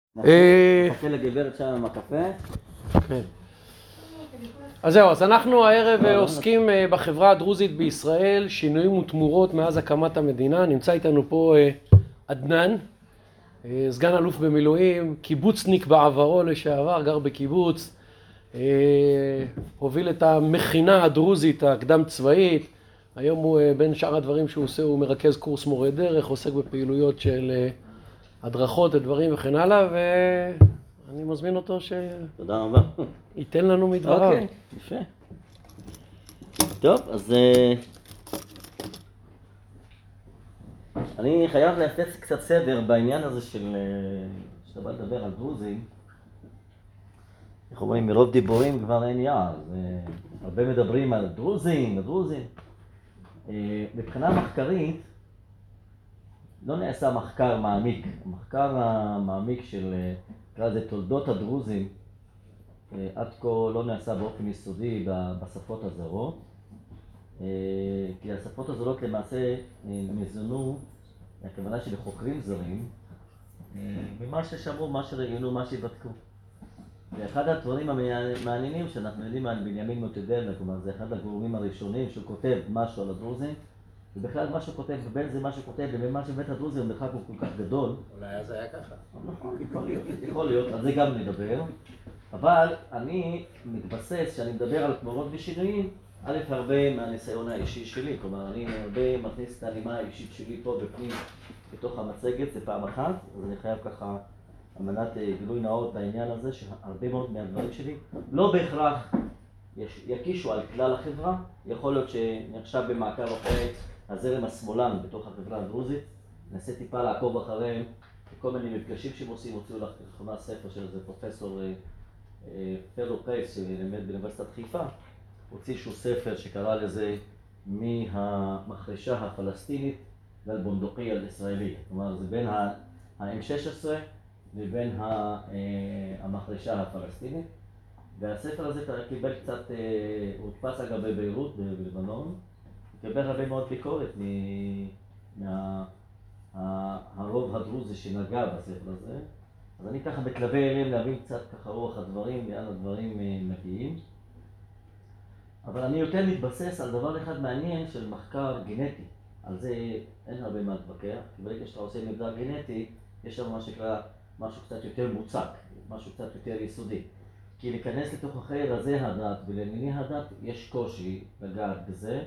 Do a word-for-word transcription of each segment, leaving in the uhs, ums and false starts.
נחכה לגברת שם עם הקפה. כן. אז זהו, אז אנחנו הערב עוסקים בחברה הדרוזית בישראל, שינויים ותמורות מאז הקמת המדינה. נמצא איתנו פה עדנאן, סגן אלוף במילואים, קיבוצניק בעברו לשעבר, גר בקיבוץ, הוביל את המכינה הדרוזית הקדם צבאית. היום הוא, בין שאר הדברים שהוא עושה, הוא מרכז קורס מורה דרך, עוסק בפעילויות של הדרכות ודברים וכן הלאה, ואני מזמין אותו ש... תודה רבה. ייתן לנו מדבריו. אוקיי, יפה. טוב, אז אני חייב לתת קצת סדר בעניין הזה של שאתה בא לדבר על דרוזים. איך אומרים, מרוב דיבורים כבר אין יער. הרבה מדברים על דרוזים, הדרוזים. מבחינה מחקרית, לא נעשה מחקר מעמיק. המחקר המעמיק של, נקרא לזה, תולדות הדרוזים, עד כה לא נעשה באופן יסודי בשפות הזרות. כי השפות הזרות למעשה מזונו, הכוונה של חוקרים זרים, ממה ששמעו, מה שראינו, מה שבדקו. ואחד הדברים המעניינים שאנחנו יודעים על בנימין מוטדרנה, כלומר זה אחד הגורמים הראשונים שהוא כותב משהו על הדרוזים, ובכלל מה שהוא כותב, ובין זה מה שהוא כותב, ובין מה שבית הדרוזים, המרחק הוא כל כך גדול. אולי אז היה ככה. נכון, יכול להיות, יכול להיות, על זה גם נדבר. אבל אני מתבסס, שאני מדבר על תמורות ושינויים, א', הרבה מהניסיון האישי שלי, כלומר אני הרבה מכניס את הנימה האישית שלי פה בפנים, בתוך המצגת, זה פעם אחת, אז אני חייב ככה, על מנת גילוי נאות בעניין הזה, שהרבה מאוד מהדברים שלי לא בהכרח יקישו על כלל החברה. יכול להיות שאני עכשיו במעקב אחרי הזרם השמאלן בתוך החברה הדרוזית, ננסה טיפה לעקוב אחריהם, כל מיני מפגשים שהם עושים, הוציאו לאחרונה ספר של איזה פרופסור פלו פייס שלמד באוניברסיטת חיפה, הוציא שהוא ספר שקרא לזה מהמחרשה הפלסטינית והבונדוקי הישראלי. כלומר זה בין ה-אם שש עשרה לבין המחרשה הפלסטינית. והספר הזה קיבל קצת, הוא הודפס אגב בביירות בלבנון, קיבל הרבה מאוד ביקורת מהרוב הדרוזי שנגע בספר הזה. אז אני ככה מתלווה אליהם להבין קצת ככה רוח הדברים, לאן הדברים מגיעים. אבל אני יותר מתבסס על דבר אחד מעניין של מחקר גנטי. על זה אין הרבה מה להתווכח, כי ברגע שאתה עושה מבדק גנטי, יש שם מה שנקרא משהו קצת יותר מוצק, משהו קצת יותר יסודי. כי להיכנס לתוך אחרי רזי הדת ולענייני הדת יש קושי לגעת בזה,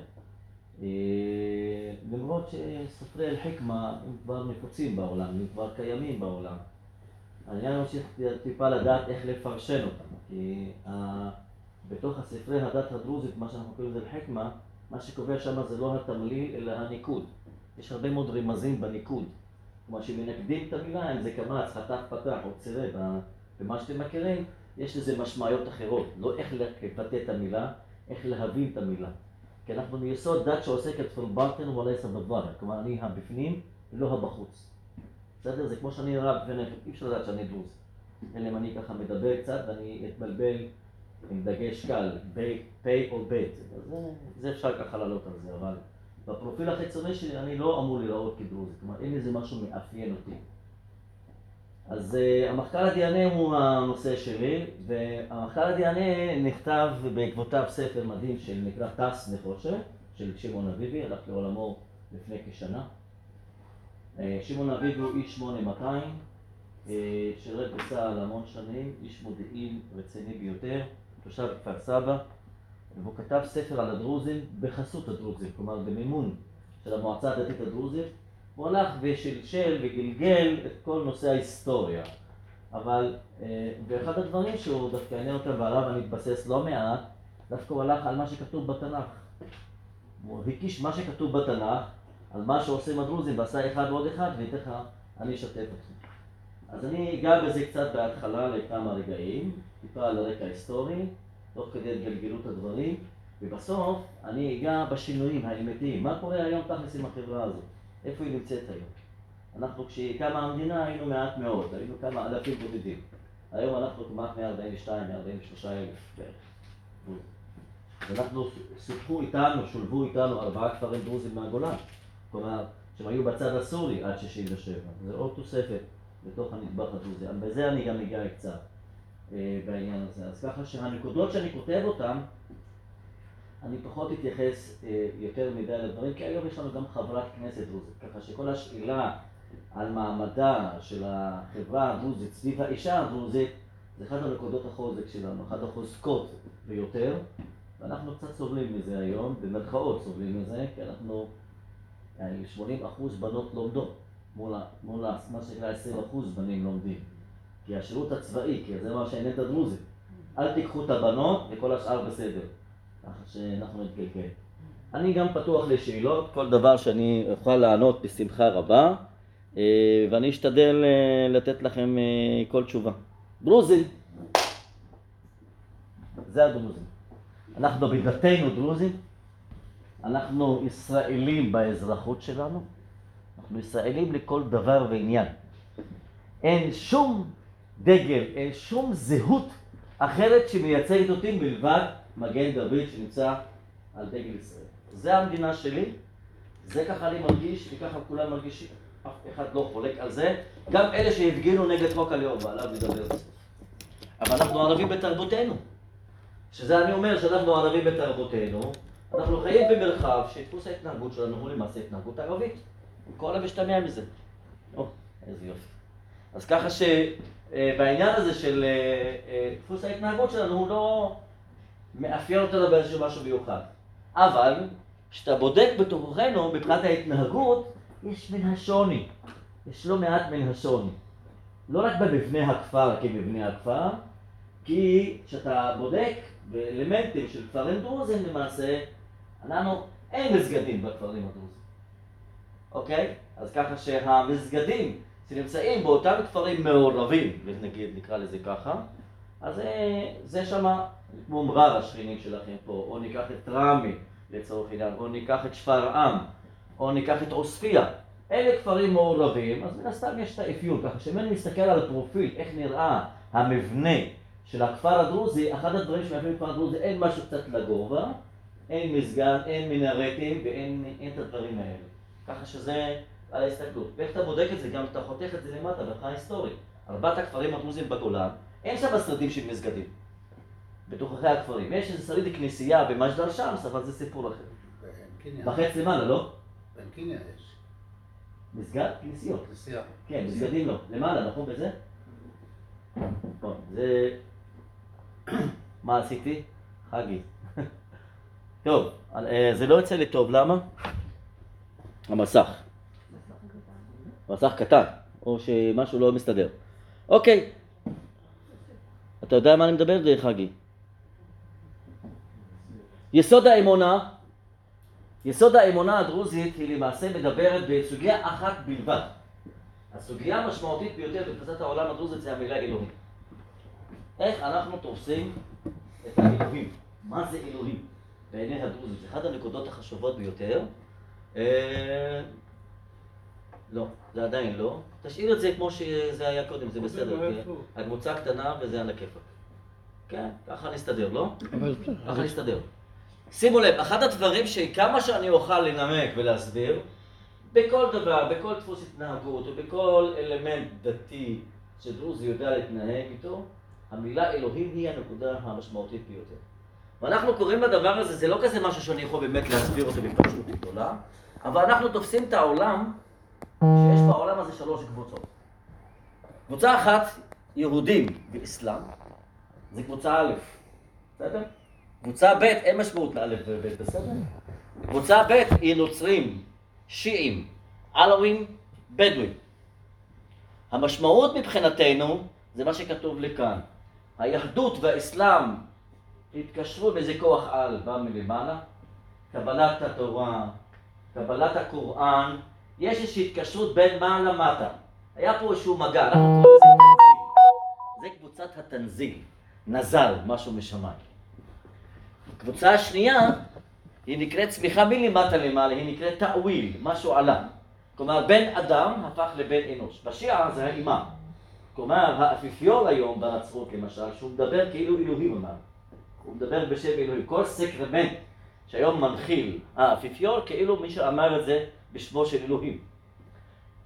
למרות שספרי אל-חכמה הם כבר נפוצים בעולם, הם כבר קיימים בעולם. אני ממשיך טיפה לדעת איך לפרשן אותם, כי בתוך הספרי הדת הדרוזית, מה שאנחנו קוראים לזה אל-חכמה, מה שקובע שם זה לא התמליל אלא הניקוד. יש הרבה מאוד רמזים בניקוד. כלומר שמנקדים את המילה, אם זה קמץ, חתך, פתח או צירה, במה שאתם מכירים, יש לזה משמעיות אחרות. לא איך לבטא את המילה, איך להבין את המילה. כי אנחנו מיסוד דת שעוסקת פלברטן ולייסה בדבר. כלומר אני הבפנים ולא הבחוץ. בסדר? זה כמו שאני נראה בפניכם, אי אפשר לדעת שאני דרוז. אלא אם אני ככה מדבר קצת ואני אתבלבל עם דגש קל, פ' או ב'. זה, זה אפשר ככה לעלות על זה, אבל בפרופיל החיצוני שלי אני לא אמור להיראות כדרוזי. כלומר אין איזה משהו מאפיין אותי. אז uh, המחקר ה-די אן איי הוא הנושא שלי, והמחקר ה-די אן איי נכתב בעקבותיו ספר מדהים שנקרא טס נחושה, של שמעון אביבי, הלך לעולמו לפני כשנה. Uh, שמעון אביבי הוא איש שמונה מאתיים, uh, שירת בצה"ל המון שנים, איש מודיעין רציני ביותר, תושב כפר סבא, והוא כתב ספר על הדרוזים בחסות הדרוזים, כלומר במימון של המועצה הדתית הדרוזית. הוא הלך ושלשל וגלגל את כל נושא ההיסטוריה. אבל, ואחד הדברים שהוא דווקא עניין אותם ועליו אני מתבסס לא מעט, דווקא הוא הלך על מה שכתוב בתנ"ך. הוא הקיש מה שכתוב בתנ"ך, על מה שעושים הדרוזים, ועשה אחד ועוד אחד, ואיתך אני אשתף אתכם. אז אני אגע בזה קצת בהתחלה לכמה רגעים, טיפה על הרקע ההיסטורי, תוך כדי גלגלות הדברים, ובסוף אני אגע בשינויים האמיתיים. מה קורה היום תכלס עם החברה הזאת? איפה היא נמצאת היום? אנחנו כשקמה המדינה היינו מעט מאוד, היינו כמה אלפים בודדים. היום אנחנו כמעט מאה ארבעים ושתיים מאה ארבעים ושלושה אלף בערך. ואנחנו סופחו איתנו, שולבו איתנו ארבעה כפרים דרוזים מהגולן. כלומר, שהם היו בצד הסורי עד שישים ושבע. זה עוד תוספת בתוך הנדבך הדרוזי. בזה אני גם אגע קצת אה, בעניין הזה. אז ככה שהנקודות שאני כותב אותן, אני פחות אתייחס אה, יותר מדי לדברים, כי היום יש לנו גם חברת כנסת דרוזית, ככה שכל השאלה על מעמדה של החברה הדרוזית סביב האישה הדרוזית, זה אחד הנקודות החוזק שלנו, אחד החוזקות ביותר, ואנחנו קצת סובלים מזה היום, במרכאות סובלים מזה, כי אנחנו שמונים אחוז בנות לומדות, מול, מול מה שנקרא עשרים אחוז בנים לומדים. כי השירות הצבאי, כי זה מה שעניין את הדרוזים. אל תיקחו את הבנות וכל השאר בסדר. ככה שאנחנו נתגלגל. אני גם פתוח לשאלות, כל דבר שאני אוכל לענות בשמחה רבה, ואני אשתדל לתת לכם כל תשובה. דרוזים. זה הדרוזים. אנחנו בדתנו דרוזים. אנחנו ישראלים באזרחות שלנו. אנחנו ישראלים לכל דבר ועניין. אין שום דגל, אין שום זהות אחרת שמייצגת אותי מלבד מגן דוד שנמצא על דגל ישראל. זה המדינה שלי, זה ככה אני מרגיש וככה כולם מרגישים. אף אחד לא חולק על זה, גם אלה שהפגינו נגד חוק הלאום, ועליו נדבר בסוף. אבל אנחנו ערבים בתרבותנו. שזה אני אומר שאנחנו ערבים בתרבותנו, אנחנו חיים במרחב שדפוס ההתנהגות שלנו הוא למעשה התנהגות ערבית. כל המשתמע מזה. או, איזה יופי. אז ככה שבעניין הזה של דפוס ההתנהגות שלנו הוא לא מאפיין אותנו באיזשהו משהו מיוחד. אבל כשאתה בודק בתוכנו מבחינת ההתנהגות, יש מן השוני. יש לא מעט מן השוני. לא רק במבנה הכפר כמבנה הכפר, כי כשאתה בודק באלמנטים של כפרים דרוזים למעשה, אנחנו אין מסגדים בכפרים הדרוזים. אוקיי? אז ככה שהמסגדים שנמצאים באותם כפרים מעורבים, נגיד נקרא לזה ככה, אז זה, זה שמה כמו מרר השכנים שלכם פה, או ניקח את רמי לצורך עניין, או ניקח את שפרעם, או ניקח את עוספיה. אלה כפרים מעורבים, אז מן הסתם יש את האפיון, ככה שאם אני מסתכל על הפרופיל, איך נראה המבנה של הכפר הדרוזי, אחד הדברים שמאפיינים בכפר הדרוזי, אין משהו קצת לגובה, אין מסגד, אין מנהרטים ואין אין את הדברים האלה. ככה שזה על ההסתכלות. ואיך אתה בודק את זה, גם אתה חותך את זה למטה, בהתחלה היסטורית. ארבעת הכפרים הדרוזיים בגולן, אין שם שרידים של מסגדים. בתוככי הכפרים. יש איזה שריד כנסייה במג'דל שמס, אבל זה סיפור אחר. בחץ למעלה, לא? בנקיניה יש. מסגד? כנסיות. כנסייה. כן, מסגדים לא. למעלה, נכון בזה? נכון, זה... מה עשיתי? חגי. טוב, זה לא יוצא לי טוב, למה? המסך. מסך קטן, או שמשהו לא מסתדר. אוקיי. אתה יודע מה אני מדבר, דרך חגי? יסוד האמונה, יסוד האמונה הדרוזית היא למעשה מדברת בסוגיה אחת בלבד. הסוגיה המשמעותית ביותר בתפיסת העולם הדרוזית זה המילה אלוהים. איך אנחנו תופסים את האלוהים? מה זה אלוהים בעיני הדרוזית? זה אחת הנקודות החשובות ביותר. אה... לא, זה עדיין לא. תשאיר את זה כמו שזה היה קודם, זה בסדר. הקבוצה קטנה וזה על הכיפק. כן, ככה נסתדר, לא? ככה נסתדר. שימו לב, אחד הדברים שכמה שאני אוכל לנמק ולהסביר, בכל דבר, בכל דפוס התנהגות ובכל אלמנט דתי שדרוזי יודע להתנהג איתו, המילה אלוהים היא הנקודה המשמעותית ביותר. ואנחנו קוראים לדבר הזה, זה לא כזה משהו שאני יכול באמת להסביר אותו בפרשות גדולה, אבל אנחנו תופסים את העולם, שיש בעולם הזה שלוש קבוצות. קבוצה אחת, יהודים באסלאם, זה קבוצה א', בסדר? קבוצה ב', אין משמעות לאלף וב', בסדר? קבוצה ב' היא נוצרים, שיעים, עלווים, בדואים. המשמעות מבחינתנו זה מה שכתוב לי כאן. היהדות והאסלאם התקשרו באיזה כוח על, בא מלמעלה, קבלת התורה, קבלת הקוראן, יש איזושהי התקשרות בין מעלה למטה. היה פה איזשהו מגע, אנחנו קוראים לזה תנזיל. זה קבוצת התנזיל, נזל, משהו משמיים. הקבוצה השנייה, היא נקראת צמיחה מלמטה למעלה, היא נקראת תאוויל, משהו עלה. כלומר, בן אדם הפך לבן אנוש. בשיעה זה האימא. כלומר, האפיפיור היום בנצרות למשל, שהוא מדבר כאילו אלוהים אמר. הוא מדבר בשם אלוהים. כל סקרמנט שהיום מנחיל האפיפיור, כאילו מי שאמר את זה בשמו של אלוהים.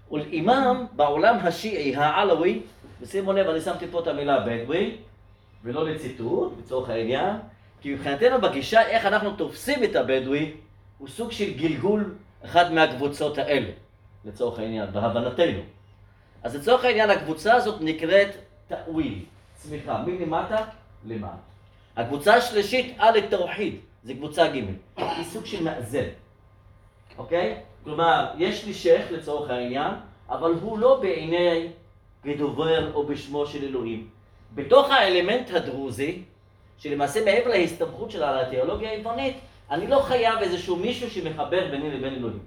ולאימאם בעולם השיעי, העלווי, ושימו לב, אני שמתי פה את המילה בדואי, ולא לציטוט, בצורך העניין, כי מבחינתנו בגישה איך אנחנו תופסים את הבדואי, הוא סוג של גלגול אחד מהקבוצות האלה, לצורך העניין, בהבנתנו. אז לצורך העניין הקבוצה הזאת נקראת תאוויל, צמיחה, מלמטה למעלה. הקבוצה השלישית, א' תאוחיד, זה קבוצה ג', היא סוג של מאזן, אוקיי? כלומר, יש לי שייך לצורך העניין, אבל הוא לא בעיני כדובר או בשמו של אלוהים. בתוך האלמנט הדרוזי, שלמעשה מעבר להסתמכות שלה על התיאולוגיה העברית, אני לא חייב איזשהו מישהו שמחבר ביני לבין אלוהים.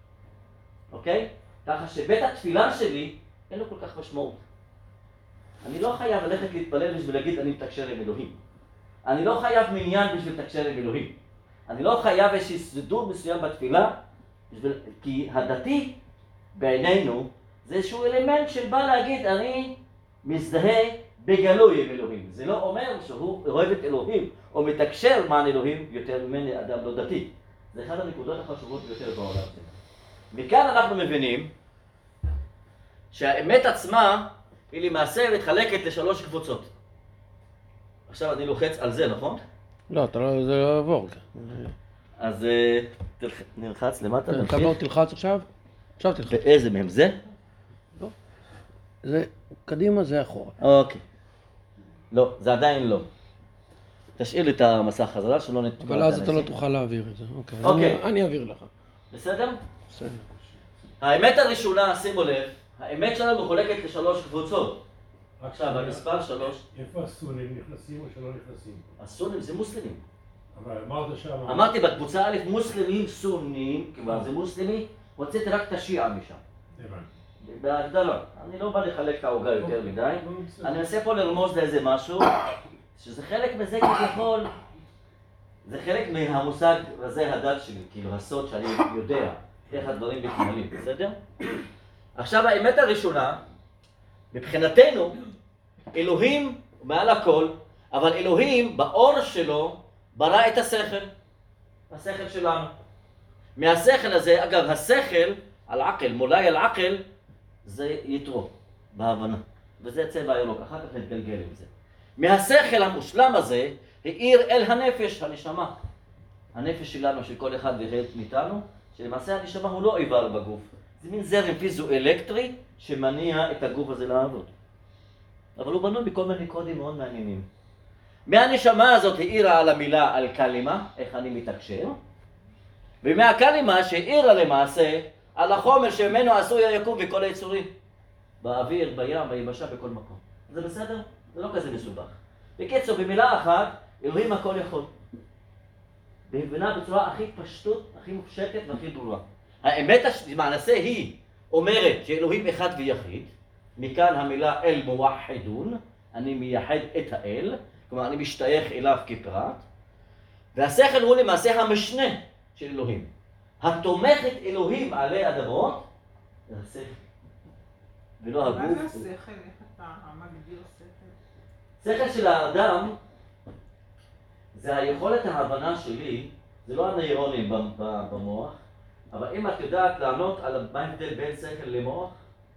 אוקיי? ככה שבית התפילה שלי אין לו כל כך משמעות. אני לא חייב ללכת להתפלל בשביל להגיד אני מתקשר עם אלוהים. אני לא חייב מניין בשביל לתקשר עם אלוהים. אני לא חייב איזשהו סידור מסוים בתפילה, בשביל... כי הדתי בעינינו זה איזשהו אלמנט שבא להגיד אני מזדהה בגלוי עם אלוהים. זה לא אומר שהוא אוהב את אלוהים או מתקשר מען אלוהים יותר ממני אדם לא דתי. זה אחד הנקודות החשובות ביותר בעולם שלנו. מכאן אנחנו מבינים שהאמת עצמה היא למעשה מתחלקת לשלוש קבוצות. עכשיו אני לוחץ על זה, נכון? לא, אתה לא, זה לא יעבור. אז נלחץ למטה, אתה לא תלחץ עכשיו? עכשיו תלחץ. באיזה מהם? זה? לא. זה קדימה, זה אחורה. אוקיי. לא, זה עדיין לא. תשאיר לי את המסך חזרה שלא נתקע. אבל אז אתה לא תוכל להעביר את זה. אוקיי. אוקיי. אני אעביר לך. בסדר? בסדר. האמת הראשונה, שימו לב, האמת שלנו מחולקת לשלוש קבוצות. עכשיו, המספר שלוש. איפה הסונים נכנסים או שלא נכנסים? הסונים זה מוסלמים. אבל אמרת שם... אמרתי בקבוצה א' מוסלמים סונים, כלומר זה מוסלמי, הוצאתי רק את השיעה משם. הבנתי. בהגדרה. אני לא בא לחלק את העוגה יותר מדי. אני מנסה פה לרמוז לאיזה משהו, שזה חלק מזה כביכול, זה חלק מהמושג הזה הדת שלי, כאילו הסוד שאני יודע איך הדברים מתנהלים, בסדר? עכשיו האמת הראשונה, מבחינתנו, אלוהים מעל הכל, אבל אלוהים באור שלו ברא את השכל, השכל שלנו. מהשכל הזה, אגב, השכל, על-עקל, מולאי על-עקל, זה יתרו, בהבנה. וזה צבע הירוק, אחר כך נתגלגל עם זה. מהשכל המושלם הזה, האיר אל הנפש, הנשמה. הנפש שלנו, של כל אחד ואחד מאיתנו, שלמעשה הנשמה הוא לא איבר בגוף. זה מין זרם פיזו-אלקטרי שמניע את הגוף הזה לעבוד. אבל הוא בנוי בכל מיני קודים מאוד מעניינים. מהנשמה הזאת האירה על המילה על קלימה, איך אני מתקשר, ומהקלימה שהאירה למעשה על החומר שממנו עשוי היקום וכל היצורים. באוויר, בים, ביבשה, בכל מקום. זה בסדר? זה לא כזה מסובך. בקיצור, במילה אחת, אלוהים הכל יכול. בהבנה בצורה הכי פשטות, הכי מופשטת והכי ברורה. האמת למעשה היא אומרת שאלוהים אחד ויחיד, מכאן המילה אל מווחדון, אני מייחד את האל, כלומר אני משתייך אליו כפרט, והשכל הוא למעשה המשנה של אלוהים. התומך את אלוהים עלי אדמות, זה השכל. ולא הגוף. מה זה השכל? איך אתה מגדיר שכל? שכל של האדם זה היכולת ההבנה שלי, זה לא הנוירונים במוח, אבל אם את יודעת לענות על מה ההבדל בין שכל למוח,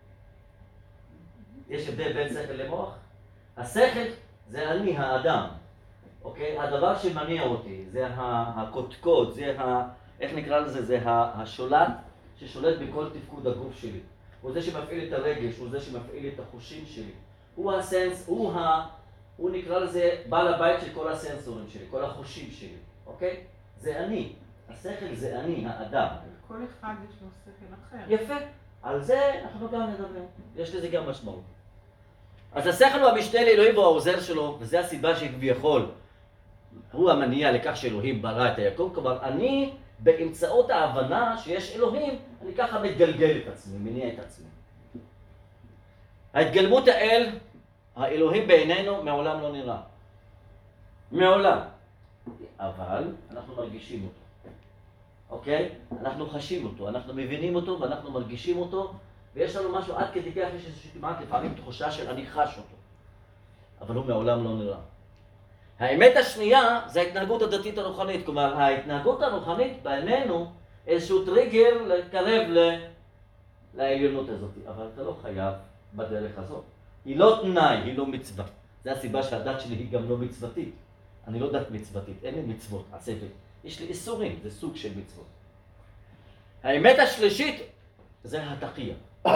יש הבדל בין שכל למוח? השכל זה אני, האדם, אוקיי? הדבר שמניע אותי, זה הקודקוד, זה ה... איך נקרא לזה? זה השולט ששולט בכל תפקוד הגוף שלי. הוא זה שמפעיל את הרגש, הוא זה שמפעיל את החושים שלי. הוא הסנס, הוא ה... הוא נקרא לזה בעל הבית של כל הסנסורים שלי, כל החושים שלי, אוקיי? זה אני. השכל זה אני, האדם. כל אחד יש לו שכל אחר. יפה. על זה אנחנו גם נדבר. יש לזה גם משמעות. אז השכל הוא המשנה לאלוהים והוא העוזר שלו, וזו הסיבה שכביכול הוא המניע לכך שאלוהים ברא את היקום. כלומר, אני באמצעות ההבנה שיש אלוהים, אני ככה מתגלגל את עצמי, מניע את עצמי. ההתגלמות האל, האלוהים בעינינו מעולם לא נראה. מעולם. אבל אנחנו מרגישים אותו. אוקיי? אנחנו חשים אותו, אנחנו מבינים אותו ואנחנו מרגישים אותו, ויש לנו משהו עד כדי כך, יש איזושהי כמעט לפעמים תחושה של אני חש אותו. אבל הוא מעולם לא נראה. האמת השנייה זה ההתנהגות הדתית הרוחנית. כלומר, ההתנהגות הרוחנית בעינינו איזשהו טריגר לקרב לעליונות הזאת, אבל אתה לא חייב בדרך הזאת. היא לא תנאי, היא לא מצווה. זו הסיבה שהדת שלי היא גם לא מצוותית. אני לא דת מצוותית, אין לי מצוות, עצבת. יש לי איסורים, זה סוג של מצוות. האמת השלישית זה התקיה.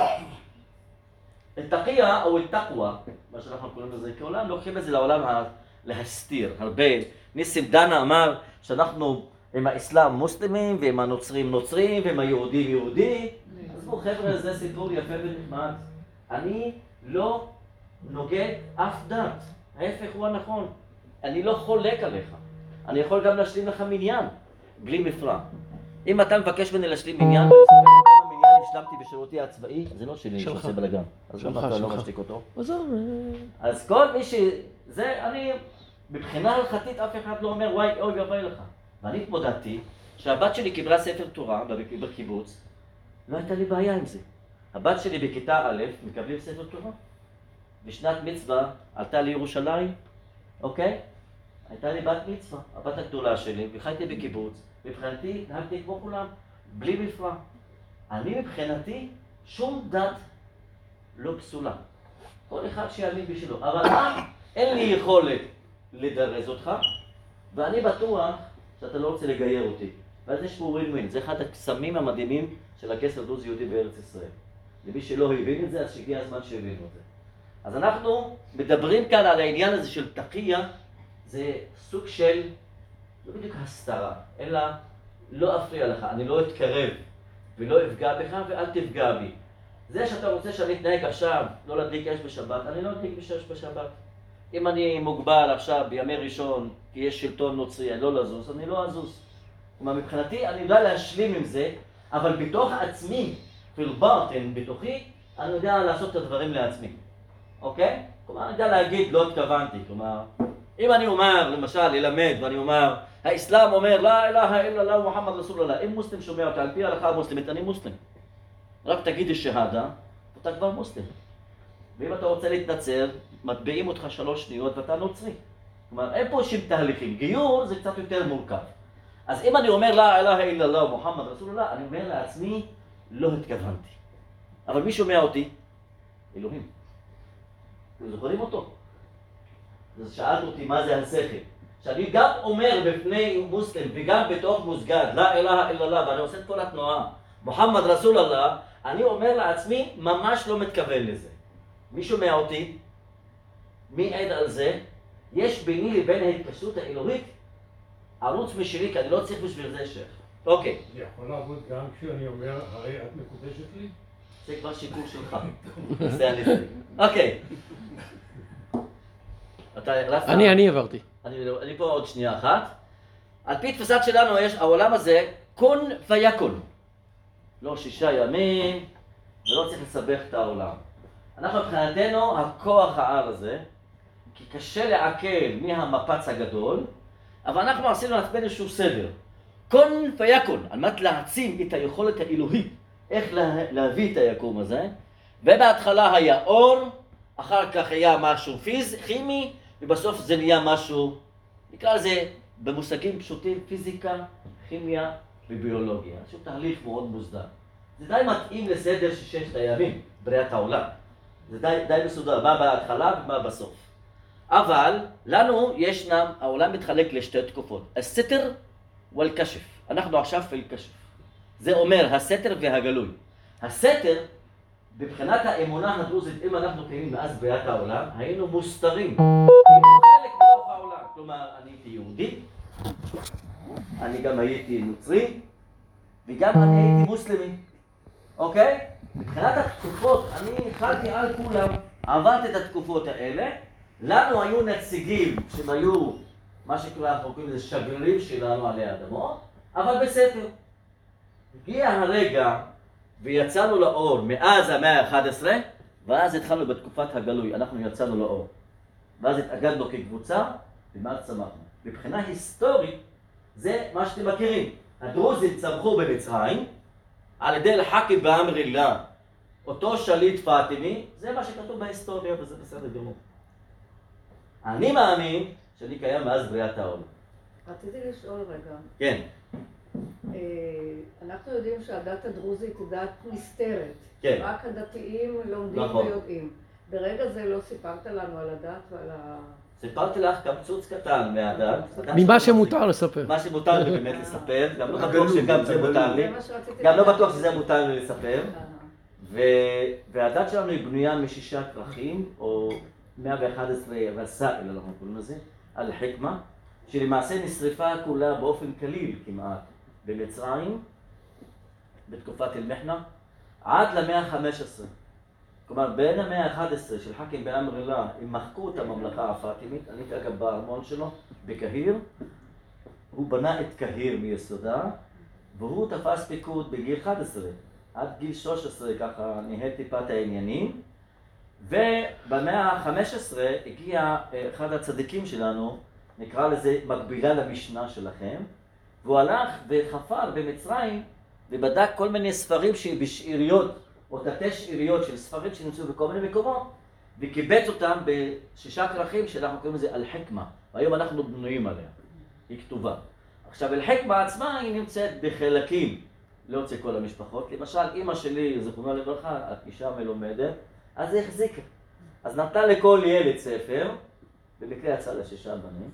התקיה או התקווה, מה שאנחנו קוראים לזה כעולם, לוקחים את זה לעולם ה... להסתיר. הרבה, ניסים דנה אמר שאנחנו עם האסלאם מוסלמים ועם הנוצרים נוצרים ועם היהודים יהודי. אז בואו חבר'ה, זה סיפור יפה ונחמד. אני לא נוגד אף דת, ההפך הוא הנכון. אני לא חולק עליך. אני יכול גם להשלים לך מניין, בלי מפרע. אם אתה מבקש ממני להשלים מניין, ולספר כמה מניין השלמתי בשירותי הצבאי, זה לא שלי שעושה בלגן. אז גם אתה לא משתיק אותו. אז כל מי ש... זה, אני, מבחינה הלכתית אף אחד לא אומר, וואי, אוי ואבוי לך. ואני התמודדתי שהבת שלי קיבלה ספר תורה בקיבוץ, לא הייתה לי בעיה עם זה. הבת שלי בכיתה א' מקבלים ספר תורה. בשנת מצווה עלתה לירושלים, אוקיי? הייתה לי בת מצווה, הבת הגדולה שלי, וחייתי בקיבוץ. מבחינתי נהגתי כמו כולם, בלי מפרע. אני מבחינתי שום דת לא פסולה. כל אחד שיאמין בשבילו. אבל אין לי יכולת לדרז אותך, ואני בטוח שאתה לא רוצה לגייר אותי. ואז יש פה ווין ווין. זה אחד הקסמים המדהימים של הכסף הדרוזי יהודי בארץ ישראל. למי שלא הבין את זה, אז שהגיע הזמן שהבינו את זה. אז אנחנו מדברים כאן על העניין הזה של תקיה, זה סוג של, לא בדיוק הסתרה, אלא לא אפריע לך, אני לא אתקרב ולא אפגע בך ואל תפגע בי. זה שאתה רוצה שאני אתנהג עכשיו, לא להדליק אש בשבת, אני לא אדליק אש בשבת. אם אני מוגבל עכשיו בימי ראשון, כי יש שלטון נוצרי, אני לא לזוז, אני לא אזוז. כלומר, מבחינתי אני יודע להשלים עם זה, אבל בתוך עצמי, פילברטן בתוכי, אני יודע לעשות את הדברים לעצמי. אוקיי? כלומר, אני יודע להגיד, לא התכוונתי. כלומר, אם אני אומר, למשל, ללמד, ואני אומר, האסלאם אומר, לא אלוהה אלא אללה מוחמד רסול אללה. אם מוסלם שומע אותה, על פי ההלכה המוסלמית, אני מוסלם. רק תגידי שהדה, אתה כבר מוסלם. ואם אתה רוצה להתנצר, מטביעים אותך שלוש שניות ואתה נוצרי. כלומר, אין פה שום תהליכים. גיור זה קצת יותר מורכב. אז אם אני אומר, לא אלוהה אלא אללה מוחמד רסול אללה, אני אומר לעצמי, לא התכוונתי. אבל מי שומע אותי? אלוהים. אתם זוכרים אותו? אז שאלת אותי מה זה השכל. שאני גם אומר בפני מוסלם וגם בתוך מוסגד, לא אלוהה אלא אללה, ואני עושה את כל התנועה, מוחמד רסול אללה, אני אומר לעצמי, ממש לא מתכוון לזה. מי שומע אותי? מי עד על זה? יש ביני לבין ההתקשרות האלוהית ערוץ משלי, כי אני לא צריך בשביל זה שייך. אוקיי. זה יכול לעבוד גם כשאני אומר, הרי את מקודשת לי? זה כבר שיקול שלך. זה אני זה. אוקיי. אתה הרלפת? אני, אני עברתי. אני, אני פה עוד שנייה אחת. על פי תפיסת שלנו, יש, העולם הזה, קון ויקון. לא שישה ימים, ולא צריך לסבך את העולם. אנחנו מבחינתנו, הכוח העל הזה, כי קשה לעכל מהמפץ הגדול, אבל אנחנו עשינו לעצמנו איזשהו סדר. קון ויקון, על מנת להעצים את היכולת האלוהית, איך לה, להביא את היקום הזה, ובהתחלה היה אור, אחר כך היה משהו פיז, כימי, ובסוף זה נהיה משהו, נקרא לזה במושגים פשוטים, פיזיקה, כימיה וביולוגיה. זה תהליך מאוד מוסדר. זה די מתאים לסדר של ששת הימים, בריאת העולם. זה די, די מסודר, מה בהתחלה ומה בסוף. אבל לנו ישנם, העולם מתחלק לשתי תקופות, הסתר והקשף. אנחנו עכשיו פלקשף. זה אומר הסתר והגלוי. הסתר, בבחינת האמונה הדרוזית, אם אנחנו קיימים מאז בריאת העולם, היינו מוסתרים. היינו חלק מתוך העולם. כלומר, אני הייתי יהודי, אני גם הייתי נוצרי, וגם אני הייתי מוסלמי. אוקיי? מבחינת התקופות, אני חלתי על כולם, עברתי את התקופות האלה, לנו היו נציגים שהם היו, מה שקורה, אנחנו קוראים לזה שגרירים שלנו עלי האדמות, אבל בסתר. הגיע הרגע ויצאנו לאור מאז המאה ה-אחת עשרה, ואז התחלנו בתקופת הגלוי, אנחנו יצאנו לאור. ואז התאגדנו כקבוצה, ומאז צמחנו. מבחינה היסטורית, זה מה שאתם מכירים. הדרוזים צמחו במצרים, על ידי אל-חאקם באמר אללה, אותו שליט פאטימי, זה מה שכתוב בהיסטוריה, וזה בסדר גמור. אני מאמין שאני קיים מאז בריאת העולם. רציתי לשאול רגע. כן. אנחנו יודעים שהדת הדרוזית היא דת נסתרת. כן. רק הדתיים לומדים נכון. ויודעים. ברגע זה לא סיפרת לנו על הדת ועל ה... סיפרתי לך קמצוץ קטן מהדת. ממה שמותר לספר. מה שמותר לי באמת לספר, גם לא בטוח שגם זה מותר לי. זה מה שרציתי גם לא לדעת. בטוח שזה מותר לי לספר. אה, ו- והדת שלנו היא בנויה משישה כרכים, או מאה ואחת עשרה רס"ל, אנחנו קוראים לזה, על חכמה, שלמעשה נשרפה כולה באופן כליל כמעט במצרים, בתקופת אל-מחנה, עד למאה ה-חמש עשרה. כלומר, בין המאה ה-אחת עשרה של חאכם באמר אללה, הם מחקו את הממלכה הפאטימית, אני אגב בארמון שלו, בקהיר. הוא בנה את קהיר מיסודה, והוא תפס פיקוד בגיל אחת עשרה. עד גיל שלוש עשרה ככה ניהל טיפה את העניינים. ובמאה ה-חמש עשרה הגיע אחד הצדיקים שלנו, נקרא לזה מקבילה למשנה שלכם, והוא הלך וחפר במצרים ובדק כל מיני ספרים שבשאריות, או תתי שאריות של ספרים שנמצאו בכל מיני מקומות, וקיבץ אותם בשישה כרכים שאנחנו קוראים לזה אל-חכמה, והיום אנחנו בנויים עליה, היא כתובה. עכשיו, אל-חכמה עצמה היא נמצאת בחלקים, לא יוצא כל המשפחות. למשל, אמא שלי, זכרונה לברכה, אישה מלומדת, אז היא החזיקה. אז נתנה לכל ילד ספר, במקרה יצא לה שישה בנים,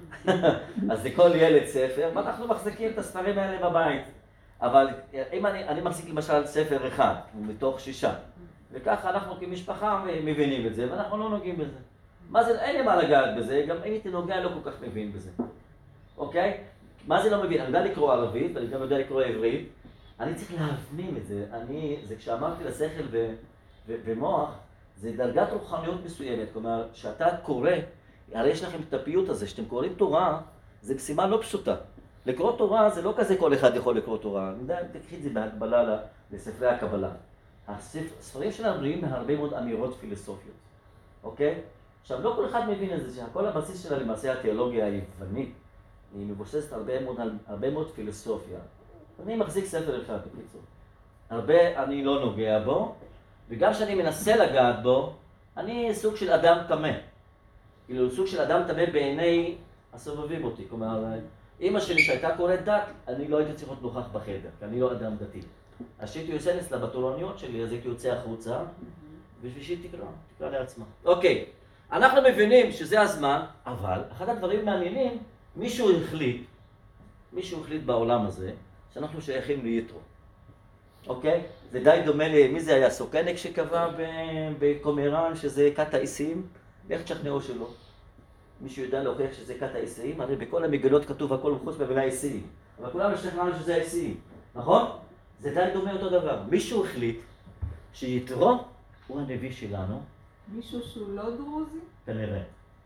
אז לכל ילד ספר, ואנחנו מחזיקים את הספרים האלה בבית. אבל אם אני, אני מחזיק למשל ספר אחד, מתוך שישה, וככה אנחנו כמשפחה מבינים את זה, ואנחנו לא נוגעים בזה. מה זה, אין לי מה לגעת בזה, גם אם הייתי נוגע לא כל כך מבין בזה. אוקיי? מה זה לא מבין? אני יודע לקרוא ערבית, ואני גם יודע לקרוא עברית, אני צריך להפנים את זה. אני, זה כשאמרתי לשכל ו, ו, ומוח, זה דרגת רוחניות מסוימת. כלומר, שאתה קורא, הרי יש לכם את הפיוט הזה, שאתם קוראים תורה, זה משימה לא פשוטה. לקרוא תורה זה לא כזה כל אחד יכול לקרוא תורה. אני יודע, תקחי את זה בהקבלה לספרי הקבלה. הספרים שלנו בנויים מהרבה מאוד אמירות פילוסופיות. אוקיי? עכשיו, לא כל אחד מבין את זה, שכל הבסיס שלה למעשה התיאולוגיה היוונית, היא מבוססת הרבה מאוד, הרבה מאוד פילוסופיה. אני מחזיק ספר אחד, בקיצור. הרבה אני לא נוגע בו, וגם כשאני מנסה לגעת בו, אני סוג של אדם טמא. כאילו, סוג של אדם טמא בעיני הסובבים אותי. כלומר, אמא שלי שהייתה קוראת דת, אני לא הייתי צריך להיות נוכח בחדר, כי אני לא אדם דתי. אז שהייתי יוצא אצלה בתורניות שלי, אז הייתי יוצא החוצה, בשביל שהיא תקרא, תקרא לעצמה. אוקיי, אנחנו מבינים שזה הזמן, אבל אחד הדברים מעניינים, מישהו החליט, מישהו החליט בעולם הזה, שאנחנו שייכים ליתרו. אוקיי? זה די דומה לי, מי זה היה? סוקנק שקבע בקומראן שזה כת האיסיים? איך תשכנעו שלו? מישהו יודע להוכיח שזה כת האיסיים? הרי בכל המגלות כתוב הכל חוץ במילה איסיים. אבל כולם משתכנענו שזה האיסיים, נכון? זה די דומה אותו דבר. מישהו החליט שיתרו הוא הנביא שלנו. מישהו שהוא לא דרוזי? כנראה.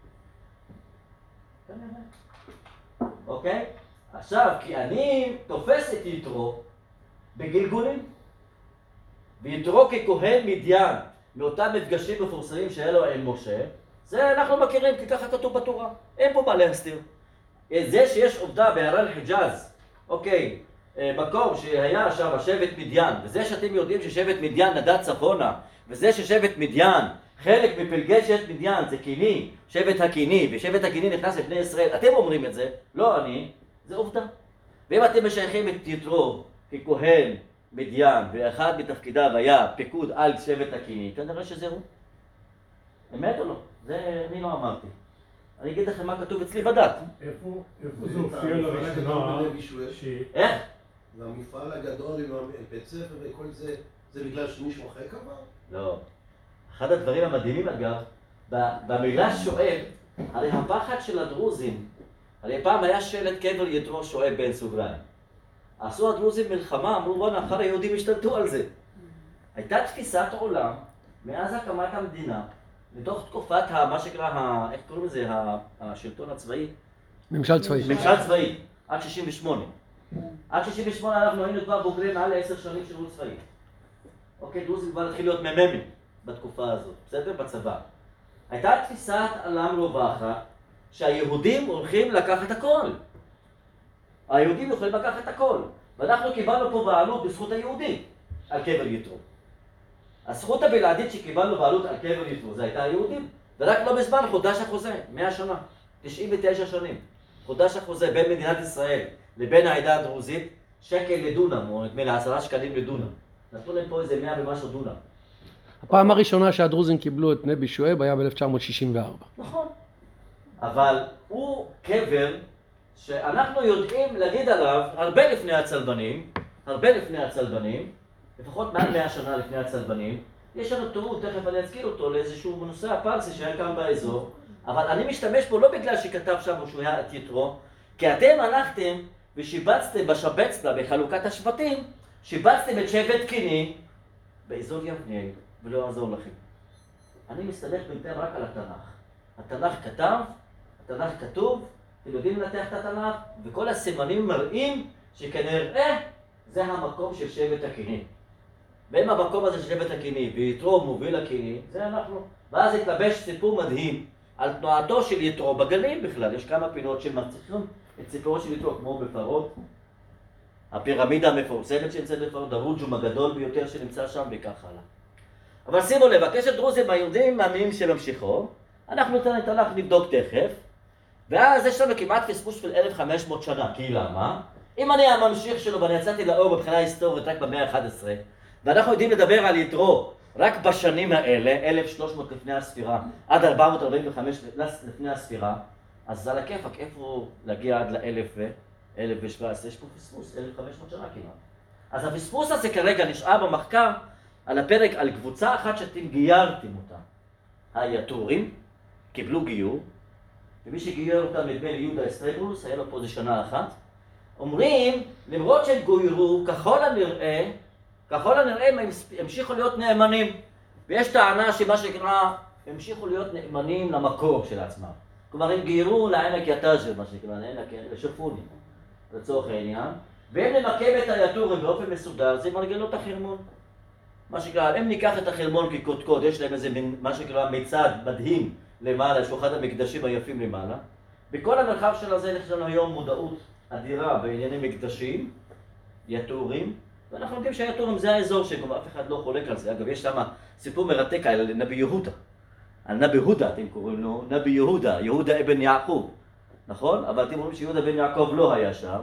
כנראה. אוקיי? עכשיו, כי אני תופס את יתרו בגלגולים. ויתרו ככהן מדיין, מאותם מפגשים מפורסמים שהיה לו עם משה, זה אנחנו מכירים, כי ככה כתוב בתורה. אין פה מה להסתיר. זה שיש עובדה בערל חיג'אז, אוקיי, מקום שהיה שם שבט מדיין, וזה שאתם יודעים ששבט מדיין נדד צפונה, וזה ששבט מדיין, חלק מפלגי שבט מדיין זה קיני, שבט הקיני, ושבט הקיני נכנס לבני ישראל, אתם אומרים את זה, לא אני, זה עובדה. ואם אתם משייכים את יתרו ככהן מדיין, ואחד מתפקידיו היה פיקוד על שבט הקיני, כנראה שזה הוא. אמת או לא? זה אני לא אמרתי. אני אגיד לכם מה כתוב אצלי בדת. איפה זה הופיע לראשונה? איך? והמפעל הגדול עם בית ספר וכל זה, זה בגלל שמישהו אחר קבע? לא. אחד הדברים המדהימים אגב, במילה שואב, הרי הפחד של הדרוזים, הרי פעם היה שלט קבר יתרו שואב בין סוגריים. עשו הדרוזים מלחמה, אמרו בוא נאחר היהודים השתלטו על זה. הייתה תפיסת עולם, מאז הקמת המדינה, לתוך תקופת ה, מה שקרא, ה, איך קוראים לזה, השלטון הצבאי? ממשל צבאי. ממשל צבאי, עד שישים ושמונה. עד שישים ושמונה אנחנו היינו כבר בוגרים מעל עשר שנים שירות צבאי. אוקיי, דרוזים כבר התחיל להיות מממים בתקופה הזאת, בסדר? בצבא. הייתה תפיסת עולם רווחת שהיהודים הולכים לקחת הכל. היהודים יכולים לקחת הכל. ואנחנו קיבלנו פה בעלות בזכות היהודים על קבר יתרו. הזכות הבלעדית שקיבלנו בעלות על קבר יתרו זה הייתה היהודים. ורק לא מזמן חודש החוזה, מאה שנה, תשעים ותשע שנים. חודש החוזה בין מדינת ישראל לבין העדה הדרוזית, שקל לדונם, או נדמה לי עשרה שקלים לדונם. נתנו להם פה איזה מאה ומשהו דונם. הפעם הראשונה שהדרוזים קיבלו את נבי שועייב היה ב-אלף תשע מאות שישים וארבע. נכון. אבל הוא קבר שאנחנו יודעים להגיד עליו הרבה לפני הצלבנים, הרבה לפני הצלבנים, לפחות מעל מאה שנה לפני הצלבנים. יש לנו תיעוד, תכף אני אזכיר אותו, לאיזשהו נוסע פרסי שהיה כאן באזור, אבל אני משתמש פה לא בגלל שכתב שם שהוא היה את יתרו, כי אתם הלכתם ושיבצתם בשבצלה בחלוקת השבטים, שיבצתם את שבט קיני באזור יבנאל, ולא יעזור לכם. אני מסתמך בינתיים רק על התנ"ך. התנ"ך כתב, התנ"ך כתוב, אתם יודעים לנתח את התנ"ך, וכל הסימנים מראים שכנראה זה המקום של שבט הקיני. ואם המקום הזה של שבט הקיני, ויתרו מוביל הקיני, זה אנחנו. ואז התלבש סיפור מדהים על תנועתו של יתרו בגליל בכלל. יש כמה פינות שמרציחים את סיפורו של יתרו, כמו בפרעה. הפירמידה המפורסמת שנמצאת בפרעה, הרוג'ום הגדול ביותר שנמצא שם, וכך הלאה. אבל שימו לב, הקשת דרוזים היהודים מאמינים שממשיכו, אנחנו ניתן את התנ"ך נבדוק תכף, ואז יש לנו כמעט פספוס של אלף וחמש מאות שנה, כי למה? אם אני הממשיך שלו ואני יצאתי לאור מבחינה היסטורית רק במאה ה-אחת עשרה, ואנחנו יודעים לדבר על יתרו רק בשנים האלה, אלף ושלוש מאות לפני הספירה, עד ארבע מאות ארבעים וחמש לפני הספירה, אז על הכיפק, איפה להגיע עד לאלף ושבע עשרה, יש פה פספוס, אלף וחמש מאות שנה כמעט. אז הפספוס הזה כרגע נשאר במחקר על הפרק על קבוצה אחת שאתם גיירתם אותה. היתורים קיבלו גיור, ומי שגייר אותם נדמה לי יהודה אסטרבולוס, היה לו פה איזה שנה אחת. אומרים, למרות שהם גוירו, ככל הנראה, ככל הנראה הם המשיכו להיות נאמנים. ויש טענה שמה שנקרא, המשיכו להיות נאמנים למקור של עצמם. כלומר, הם גיירו לעמק יתאז'ר, מה שנקרא, לעמק לשפונים, לצורך העניין. והם למקם את היתורים באופן מסודר, זה מרגלות החרמון. מה שנקרא, אם ניקח את החרמון כקודקוד, יש להם איזה מה שנקרא מצד מדהים למעלה, שהוא אחד המקדשים היפים למעלה. בכל המרחב של הזה יש לנו היום מודעות אדירה בענייני מקדשים, יתורים, ואנחנו יודעים שהיתורים זה האזור שגם אף אחד לא חולק על זה. אגב, יש שם סיפור מרתק על נבי יהודה. על נבי יהודה אתם קוראים לו, נבי יהודה, יהודה אבן יעקב, נכון? אבל אתם אומרים שיהודה בן יעקב לא היה שם.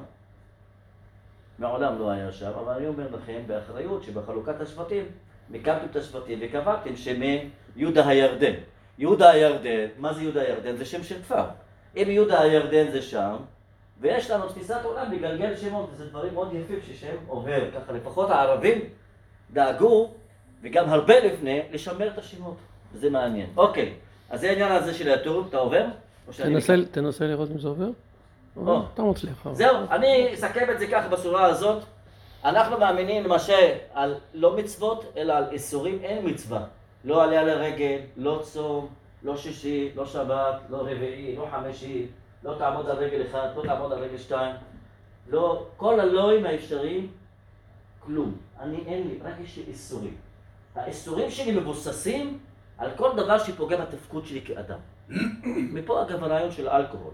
מעולם לא היה שם, אבל אני אומר לכם באחריות שבחלוקת השבטים, מיקמתם את השבטים וקבעתם שמיהודה הירדן. יהודה הירדן, מה זה יהודה הירדן? זה שם של כפר. אם יהודה הירדן זה שם, ויש לנו תפיסת עולם בגלגל שמות, וזה דברים מאוד יפים ששם עובר. ככה לפחות הערבים דאגו, וגם הרבה לפני, לשמר את השמות. וזה מעניין. אוקיי, אז זה העניין הזה של היתורים, אתה עובר? תנסה, תנסה לראות אם זה עובר. או, אתה מצליח. זהו, אני אסכם את זה ככה בסורה הזאת. אנחנו מאמינים למשל על לא מצוות, אלא על איסורים. אין מצווה. לא עלייה לרגל, לא צום, לא שישי, לא שבת, לא רביעי, לא חמישי, לא תעמוד על רגל אחד, לא תעמוד על רגל שתיים. לא, כל הלואים האפשריים, כלום. אני אין לי, רק יש לי איסורים. האיסורים שלי מבוססים על כל דבר שפוגע בתפקוד שלי כאדם. מפה אגב הרעיון של אלכוהול.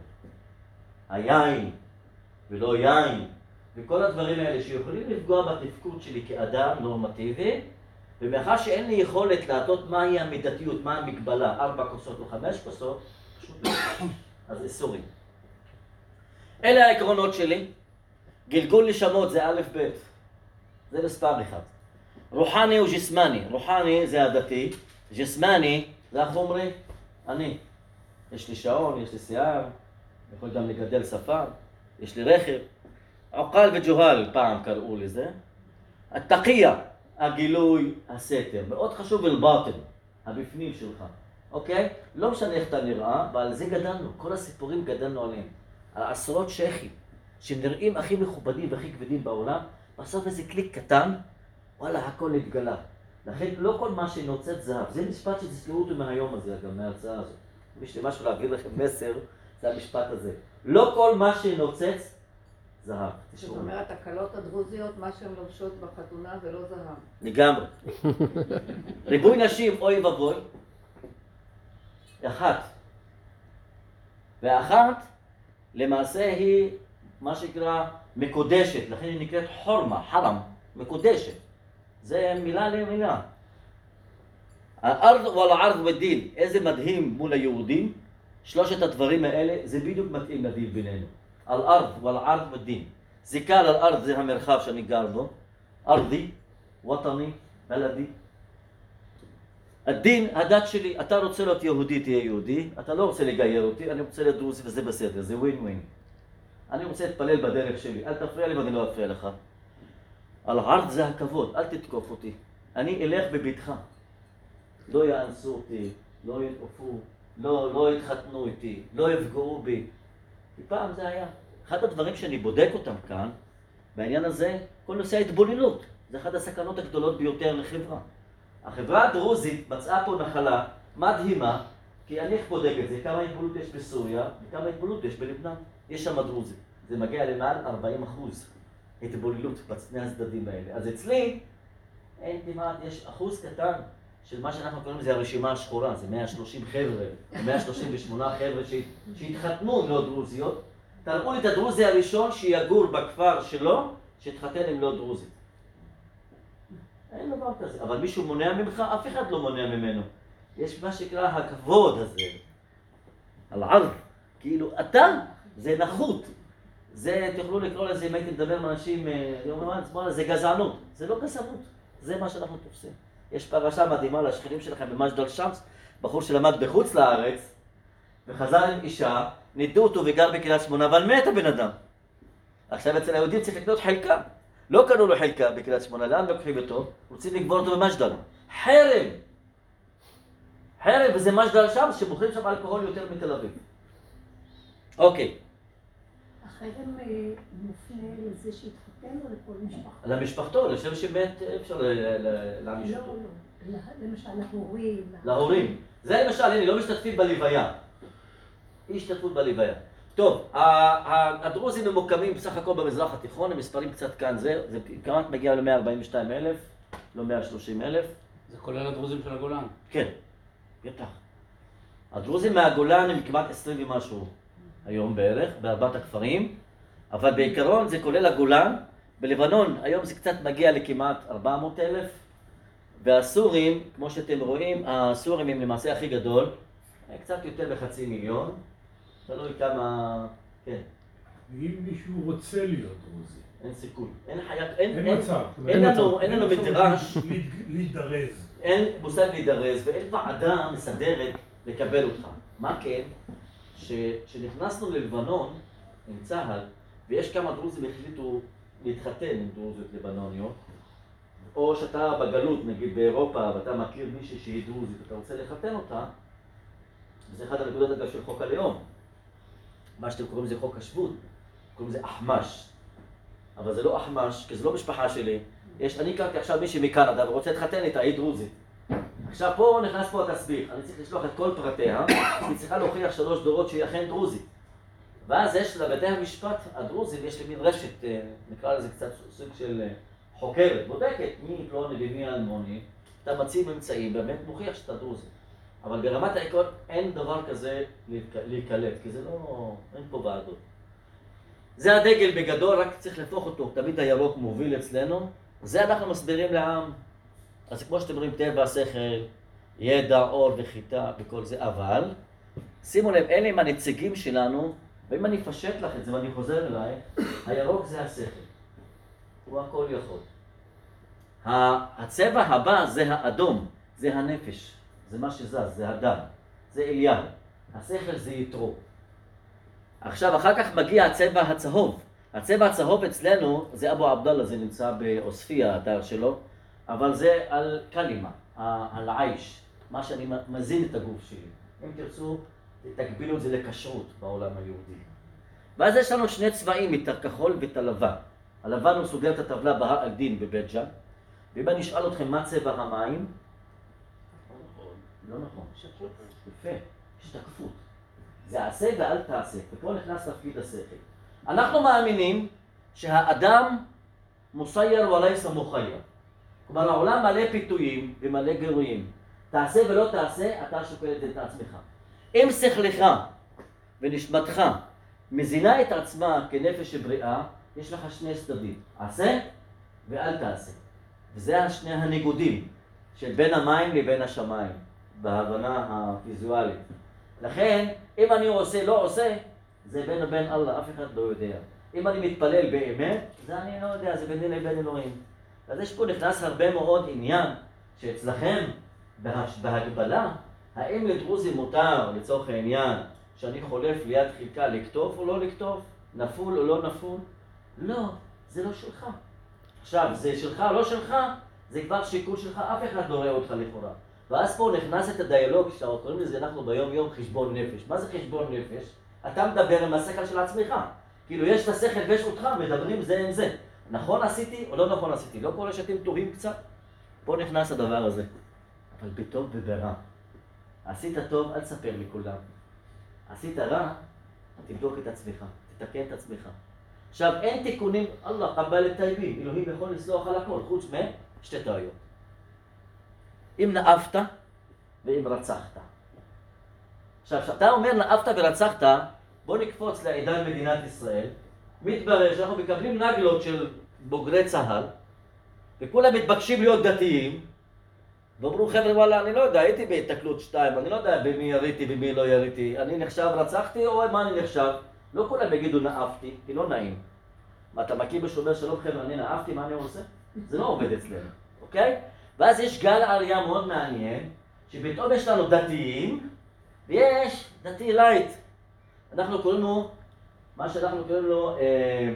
היין ולא יין, וכל הדברים האלה שיכולים לפגוע בתפקוד שלי כאדם נורמטיבי, ומאחר שאין לי יכולת לעשות מהי המידתיות, מה המגבלה, ארבע כוסות או חמש כוסות, פשוט לא. אז איסורים. אלה העקרונות שלי. גלגול נשמות זה א' ב', זה מספר אחד. רוחני וג'סמני. רוחני זה הדתי, ג'סמני זה אנחנו אומרים, אני. יש לי שעון, יש לי שיער, יכול גם לגדל שפה, יש לי רכב. עוקל וג'והל פעם קראו לזה. התקיה, הגילוי, הסתר. מאוד חשוב אל-באטן, הבפנים שלך. אוקיי? לא משנה איך אתה נראה, ועל זה גדלנו. כל הסיפורים גדלנו עליהם. על עשרות שייכים, שנראים הכי מכובדים והכי כבדים בעולם, בסוף איזה קליק קטן, וואלה, הכל נתגלה. לכן לא כל מה שנוצץ זהב. זה משפט שתזכרו אותו מהיום הזה, גם מההרצאה הזאת. יש לי משהו להעביר לכם מסר, זה המשפט הזה. לא כל מה שנוצץ זהב. זאת אומרת, הקלות הדרוזיות, מה שהן לובשות בחתונה זה לא זהב. לגמרי. ריבוי נשים, אוי ובוי. אחת. ואחת, למעשה היא מה שנקרא מקודשת, לכן היא נקראת חורמה, חרם, מקודשת. זה מילה למילה. הארד והארד ודין, איזה מדהים מול היהודים. שלושת הדברים האלה, זה בדיוק מתאים לדיל בינינו. הארד והארד ודין. זיקה לארץ זה המרחב שאני גר בו, ארדי, וטני, בלדי. הדין, הדת שלי, אתה רוצה להיות יהודי, תהיה יהודי, אתה לא רוצה לגייר אותי, אני רוצה להיות דרוזי וזה בסדר, זה ווין ווין. אני רוצה להתפלל בדרך שלי, אל תפריע לי ואני לא אפריע לך. על ערד זה הכבוד, אל תתקוף אותי. אני אלך בביתך. לא יאנסו אותי, לא יתקופו, לא, לא יתחתנו איתי, לא יפגעו בי. פעם זה היה. אחד הדברים שאני בודק אותם כאן, בעניין הזה, כל נושא ההתבוללות. זה אחת הסכנות הגדולות ביותר לחברה. החברה הדרוזית מצאה פה נחלה מדהימה, כי אני בודק את זה, כמה התבוללות יש בסוריה וכמה התבוללות יש בלבנן. יש שם דרוזית. זה מגיע למעל ארבעים אחוז התבוללות בשני הצדדים האלה. אז אצלי, אין כמעט, יש אחוז קטן של מה שאנחנו קוראים לזה הרשימה השחורה, זה מאה ושלושים חבר'ה, מאה שלושים ושמונה חבר'ה שהתחתנו עם לא דרוזיות. תראו לי את הדרוזי הראשון שיגור בכפר שלו, שהתחתן עם לא דרוזית. אין דבר כזה, אבל מישהו מונע ממך, אף אחד לא מונע ממנו. יש מה שקרא הכבוד הזה, על ערד, כאילו אתה, זה נחות. זה, תוכלו לקרוא לזה, אם הייתי מדבר עם אנשים, זה גזענות. זה לא גזענות, זה מה שאנחנו תופסים. יש פרשה מדהימה לשכנים שלכם במג'דל שמס, בחור שלמד בחוץ לארץ, וחזר עם אישה, נידו אותו וגר בקריית שמונה, אבל מת הבן אדם. עכשיו אצל היהודים צריך לקנות חלקה. לא קנו לו חלקה בקריית שמונה, לאן לוקחים אותו? רוצים לגבור אותו במג'דל. חרם! חרם, וזה מג'דל שמס, שמוכרים שם אלכוהול יותר מתל אביב. אוקיי. החרם מופנה לזה שהתחתן או לכל משפחה? למשפחתו, לשם שמת אפשר להעניש לא, אותו. לא. למשל להורים. להורים. זה למשל, הנה, לא משתתפים בלוויה. אי השתתפות בלוויה. טוב, הדרוזים ממוקמים בסך הכל במזרח התיכון, הם מספרים קצת כאן, זה, זה כמעט מגיע ל-מאה ארבעים ושתיים אלף, לא מאה ושלושים אלף. זה כולל הדרוזים של הגולן? כן, בטח. הדרוזים מהגולן הם כמעט עשרים ומשהו היום בערך, בארבעת הכפרים, אבל בעיקרון זה כולל הגולן. בלבנון היום זה קצת מגיע לכמעט ארבע מאות אלף, והסורים, כמו שאתם רואים, הסורים הם למעשה הכי גדול, קצת יותר בחצי מיליון, תלוי כמה, כן. ואם מישהו רוצה להיות דרוזי? אין סיכוי, אין חיה, אין, אין אין, מצב. אין לנו, אין לנו מדרש, להידרז. אין מושג להידרז ואין ועדה מסדרת לקבל אותך. מה כן? שנכנסנו ללבנון עם צה"ל, ויש כמה דרוזים החליטו להתחתן עם דרוזיות לבנוניות, או שאתה בגלות, נגיד באירופה, ואתה מכיר מישהי שהיא דרוזית, אתה רוצה לחתן אותה, וזה אחד הנקודות אגב של חוק הלאום. מה שאתם קוראים לזה חוק השבות, קוראים לזה אחמש. אבל זה לא אחמש, כי זה לא משפחה שלי. יש, אני הכרתי עכשיו מישהי מקנדה ורוצה להתחתן איתה, היא דרוזית. עכשיו פה נכנס פה התסביך, אני צריך לשלוח את כל פרטיה, היא צריכה להוכיח שלוש דורות שהיא אכן דרוזית. ואז יש לבתי המשפט הדרוזים, יש לי מין רשת, נקרא לזה קצת סוג של חוקרת, בודקת מי פלוני ומי אלמוני, אתה מציב ממצאים, באמת מוכיח שאתה דרוזי. אבל ברמת העיקרון אין דבר כזה להיקלט, כי זה לא, אין פה ועדות. זה הדגל בגדול, רק צריך להפוך אותו, תמיד הירוק מוביל אצלנו, זה אנחנו מסבירים לעם. אז כמו שאתם רואים, טבע, שכל, ידע, אור וחיטה וכל זה, אבל שימו לב, אלה הם הנציגים שלנו, ואם אני אפשט לך את זה ואני חוזר אליי, הירוק זה השכל, הוא הכל יכול. הצבע הבא זה האדום, זה הנפש, זה מה שזז, זה הדם, זה אליהו, השכל זה יתרו. עכשיו, אחר כך מגיע הצבע הצהוב. הצבע הצהוב אצלנו, זה אבו עבדאללה, זה נמצא בעוספיא, האתר שלו, אבל זה על קלימה, על עייש, מה שאני מזין את הגוף שלי. אם תרצו, תקבילו את זה לכשרות בעולם היהודי. ואז יש לנו שני צבעים, את הכחול ואת הלבן. הלבן הוא סוגר את הטבלה בהר אל-דין בבית ג'ן, ואם אני אשאל אתכם מה צבע המים, לא נכון, יפה, השתקפות. זה עשה ואל תעשה, ופה נכנס תפקיד השכל. אנחנו מאמינים שהאדם מוסייר ולייס מוחייר. כלומר, העולם מלא פיתויים ומלא גירויים. תעשה ולא תעשה, אתה שוקל את עצמך. אם שכלך ונשמתך מזינה את עצמה כנפש בריאה, יש לך שני צדדים, עשה ואל תעשה. וזה השני הניגודים של בין המים לבין השמיים, בהבנה הפיזואלית. לכן, אם אני עושה, לא עושה, זה בין ובין אללה, אף אחד לא יודע. אם אני מתפלל באמת, זה אני לא יודע, זה ביני לבין אלוהים. אז יש פה נכנס הרבה מאוד עניין שאצלכם בהש... בהגבלה, האם לדרוזי מותר לצורך העניין שאני חולף ליד חלקה לכתוב או לא לכתוב, נפול או לא נפול? לא, זה לא שלך. עכשיו, זה שלך או לא שלך, זה כבר שיקול שלך, אף אחד לא רואה אותך לכאורה. ואז פה נכנס את הדיאלוג, שאנחנו קוראים לזה אנחנו ביום יום חשבון נפש. מה זה חשבון נפש? אתה מדבר עם השכל של עצמך. כאילו יש את השכל ויש אותך, מדברים זה עם זה. נכון עשיתי או לא נכון עשיתי? לא קורה שאתם תוהים קצת? פה נכנס הדבר הזה. אבל בטוב וברע. עשית טוב, אל תספר לכולם. עשית רע, תבדוק את עצמך, תתקן את עצמך. עכשיו, אין תיקונים, אללה קבל את טייבים, אלוהים יכול לסלוח על הכל, חוץ משתי טעויות. אם נאפת ואם רצחת. עכשיו, כשאתה אומר נאפת ורצחת, בוא נקפוץ לעידן מדינת ישראל, מתברר שאנחנו מקבלים נגלות של בוגרי צה"ל, וכולם מתבקשים להיות דתיים, ואומרו חבר'ה וואלה, אני לא יודע, הייתי בהתקלות שתיים, אני לא יודע במי יריתי במי לא יריתי, אני נחשב רצחתי או מה אני נחשב? לא כולם יגידו נאפתי, כי לא נעים. מה, אתה מכיר בשומר שלום חבר'ה, אני נאפתי, מה אני עושה? זה לא עובד אצלנו, אוקיי? ואז יש גל עלייה מאוד מעניין, שפתאום יש לנו דתיים, ויש דתי לייט. אנחנו קוראים לו, מה שאנחנו קוראים לו, אה,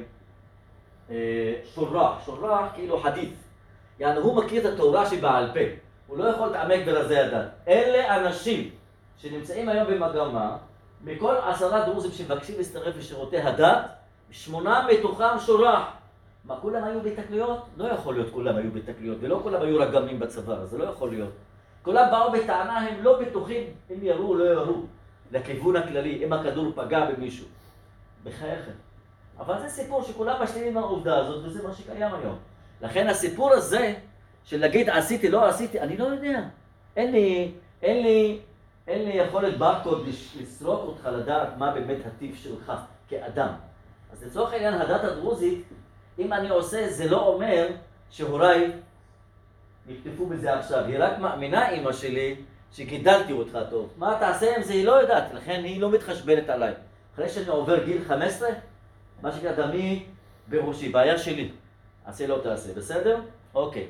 אה, שורח, שורח כאילו חדית'. יעני הוא מכיר את התורה שבעל פה, הוא לא יכול להתעמק ברזי הדת. אלה אנשים שנמצאים היום במגמה, מכל עשרה דרוזים שמבקשים להצטרף לשירותי הדת, שמונה מתוכם שורח. מה, כולם היו בהתקלויות? לא יכול להיות כולם היו בהתקלויות, ולא כולם היו רגמים בצבא, זה לא יכול להיות. כולם באו בטענה, הם לא בטוחים אם ירו או לא ירו, לכיוון הכללי, אם הכדור פגע במישהו. בחייכם. אבל זה סיפור שכולם משלימים מהעובדה הזאת, וזה מה שקיים היום. לכן הסיפור הזה, של להגיד עשיתי, לא עשיתי, אני לא יודע. אין לי, אין לי, אין לי יכולת ברקוד לסרוק אותך לדעת מה באמת הטיב שלך כאדם. אז לצורך העניין, הדת הדרוזית, אם אני עושה, זה לא אומר שהוריי נכתפו בזה עכשיו. היא רק מאמינה, אמא שלי, שגידלתי אותך טוב. מה תעשה עם זה? היא לא יודעת, לכן היא לא מתחשבנת עליי. אחרי שאני עובר גיל חמש עשרה, מה שקרה דמי בראשי, בעיה שלי. עשה לא תעשה, בסדר? אוקיי.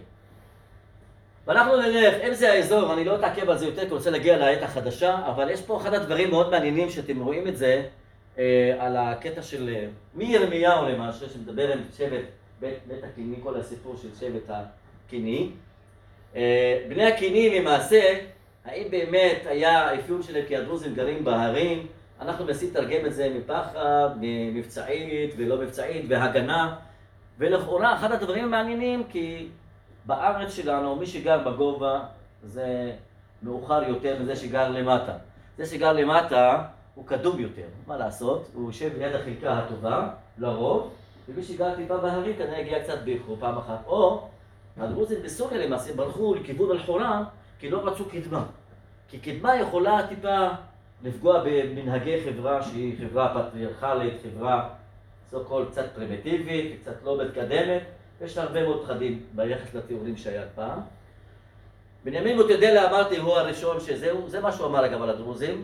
ואנחנו נלך, אם זה האזור, אני לא אתעכב על זה יותר, כי אני רוצה להגיע לעת החדשה, אבל יש פה אחד הדברים מאוד מעניינים שאתם רואים את זה, אה, על הקטע של אה, מי ירמיהו למשהו, שמדבר עם שבט בית, בית הקיני, כל הסיפור של שבט הקיני. אה, בני הקיני למעשה, האם באמת היה האפיון שלהם כי הדרוזים גרים בהרים, אנחנו מנסים לתרגם את זה מפחד, מבצעית ולא מבצעית, והגנה, ולכאורה אחד הדברים המעניינים, כי בארץ שלנו, מי שגר בגובה זה מאוחר יותר מזה שגר למטה. זה שגר למטה הוא קדום יותר, מה לעשות? הוא יושב ליד החלקה הטובה, לרוב, ומי שגר טיפה בהרים כנראה הגיע קצת באיחור פעם אחת. או הדרוזים בסוריה למעשה ברחו לכיוון אל-חורם כי לא רצו קדמה. כי קדמה יכולה טיפה לפגוע במנהגי חברה שהיא חברה פטריארכלית, חברה סו קול קצת פרימיטיבית, קצת לא מתקדמת. יש הרבה מאוד פחדים ביחס לתיאורים שהיה פעם. בנימין מוטדלה אמרתי, הוא הראשון שזהו, זה מה שהוא אמר אגב על הדרוזים.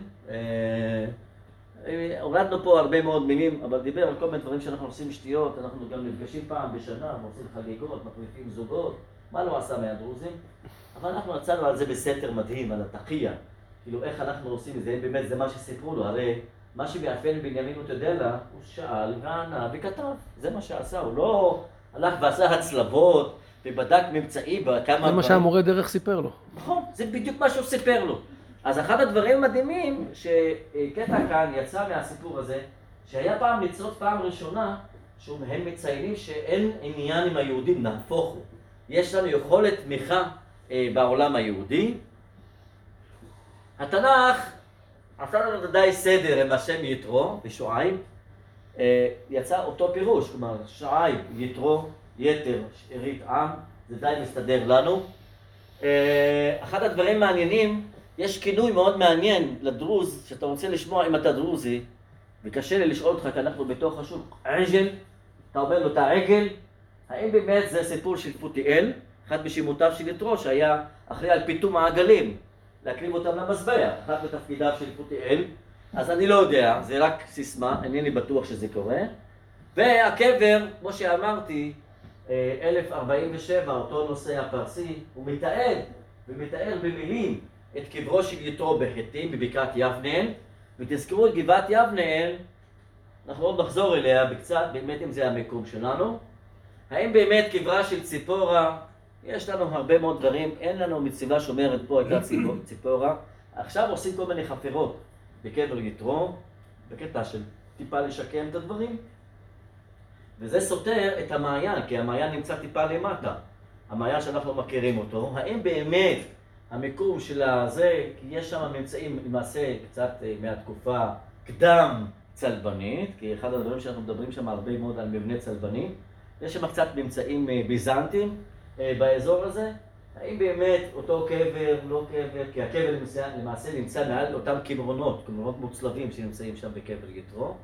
הורדנו פה הרבה מאוד מילים, אבל דיבר על כל מיני דברים שאנחנו עושים שטויות, אנחנו גם נפגשים פעם בשנה, עושים חגיגות, מחליפים זוגות, מה לא עשה מהדרוזים? אבל אנחנו יצאנו על זה בסתר מדהים, על התחיה. כאילו איך אנחנו עושים את זה, באמת זה מה שסיפרו לו, הרי מה שמאפיין בנימין מוטדלה, הוא שאל וענה וכתב, זה מה שעשה, הוא לא הלך ועשה הצלבות ובדק ממצאים בכמה... זה מה שהמורה דרך סיפר לו. נכון, זה בדיוק מה שהוא סיפר לו. אז אחד הדברים המדהימים שקטע כאן יצא מהסיפור הזה, שהיה פעם ניצוץ פעם ראשונה, שהם מציינים שאין עניין עם היהודים, נהפוך הוא. יש לנו יכולת תמיכה אה, בעולם היהודי. התנ"ך עשה לנו די סדר עם השם יתרו ושועייב, אה, יצא אותו פירוש, כלומר שועייב, יתרו, יתר, שארית עם, זה די מסתדר לנו. אה, אחד הדברים מעניינים, יש כינוי מאוד מעניין לדרוז, שאתה רוצה לשמוע אם אתה דרוזי, וקשה לי לשאול אותך כי אנחנו בתוך השוק, עגל, אתה אומר לו את העגל, האם באמת זה סיפור של פותיאל, אחד משימותיו של יתרו שהיה אחראי על פיתום העגלים, להקריב אותם למזבח, אחד מתפקידיו של פותיאל, אז אני לא יודע, זה רק סיסמה, אינני בטוח שזה קורה. והקבר, כמו שאמרתי, אלף ארבעים ושבע, אותו נושא הפרסי, הוא מתאר, ומתאר במילים את קברו של יתרו בחיטים בבקעת יבנאל, ותזכרו את גבעת יבנאל, אנחנו עוד נחזור אליה בקצת, באמת אם זה המקום שלנו. האם באמת קברה של ציפורה, יש לנו הרבה מאוד דברים, אין לנו מצווה שאומרת פה הייתה ציפורה, עכשיו עושים כל מיני חפירות בקבר יתרו, בקטע של טיפה לשקם את הדברים, וזה סותר את המעיין, כי המעיין נמצא טיפה למטה, המעיין שאנחנו מכירים אותו. האם באמת המיקום של הזה, כי יש שם ממצאים למעשה קצת מהתקופה קדם צלבנית, כי אחד הדברים שאנחנו מדברים שם הרבה מאוד על מבנה צלבני, יש שם קצת ממצאים ביזנטיים באזור הזה. האם באמת אותו קבר, לא קבר, כי הקבר למעשה, למעשה נמצא מעל אותם קברונות, קברונות מוצלבים שנמצאים שם בקבר יתרו.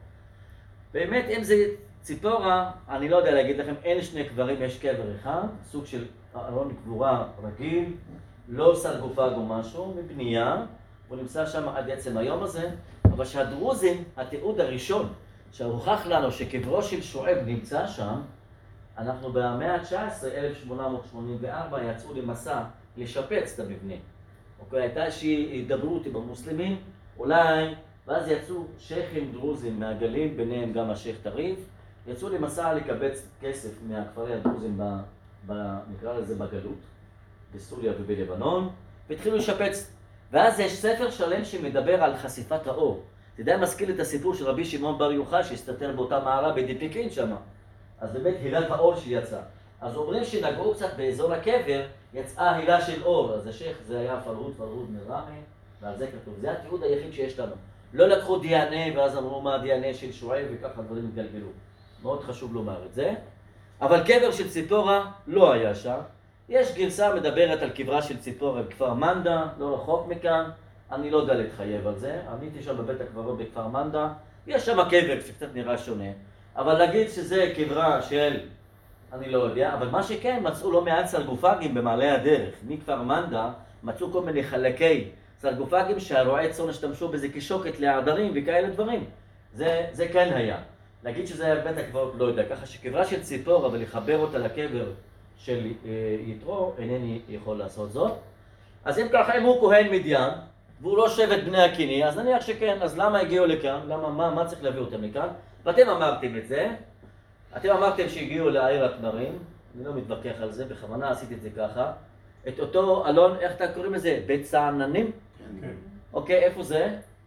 באמת אם זה ציפורה, אני לא יודע להגיד לכם, אין שני קברים, יש קבר אחד, סוג של ארון קבורה רגיל, לא סרגופג או משהו, מבנייה, הוא נמצא שם עד עצם היום הזה, אבל שהדרוזים, התיעוד הראשון שהוכח לנו שקברו של שועב נמצא שם, אנחנו במאה ה-תשע עשרה, אלף שמונה מאות שמונים וארבע, יצאו למסע לשפץ את המבנה. אוקיי, הייתה איזושהי הידברות עם המוסלמים, אולי, ואז יצאו שייחים דרוזים מהגליל, ביניהם גם השייח טריף, יצאו למסע לקבץ כסף מהכפרי הדרוזים, ב, ב, נקרא לזה בגלות, בסוריה ובלבנון, והתחילו לשפץ. ואז יש ספר שלם שמדבר על חשיפת האור. זה די מזכיר את הסיפור של רבי שמעון בר יוחאי שהסתתר באותה מערה בדיפיקין שם. אז באמת הילת האור שיצא. אז אומרים שנגעו קצת באזור הקבר, יצאה הילה של אור. אז השייח זה היה פרהוד, פרהוד מרמי, ועל זה כתוב. זה התיעוד היחיד שיש לנו. לא לקחו די אן איי ואז אמרו מה די אן איי של שועב וככה דברים התגלגלו. מאוד חשוב לומר את זה. אבל קבר של ציפורה לא היה שם. יש גרסה מדברת על קברה של ציפורה בכפר מנדה, לא רחוק מכאן. אני לא יודע להתחייב על זה. אני הייתי שם בבית הקברות בכפר מנדה. יש שם קבר שקצת נראה שונה. אבל להגיד שזה קברה של, אני לא יודע, אבל מה שכן, מצאו לא מעט סרגופגים במעלה הדרך. מכפר מנדה מצאו כל מיני חלקי סרגופגים שהרועי צאן השתמשו בזה כשוקת לעדרים וכאלה דברים. זה, זה כן היה. להגיד שזה היה בית הקברות, לא יודע. ככה שקברה של ציפורה ולחבר אותה לקבר של יתרו, אינני יכול לעשות זאת. אז אם ככה, אם הוא כהן מדיין, והוא לא שבט בני הקיני, אז נניח שכן, אז למה הגיעו לכאן? למה, מה, מה צריך להביא אותם לכאן? ואתם אמרתם את זה, אתם אמרתם שהגיעו לעיר התמרים, אני לא מתווכח על זה, בכוונה עשיתי את זה ככה, את אותו אלון, איך אתה קוראים לזה? בית צעננים? כן. אוקיי, איפה זה?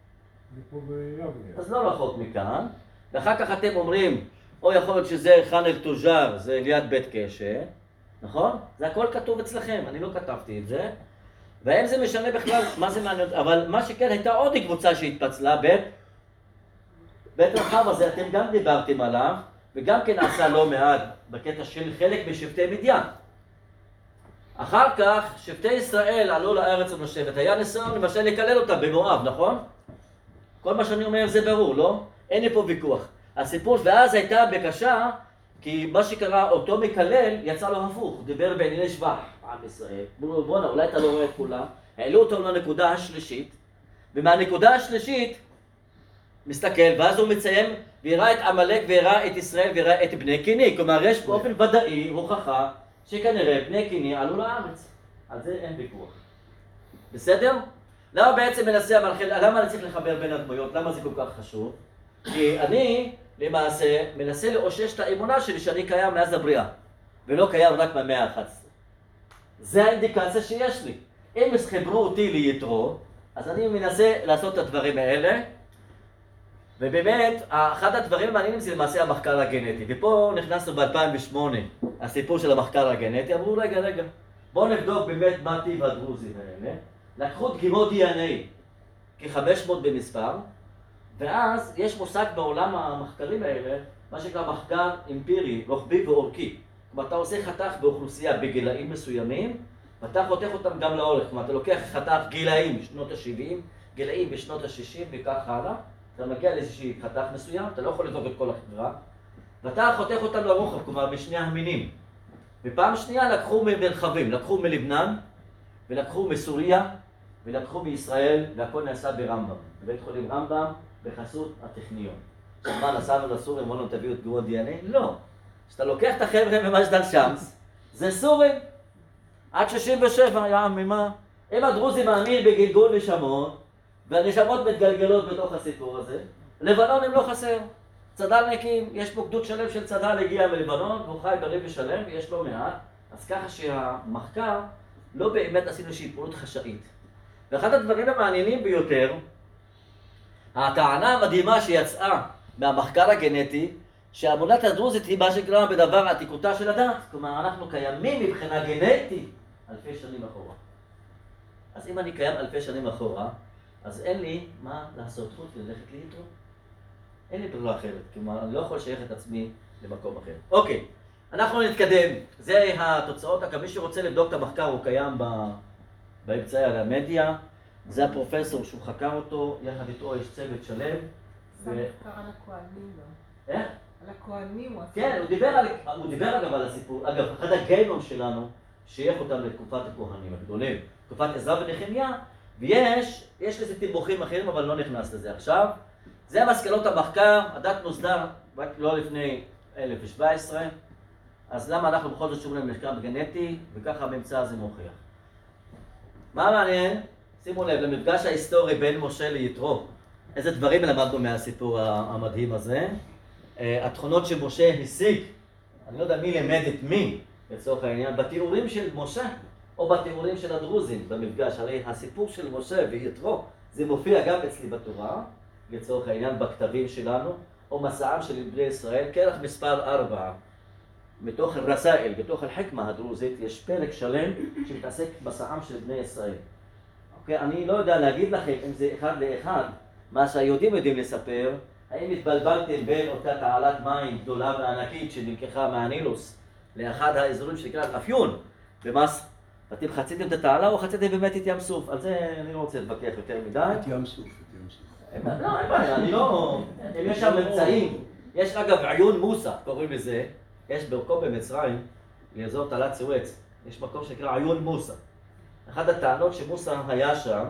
זה פה ביבנה. אז לא רחוק מכאן, ואחר כך אתם אומרים, או יכול להיות שזה חאן אל תוג'אר, זה ליד בית קשה, נכון? זה הכל כתוב אצלכם, אני לא כתבתי את זה, והאם זה משנה בכלל, מה זה מעניין, אבל מה שכן, הייתה עוד קבוצה שהתפצלה, בית, בית רחב הזה, אתם גם דיברתם עליו, וגם כן עשה לא מעט בקטע של חלק משבטי מדיין. אחר כך, שבטי ישראל עלו לארץ המשבט, היה ניסיון למשל לקלל אותם במואב, נכון? כל מה שאני אומר זה ברור, לא? אין לי פה ויכוח. הסיפור, ואז הייתה בקשה, כי מה שקרה, אותו מקלל, יצא לו הפוך, דיבר בענייני שבח, עם ישראל. בואו, בואו, אולי אתה לא רואה את כולם. העלו אותו לנקודה השלישית, ומהנקודה השלישית, מסתכל, ואז הוא מציין, ויראה את עמלק, ויראה את ישראל, ויראה את בני קיני. כלומר, יש באופן ודאי הוכחה, שכנראה בני קיני עלו לארץ. על זה אין ויכוח. בסדר? למה בעצם מנסה המלכי, למה אני צריך לחבר בין הדמויות? למה זה כל כך חשוב? כי אני, למעשה, מנסה לאושש את האמונה שלי שאני קיים מאז הבריאה, ולא קיים רק במאה ה-אחת עשרה. זה האינדיקציה שיש לי. אם יסחברו אותי ליתרו, אז אני מנסה לעשות את הדברים האלה, ובאמת, אחד הדברים המעניינים זה למעשה המחקר הגנטי. ופה נכנסנו ב-אלפיים ושמונה, הסיפור של המחקר הגנטי, אמרו רגע רגע, בואו נבדוק באמת מה טיב הדרוזים האלה. לקחו דגימות די אן איי, כ-חמש מאות במספר, ואז יש מושג בעולם המחקרים האלה, מה שנקרא מחקר אמפירי, רוחבי ואורכי. כלומר, אתה עושה חתך באוכלוסייה בגילאים מסוימים, ואתה חותך אותם גם לאורך. כלומר, אתה לוקח חתך גילאים בשנות ה-שבעים, גילאים בשנות ה-שישים וכך הלאה. אתה מגיע לאיזושהי חתך מסוים, אתה לא יכול לבדוק את כל החברה, ואתה חותך אותם לרוחב, כלומר בשני המינים. ופעם שנייה לקחו ממרחבים, לקחו מלבנן, ולקחו מסוריה, ולקחו מישראל, והכל נעשה ברמב"ם, בבית חולים רמב"ם, בחסות הטכניון. מה, נסענו לסורים, אמרנו תביאו את גרוע די אן איי? לא. כשאתה לוקח את החבר'ה ממג'דל שמס, זה סורים. עד שישים ושבע, יא עמי, מה? אם הדרוזי מאמין בגלגול נשמות, והנשמות מתגלגלות בתוך הסיפור הזה, לבנון הם לא חסר. צד"לניקים, יש פה גדוד שלם של צד"ל הגיע מלבנון, והוא חי בריב ושלם, ויש לו מעט. אז ככה שהמחקר, לא באמת עשינו איזושהי פעילות חשאית. ואחד הדברים המעניינים ביותר, הטענה המדהימה שיצאה מהמחקר הגנטי, שהמולדת הדרוזית היא מה שקרה בדבר עתיקותה של הדת. כלומר, אנחנו קיימים מבחינה גנטית אלפי שנים אחורה. אז אם אני קיים אלפי שנים אחורה, אז אין לי מה לעשות חוץ וללכת ליתרו. אין לי ברירה אחרת, כלומר, אני לא יכול לשייך את עצמי למקום אחר. אוקיי, אנחנו נתקדם. זה התוצאות. מי שרוצה לבדוק את המחקר, הוא קיים באמצעי המדיה. זה הפרופסור שהוא חקר אותו, יחד איתו יש צוות שלם. עשה מחקר על הכהנים גם. איך? על הכהנים הוא עשה. כן, הוא דיבר, על, הוא דיבר אגב על הסיפור. אגב, אחד הגיהנום שלנו, שייך אותם לתקופת הכהנים הגדולים, תקופת עזרא ונחמיה, ויש, יש לזה תימוכים אחרים, אבל לא נכנס לזה עכשיו. זה מסקנות המחקר, הדת נוסדה רק לא לפני אלף ושבע עשרה, אז למה אנחנו בכל זאת שומעים למחקר גנטי, וככה הממצא הזה מוכיח. מה מעניין? שימו לב, למפגש ההיסטורי בין משה ליתרו. איזה דברים למדנו מהסיפור המדהים הזה. התכונות שמשה השיג, אני לא יודע מי למד את מי, לצורך העניין, בתיאורים של משה, או בתיאורים של הדרוזים במפגש. הרי הסיפור של משה ויתרו, זה מופיע גם אצלי בתורה, לצורך העניין בכתבים שלנו, או מסעם של בני ישראל, כרך מספר ארבע. מתוך הרסאיל, בתוך החכמה הדרוזית, יש פרק שלם שמתעסק מסעם של בני ישראל. אוקיי? אני לא יודע להגיד לכם אם זה אחד לאחד, מה שהיהודים יודעים לספר, האם התבלבלתם בין אותה תעלת מים גדולה וענקית שנלקחה מהנילוס לאחד האזורים שנקרא אפיון במס, ואתם חציתם את התעלה או חציתם באמת את ים סוף? על זה אני לא רוצה להתווכח יותר מדי. את ים סוף, את ים סוף. לא, אין בעיה, אני לא... אם יש שם ממצאים, יש אגב עיון מוסא, קוראים לזה, יש במקום במצרים, לאזור תעלת סואץ, יש מקום שנקרא עיון מוסא. אחת הטענות שמוסא היה שם,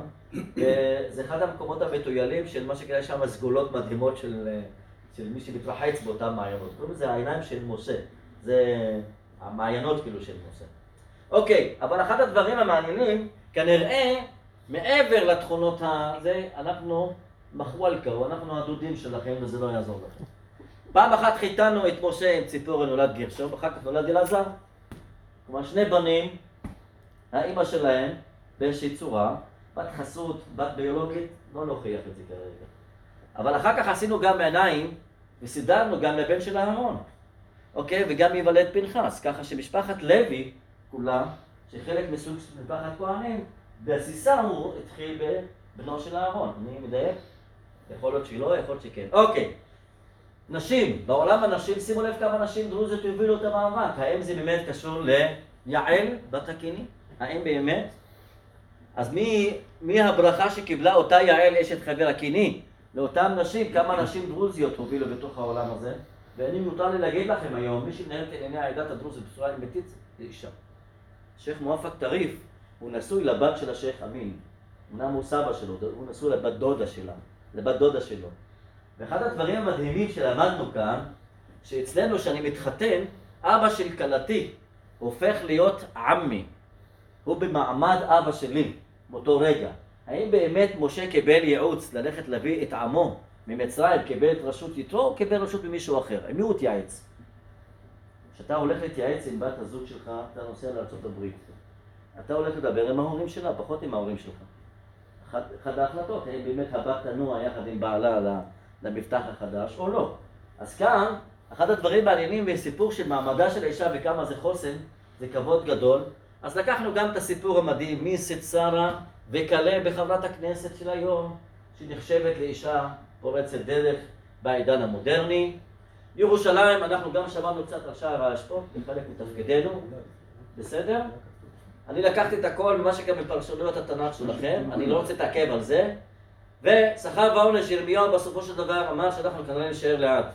זה אחד המקומות המטוילים של מה שקרה שם סגולות מדהימות של, של מי שמתרחץ באותם מעיינות. קוראים לזה העיניים של משה, זה המעיינות כאילו של משה. אוקיי, אבל אחד הדברים המעניינים, כנראה, מעבר לתכונות הזה, אנחנו מחרו על קרו, אנחנו הדודים שלכם וזה לא יעזור לכם. פעם אחת חיתנו את משה עם ציפור נולד גרשום, אחר כך נולד אלעזר. כלומר שני בנים, האמא שלהם באיזושהי צורה, בת חסות, בת ביולוגית, לא נוכיח את זה כרגע. אבל אחר כך עשינו גם עיניים וסידרנו גם לבן של אהרון. אוקיי? וגם ייוולד פנחס, ככה שמשפחת לוי כולה, שחלק מסוג של משפחת כהנים, בסיסה הוא התחיל בבנו של אהרון. אני מדייק? יכול להיות שלא, יכול להיות שכן. אוקיי. נשים, בעולם הנשים, שימו לב כמה נשים דרוזיות הובילו את המאבק. האם זה באמת קשור ליעל בת הקיני? האם באמת? אז מי, מי הברכה שקיבלה אותה יעל אשת חבר הקיני? לאותן נשים, כמה נשים דרוזיות הובילו בתוך העולם הזה? ואני מותר לי להגיד לכם היום, מי שמנהל את ענייני העדת הדרוזית בצורה אמיתית, זה אישה. שייח מואפק טריף, הוא נשוי לבת של השייח אמין. אמנם הוא סבא שלו, הוא נשוי לבת דודה שלה, לבת דודה שלו. ואחד הדברים המדהימים שלמדנו כאן, שאצלנו שאני מתחתן, אבא של כלתי הופך להיות עמי. הוא במעמד אבא שלי, באותו רגע. האם באמת משה קיבל ייעוץ ללכת להביא את עמו ממצרים, קיבל את רשות יתרו, או קיבל רשות ממישהו אחר? עם מי הוא התייעץ? כשאתה הולך להתייעץ עם בת הזוג שלך, אתה נוסע לארצות הברית. אתה הולך לדבר עם ההורים שלה, פחות עם ההורים שלך. אחד, אחד ההחלטות, האם באמת הבת תנוע יחד עם בעלה למבטח החדש או לא. אז כאן, אחד הדברים מעניינים בסיפור של מעמדה של האישה וכמה זה חוסן, זה כבוד גדול. אז לקחנו גם את הסיפור המדהים מסיצרה וכלה בחברת הכנסת של היום, שנחשבת לאישה פורצת דרך בעידן המודרני. ירושלים, אנחנו גם שמענו קצת על שער האשפות, בחלק מתפקידנו, בסדר? אני לקחתי את הכל ממה שגם בפרשנויות התנ"ך שלכם, אני לא רוצה להתעכב על זה. ושכר ועונש ירמיהו בסופו של דבר אמר שאנחנו כנראה נשאר לעד.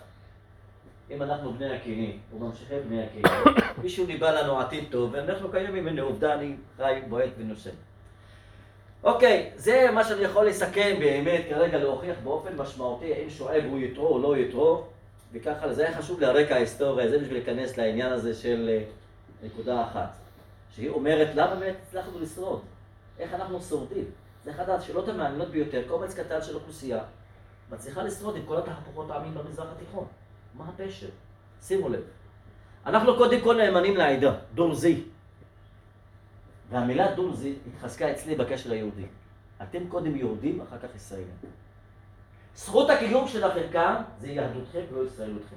אם אנחנו בני הקיני, וממשיכי בני הקיני, מישהו ניבא לנו עתיד טוב, ואנחנו קיימים, הנה עובדה, אני חי, בועט ונושם. אוקיי, זה מה שאני יכול לסכם באמת כרגע להוכיח באופן משמעותי האם שואב הוא יתרו או לא יתרו, וככה, זה היה חשוב להרקע ההיסטוריה, זה בשביל להיכנס לעניין הזה של נקודה אחת, שהיא אומרת למה באמת הצלחנו לשרוד, איך אנחנו שורדים. זה אחת השאלות המעניינות ביותר, קומץ קטן של אוכלוסייה מצליחה לשרוד עם כל התהפוכות העמים במזרח התיכון. מה הפשר? שימו לב. אנחנו קודם כל נאמנים לעדה, דורזי. והמילה דורזי התחזקה אצלי בקשר היהודי. אתם קודם יהודים, אחר כך ישראלים. זכות הקיום שלכם כאן זה יהדותכם ולא ישראלותכם.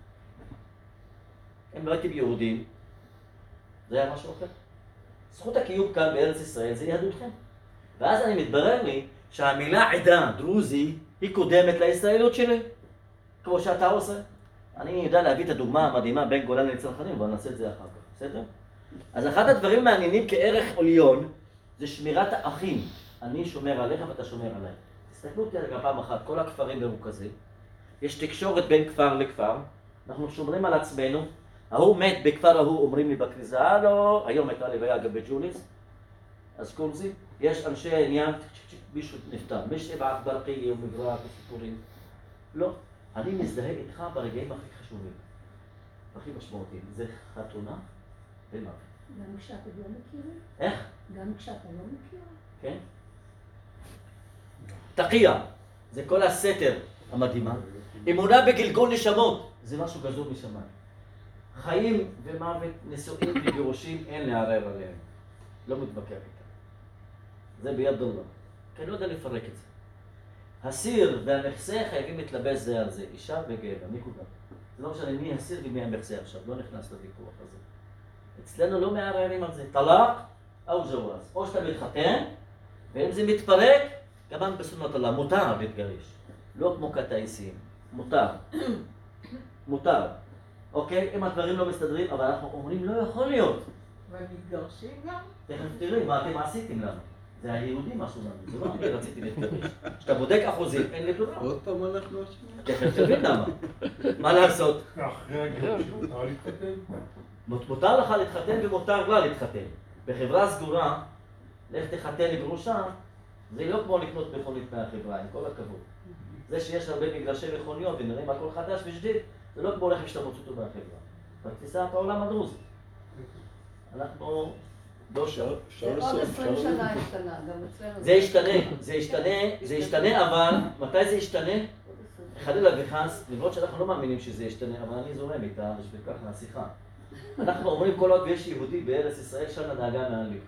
אם לא הייתם יהודים, זה היה משהו אחר. זכות הקיום כאן בארץ ישראל זה יהדותכם. ואז אני מתברר לי שהמילה עדה, דרוזי, היא קודמת לישראלות שלי. כמו שאתה עושה. אני יודע להביא את הדוגמה המדהימה בין גולן לצנחנים, אבל נעשה את זה אחר כך, בסדר? אז אחד הדברים המעניינים כערך עליון זה שמירת האחים. אני שומר עליך ואתה שומר עליי. תסתכלו אותי רגע פעם אחת, כל הכפרים מרוכזים. יש תקשורת בין כפר לכפר. אנחנו שומרים על עצמנו. ההוא מת בכפר ההוא, אומרים לי בכניסה, לא, היום הייתה לוויה גם בג'וליס. אז כל זה, יש אנשי עניין, מישהו נפטר, מישהו בעכברקי ומברק וסיפורים. לא, אני מזדהה איתך ברגעים הכי חשובים, הכי משמעותיים. זה חתונה ומוות. גם כשאתם לא מכירים? איך? גם כשאתה לא מכיר? כן. תקייה, זה כל הסתר המדהימה. אמונה בגלגול נשמות, זה משהו גזור משמיים. חיים ומוות, נישואים וגירושים, אין לערער עליהם. לא מתווכח איתם. זה ביד אללה. כי אני לא יודע לפרק את זה. הסיר והמכסה חייבים להתלבש זה על זה, אישה וגבר, נקודה. זה לא משנה מי הסיר ומי המכסה עכשיו, לא נכנס לוויכוח הזה. אצלנו לא מערערים על זה. טלאק או ג'וואז. או שאתה מתחתן, ואם זה מתפרק, גם בסונות אללה, מותר להתגרש. לא כמו קטעיסים. מותר. מותר. אוקיי? אם הדברים לא מסתדרים, אבל אנחנו אומרים לא יכול להיות. והם מתגרשים גם? תכף תראי מה אתם עשיתם לנו. זה היהודים משהו לנו, זה לא אני רציתי להתגרש. כשאתה בודק אחוזים, אין לי תורה. עוד פעם אנחנו עכשיו. תכף תבין למה. מה לעשות? אחרי הגירוש מותר להתחתן? מותר לך להתחתן ומותר לה להתחתן. בחברה סגורה, לך תחתן לגרושה, זה לא כמו לקנות מכונית מהחברה, עם כל הכבוד. זה שיש הרבה מגרשי מכוניות ונראים הכל חדש ושדיד, זה לא כמו רכב שאתה מוצא אותו מהחברה. בתפיסת העולם הדרוזי. אנחנו לא שם. זה עוד עשרים שנה השתנה, גם אצלנו. זה ישתנה, זה ישתנה, זה ישתנה, אבל מתי זה ישתנה? חלילה וחס, למרות שאנחנו לא מאמינים שזה ישתנה, אבל אני זורם איתה בשביל כך מהשיחה. אנחנו אומרים כל עוד ויש יהודי בארץ ישראל, שם הדאגה מעל ליבך.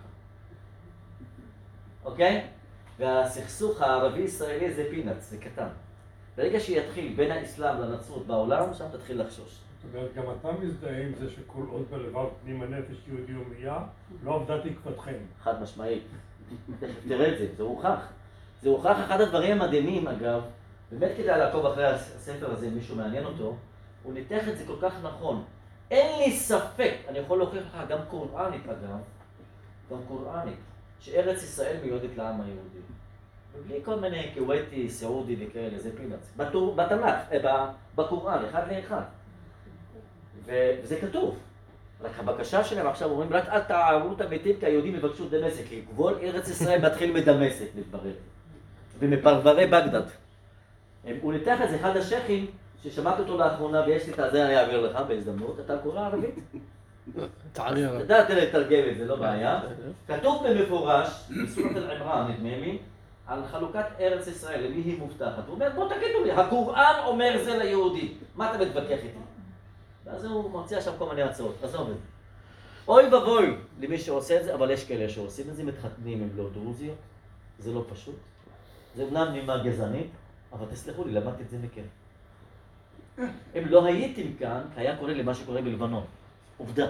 אוקיי? והסכסוך הערבי-ישראלי זה פינאץ, זה קטן. ברגע שיתחיל בין האסלאם לנצרות בעולם, שם תתחיל לחשוש. זאת אומרת, גם אתה מזדהה עם זה שכל עוד בלבב פנים הנפש יהודי ומייה, לא עבדה תקוותכם. חד משמעית. תראה את זה, זה הוכח. זה הוכח אחד הדברים המדהימים, אגב, באמת כדאי לעקוב אחרי הספר הזה, אם מישהו מעניין אותו, הוא ניתח את זה כל כך נכון. אין לי ספק, אני יכול להוכיח לך גם קוראנית אגב, גם קוראנית, שארץ ישראל מיועדת לעם היהודי. ובלי כל מיני כווייתי, סעודי וכאלה, זה פינאץ. בתנ"ך, בקוראן, אחד לאחד. וזה כתוב. רק הבקשה שלהם עכשיו אומרים, רק אל תערו את המתים כי היהודים יבקשו דמשק, כי גבול ארץ ישראל מתחיל מדמשק, מתברר. ומפרברי בגדד. הוא ניתח את זה, אחד השייחים, ששמעת אותו לאחרונה, ויש לי את זה, אני אעביר לך בהזדמנות, אתה קורא ערבית? תעני ערבית. אתה יודע, לתרגם את זה, לא בעיה. כתוב במפורש, בסורת אל-עמרן, נדמה לי, על חלוקת ארץ ישראל, למי היא מובטחת. הוא אומר, בוא תגידו לי, הקוראן אומר זה ליהודי, מה אתה מתווכח איתי? ואז הוא מציע שם כל מיני הצעות, עזוב את זה. אוי ואבוי למי שעושה את זה, אבל יש כאלה שעושים את זה, מתחתנים עם לא דרוזיות, זה לא פשוט. זה אומנם נימה גזענית, אבל תסלחו לי, למדתי את זה מכם. אם לא הייתם כאן, היה קורה למה שקורה בלבנון. עובדה.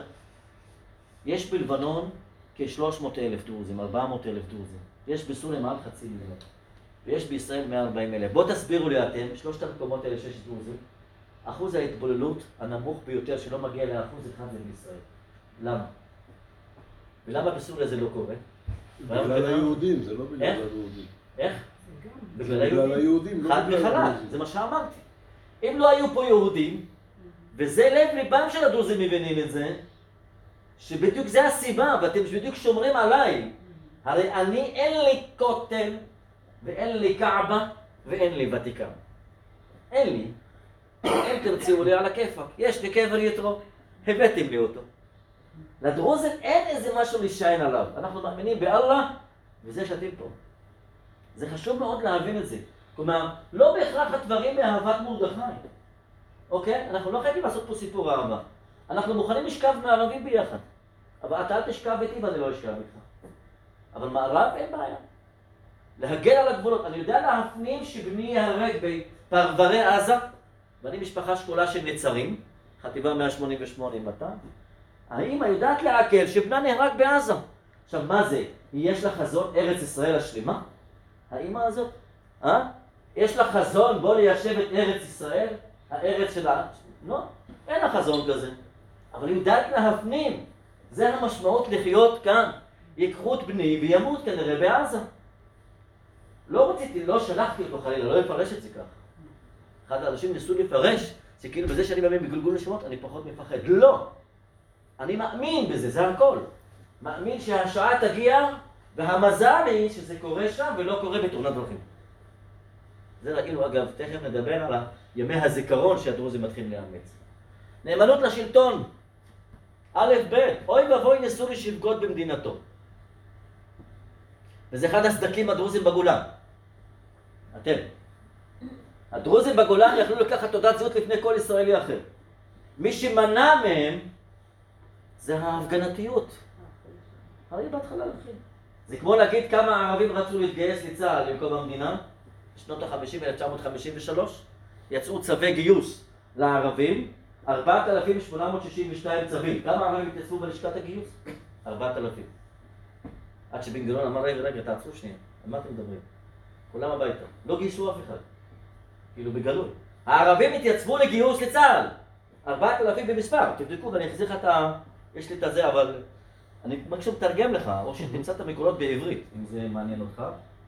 יש בלבנון כ-שלוש מאות אלף דרוזים, ארבע מאות אלף דרוזים. יש בסוריה מעל חצי מיליון. ויש בישראל מאה וארבעים אלף. בואו תסבירו לי אתם, שלושת המקומות האלה שיש דרוזים, אחוז ההתבוללות הנמוך ביותר שלא מגיע לאחוז אחד זה בישראל. למה? ולמה בסוריה זה לא קורה? בגלל היהודים, זה לא בגלל איך? היהודים. איך? בגלל היהודים, לא חד בגלל וחלק, הדרוזים. זה מה שאמרתי. אם לא היו פה יהודים, וזה לב ליבם של הדרוזים מבינים את זה, שבדיוק זה הסיבה, ואתם בדיוק שומרים עליי, הרי אני אין לי כותל, ואין לי קעבה, ואין לי ותיקן. אין לי. אם תרצו לי על הכיפק. יש לי קבר יתרו. הבאתם לי אותו. לדרוזים אין איזה משהו להישען עליו. אנחנו מאמינים באללה, וזה שאתם פה. זה חשוב מאוד להבין את זה. כלומר, לא בהכרח הדברים מאהבת מרדכי. אוקיי? אנחנו לא חייבים לעשות פה סיפור אהבה. אנחנו מוכנים לשכב מערבים ביחד. אבל אתה אל תשכב איתי ואני לא אשכב איתך. אבל מערב אין בעיה. להגן על הגבולות. אני יודע להפנים שבני ייהרג בפרברי עזה, ואני משפחה שכולה של נצרים, חטיבה מאה שמונים ושמונה עם מתן. האמא יודעת לעכל שבנה נהרג בעזה. עכשיו, מה זה? יש לה חזון ארץ ישראל השלמה? האמא הזאת? אה? יש לה חזון בוא ליישב את ארץ ישראל? הארץ שלה? לא, אין לה חזון כזה. אבל היא יודעת להפנים. זה המשמעות לחיות כאן. ייקחו את בני וימות כנראה בעזה. לא רציתי, לא שלחתי אותו חלילה, לא לפרש את זה כך. אחד האנשים ניסו לפרש, שכאילו בזה שאני מאמין בגלגול נשמות, אני פחות מפחד. לא! אני מאמין בזה, זה הכל. מאמין שהשעה תגיע, והמזל היא שזה קורה שם ולא קורה בתאונת דרכים. זה ראינו אגב, תכף נדבר על ימי הזיכרון שהדרוזים מתחילים לאמץ. נאמנות לשלטון. א' ב', אוי ואבוי נסורי שיבגוד במדינתו. וזה אחד הסדקים הדרוזים בגולן. אתם. הדרוזים בגולן יכלו לקחת תעודת זהות לפני כל ישראלי אחר. מי שמנע מהם זה ההפגנתיות. הרי בהתחלה לכם. זה כמו להגיד כמה ערבים רצו להתגייס לצה"ל במקום המדינה. בשנות ה-חמישים, אלף תשע מאות חמישים ושלוש, יצאו צווי גיוס לערבים, ארבעת אלפים שמונה מאות שישים ושתיים צווים. כמה ערבים התייצבו בלשכת הגיוס? ארבעת אלפים. עד שבן גוריון אמר, רגע, רגע, תעצרו שנייה. על מה אתם מדברים? כולם הביתה. לא גייסו אף אחד. כאילו בגלוי. הערבים התייצבו לגיוס לצה"ל. ארבעת אלפים במספר. תבדקו ואני אחזיר לך את ה... יש לי את הזה, אבל... אני מקשור מתרגם לך, או שתמצא את המקורות בעברית, אם זה מעניין אותך.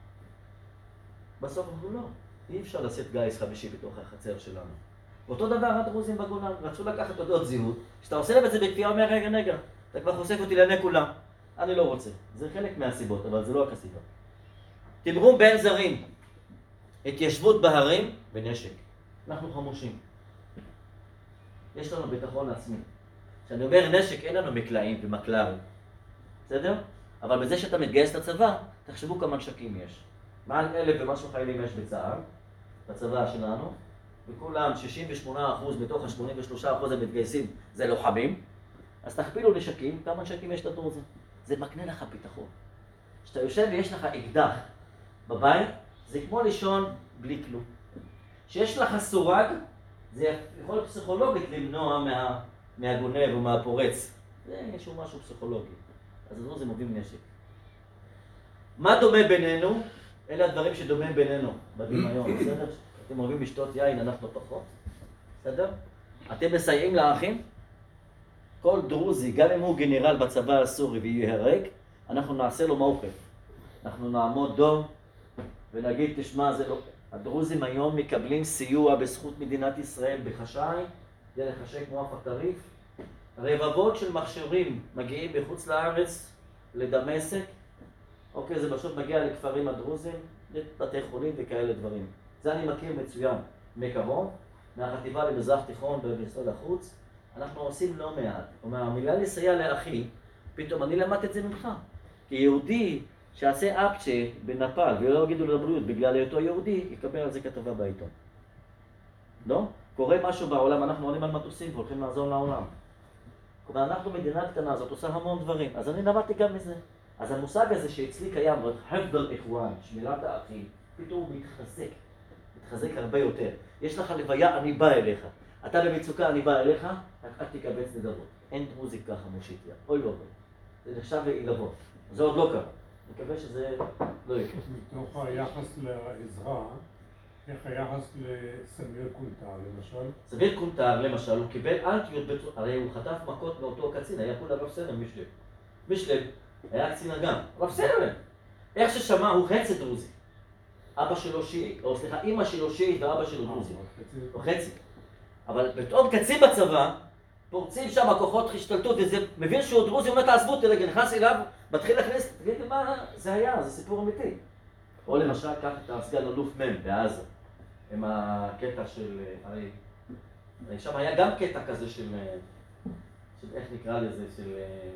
בסוף אמרו לא. אי אפשר לשאת גיס חמישי בתוך החצר שלנו. ואותו דבר הדרוזים בגולן. רצו לקחת תעודות זהות. כשאתה עושה להם את זה בכפייה, אומר רגע, רגע. אתה כבר חושף אותי לעיני כולם. אני לא רוצה. זה חלק מהסיבות, אבל זה לא רק הסיבה. תמרום בין זרים. התיישבות בהרים ונשק. אנחנו חמושים. יש לנו ביטחון עצמי. כשאני אומר נשק, אין לנו מקלעים ומקלרים. בסדר? אבל בזה שאתה מתגייס לצבא, תחשבו כמה נשקים יש. מעל אלף ומשהו חיילים יש בצה"ל, בצבא שלנו, וכולם שישים ושמונה אחוז מתוך ה-שמונים ושלושה אחוז המתגייסים זה לוחמים. אז תכפילו נשקים, כמה נשקים יש לדרוזים? זה מקנה לך ביטחון. כשאתה יושב ויש לך אקדח בבית, זה כמו לישון בלי כלום. כשיש לך סורג, זה יכול פסיכולוגית למנוע מה, מהגונב או מהפורץ. זה איזשהו משהו פסיכולוגי. אז הדרוזים אוהבים נשק. מה דומה בינינו? אלה הדברים שדומים בינינו בדמיון, בסדר? אתם אוהבים לשתות יין, אנחנו פחות. בסדר? אתם מסייעים לאחים? כל דרוזי, גם אם הוא גנרל בצבא הסורי וייהרג, אנחנו נעשה לו מוקף. אנחנו נעמוד דום ונגיד, תשמע, זה לא... הדרוזים היום מקבלים סיוע בזכות מדינת ישראל בחשאי, דרך השייח' מואפק טריף. רבבות של מכשירים מגיעים בחוץ לארץ לדמשק. אוקיי, זה פשוט מגיע לכפרים הדרוזים, לבתי חולים וכאלה דברים. זה אני מכיר מצוין מקרוב, מהחטיבה למזרח תיכון במשרד החוץ. אנחנו עושים לא מעט. כלומר, המילה לסייע לאחי, פתאום אני למד את זה ממך. כי יהודי שעשה אפצ'ה בנפאל, ולא יגידו לו לבריאות בגלל היותו יהודי, יקבל על זה כתבה בעיתון. לא? קורה משהו בעולם, אנחנו עולים על מטוסים והולכים לעזור לעולם. כלומר, אנחנו מדינה קטנה, זאת עושה המון דברים. אז אני למדתי גם מזה. אז המושג הזה שאצלי קיים, חפדל איכואן, שמירת האחים, פתאום הוא מתחזק. מתחזק הרבה יותר. יש לך לוויה, אני בא אליך. אתה במצוקה, אני בא אליך, רק אל תקבץ נדבות. אין דרוזי ככה מושיטיה. אוי לא, זה נחשב לעילבות. זה עוד לא קרה. אני מקווה שזה לא יקרה. מתוך היחס לעזרה, איך היחס לסמיר קונטר, למשל? סמיר קונטר, למשל, הוא קיבל אנטיות, הרי הוא חטף מכות מאותו קצין, היה כולה רב סרן משלב. משלב היה קצין אגם, רב סרן. איך ששמע, הוא חצי דרוזי. אבא שלו שיעי, או סליחה, אמא שלו שיעי ואבא שלו דרוזי. או חצי. אבל בתור קצין בצבא, פורצים שם כוחות השתלטות, וזה מבין שהוא דרוזי, אומר תעזבו אותי רגע, נכנס אליו, מתחיל להכניס, תגיד לי מה זה היה, זה סיפור אמיתי. או למשל, קח את הסגן אלוף מ' בעזה, עם הקטע של, הרי, הרי שם היה גם קטע כזה של, של איך נקרא לזה, של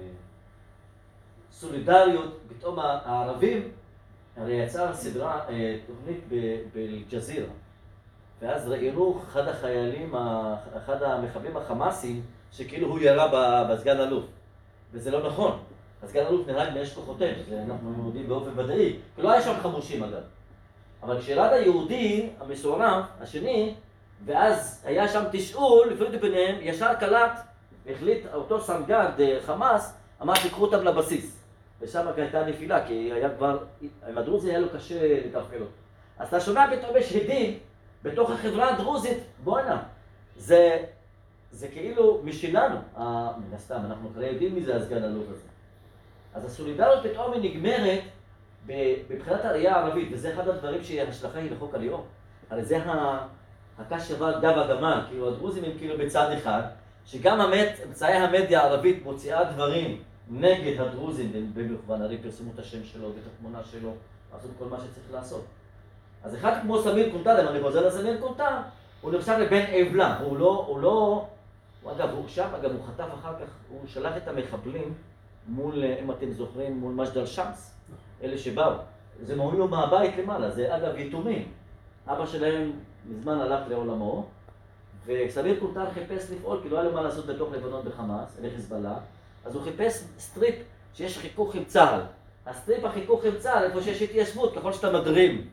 סולידריות, פתאום הערבים, הרי יצאה סדרה, תוכנית בג'זירה, ואז ראינו אחד החיילים, אחד המחבלים החמאסים, שכאילו הוא ירה בסגן אלוף, וזה לא נכון. הסגן אלוף נהרג מאש כוחותיהם, זה אנחנו יודעים באופן ודאי, כי לא היה שם חמושים אגב. אבל כשירד היהודי המסורב, השני, ואז היה שם תשאול, לפריד ביניהם, ישר קלט, החליט אותו סמג"ד חמאס, אמר תיקחו אותם לבסיס. ושם הייתה נפילה, כי היה כבר, עם הדרוזי היה לו קשה לתפעל אותו. אז אתה שומע פתאום יש הדים, בתוך החברה הדרוזית, בוא הנה, זה, זה כאילו משלנו, מן הסתם, אנחנו כבר יודעים מי זה הסגן אלוף הזה. אז הסולידריות פתאום היא נגמרת בבחינת הראייה הערבית, וזה אחד הדברים שההשלכה היא לחוק הלאום. הרי זה הקש שווה גב הגמל, כאילו הדרוזים הם כאילו בצד אחד, שגם המת, אמצעי המדיה הערבית מוציאה דברים נגד הדרוזים במכוון, הרי פרסמו את השם שלו ואת התמונה שלו, לעשות כל מה שצריך לעשות. אז אחד כמו סמיר קונטל, אם אני חוזר לסמיר קונטל, הוא נחשב לבן עוולה, הוא לא, הוא לא, הוא אגב, הוא שם, אגב, הוא חטף אחר כך, הוא שלח את המחבלים מול, אם אתם זוכרים, מול מג'דל שמס, אלה שבאו. זה מורידו מהבית למעלה, זה אגב יתומים. אבא שלהם מזמן הלך לעולמו, וסמיר קונטל חיפש לפעול, כי לא היה לו מה לעשות בתוך לבנון בחמאס, אלה חיזבאללה, אז הוא חיפש סטריפ שיש חיכוך עם צה"ל. הסטריפ החיכוך עם צה"ל, איפה שיש התיישבות, ככל שאתה מדרים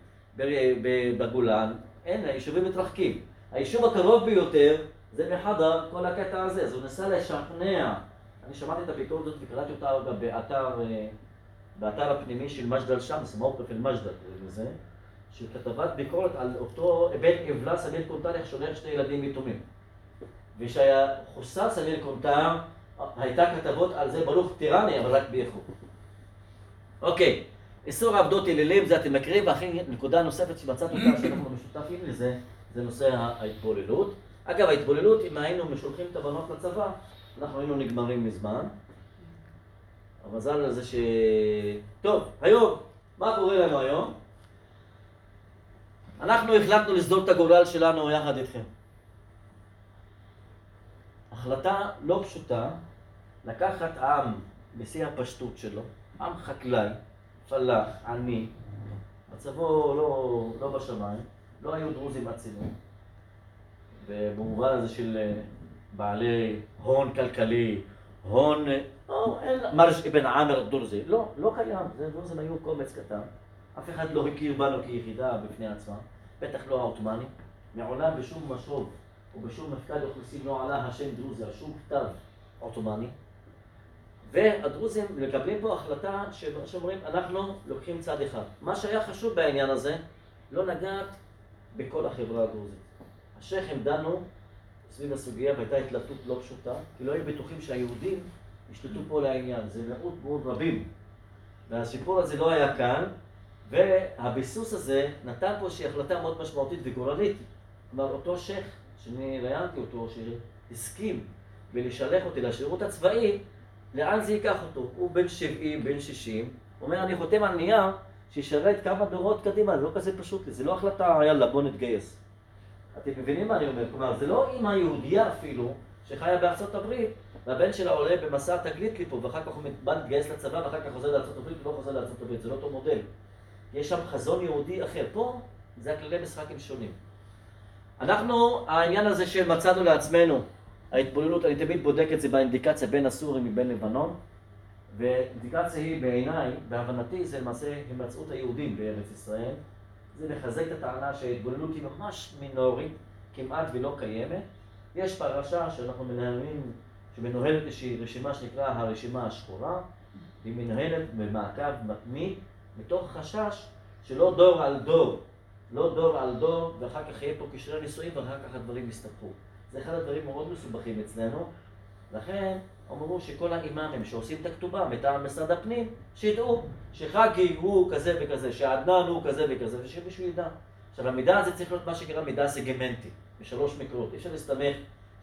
בגולן, אין, היישובים מתרחקים. היישוב הקרוב ביותר זה מחדר, כל הקטע הזה, אז הוא נסה לשכנע. אני שמעתי את הביקורת הזאת וקראתי אותה גם באתר, באתר הפנימי של מג'דל שמס, מוקף אל מג'דל, וזה, של כתבת ביקורת על אותו בן עוולה סמיר קונטל, איך שולח שני ילדים יתומים. ושהיה חוסר סמיר קונטל, הייתה כתבות על זה ברוך טירני, אבל רק באיכות. אוקיי, איסור עבדות אלילים, זה אתם מכירים, ואחרי נקודה נוספת שמצאת אותה שאנחנו משותפים לזה, זה נושא ההתבוללות. אגב, ההתבוללות, אם היינו משולחים את הבנות לצבא, אנחנו היינו נגמרים מזמן. המזל לזה ש... טוב, היום, מה קורה לנו היום? אנחנו החלטנו לסדור את הגורל שלנו יחד איתכם. החלטה לא פשוטה, לקחת עם בשיא הפשטות שלו, עם חקלאי, פלח, עני, מצבו לא, לא בשמיים, לא היו דרוזים אצילים, ובמובן הזה של בעלי הון כלכלי, הון, לא, אין, מרג' אבן עאמר דרוזי, לא, לא קיים, זה דרוזים היו קומץ קטן, אף אחד לא הכיר בנו כיחידה בפני עצמה, בטח לא העות'מאנים, מעולם בשום משוב ובשום מפקד אוכלוסין לא עלה השם דרוזי, שום כתב עות'מאני, והדרוזים מקבלים פה החלטה שאומרים, אנחנו לוקחים צד אחד. מה שהיה חשוב בעניין הזה, לא נגעת בכל החברה הדרוזית. השייחים דנו סביב הסוגיה והייתה התלבטות לא פשוטה, כי לא היו בטוחים שהיהודים השתתו פה לעניין, זה מאות מאוד רבים. והסיפור הזה לא היה כאן, והביסוס הזה נתן פה שהיא החלטה מאוד משמעותית וגורלית. כלומר, אותו שייח שאני ראיינתי אותו, שהסכים ולשלח אותי לשירות הצבאי, לאן זה ייקח אותו? הוא בן שבעים, בן שישים, הוא אומר, אני חותם על נייר שישרת כמה דורות קדימה, זה לא כזה פשוט לי, זה לא החלטה, יאללה, בוא נתגייס. אתם מבינים מה אני אומר? כלומר, זה לא אמא יהודייה אפילו, שחיה בארצות הברית, והבן שלה עולה במסע תגלית לפה, ואחר כך הוא בא להתגייס לצבא, ואחר כך חוזר לארצות הברית, ולא חוזר לארצות הברית, זה לא אותו מודל. יש שם חזון יהודי אחר. פה, זה הכללי משחקים שונים. אנחנו, העניין הזה של מצאנו לעצמנו, ההתבוללות, אני תמיד בודק את זה באינדיקציה בין הסורים ובין לבנון, ואינדיקציה היא בעיניי, בהבנתי, זה למעשה הימצאות היהודים בארץ ישראל. זה מחזק את הטענה שההתבוללות היא ממש מינורית, כמעט ולא קיימת. יש פרשה שאנחנו מנהלים, שמנוהלת איזושהי רשימה שנקרא הרשימה השחורה, היא מנהלת במעקב מתמיד, מתוך חשש שלא דור על דור, לא דור על דור, ואחר כך יהיה פה קשרי נישואים ואחר כך הדברים יסתפחו. זה אחד הדברים מאוד מסובכים אצלנו, לכן אמרו שכל האימאמים שעושים את הכתובה מטעם משרד הפנים, שידעו שחגי הוא כזה וכזה, שעדנן הוא כזה וכזה, ושמישהו ידע. עכשיו המידע הזה צריך להיות מה שקרה מידע סגמנטי, בשלוש מקורות. אי אפשר להסתמך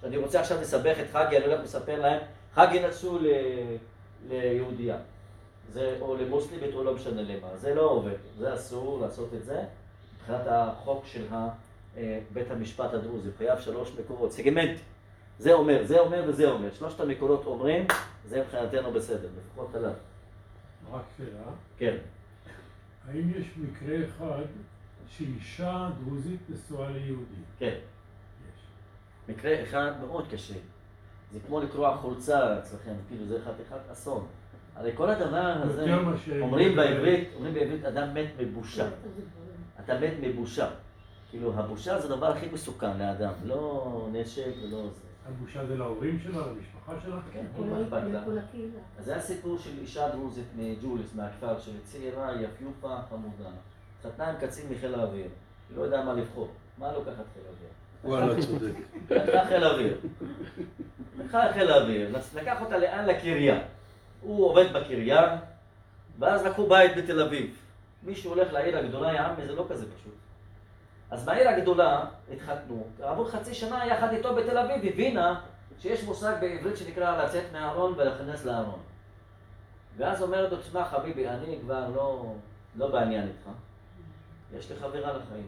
אני רוצה עכשיו לסבך את חגי, אני הולך לספר להם, חגי נשוא ל... ליהודייה. זה או למוסלמית או לא משנה למה. זה לא עובד, זה אסור לעשות את זה. מבחינת החוק של בית המשפט הדרוזי, חייב שלוש מקורות, סגמנט. זה אומר, זה אומר וזה אומר. שלושת המקורות אומרים, זה מבחינתנו בסדר, לפחות עליו. רק שאלה, כן. האם יש מקרה אחד שאישה דרוזית נשואה ליהודי? כן. יש. מקרה אחד מאוד קשה. זה כמו לקרוע חולצה אצלכם, כאילו זה אחד אחד אסון. הרי כל הדבר הזה, יותר מה ש- אומרים בעברית, אומרים בעברית אדם מת מבושה. אתה מת מבושה. כאילו הבושה זה הדבר הכי מסוכן לאדם, לא נשק ולא זה. הבושה זה להורים שלה, למשפחה שלה? כן, מה אכפת לה? לכל הקהילה. אז זה הסיפור של אישה דרוזית מג'וליס, מהכפר, של צעירה, יפיופה, חמודה. התחתנה עם קצין מחיל האוויר. היא לא יודעה מה לבחור. מה לוקחת חיל האוויר? וואלה, צודק. לקחה חיל האוויר. לקחה חיל האוויר, לקח אותה לאן? לקריה. הוא עובד בקריה, ואז לקחו בית בתל אביב. מישהו הולך לעיר הגדולה, יעמי, זה לא כזה פשוט. אז בעיר הגדולה התחתנו, עבור חצי שנה יחד איתו בתל אביב, הבינה שיש מושג בעברית שנקרא לצאת מהארון ולהיכנס לארון. ואז אומרת לו, תשמע חביבי, אני כבר לא, לא בעניין איתך, יש לי חברה לחיים.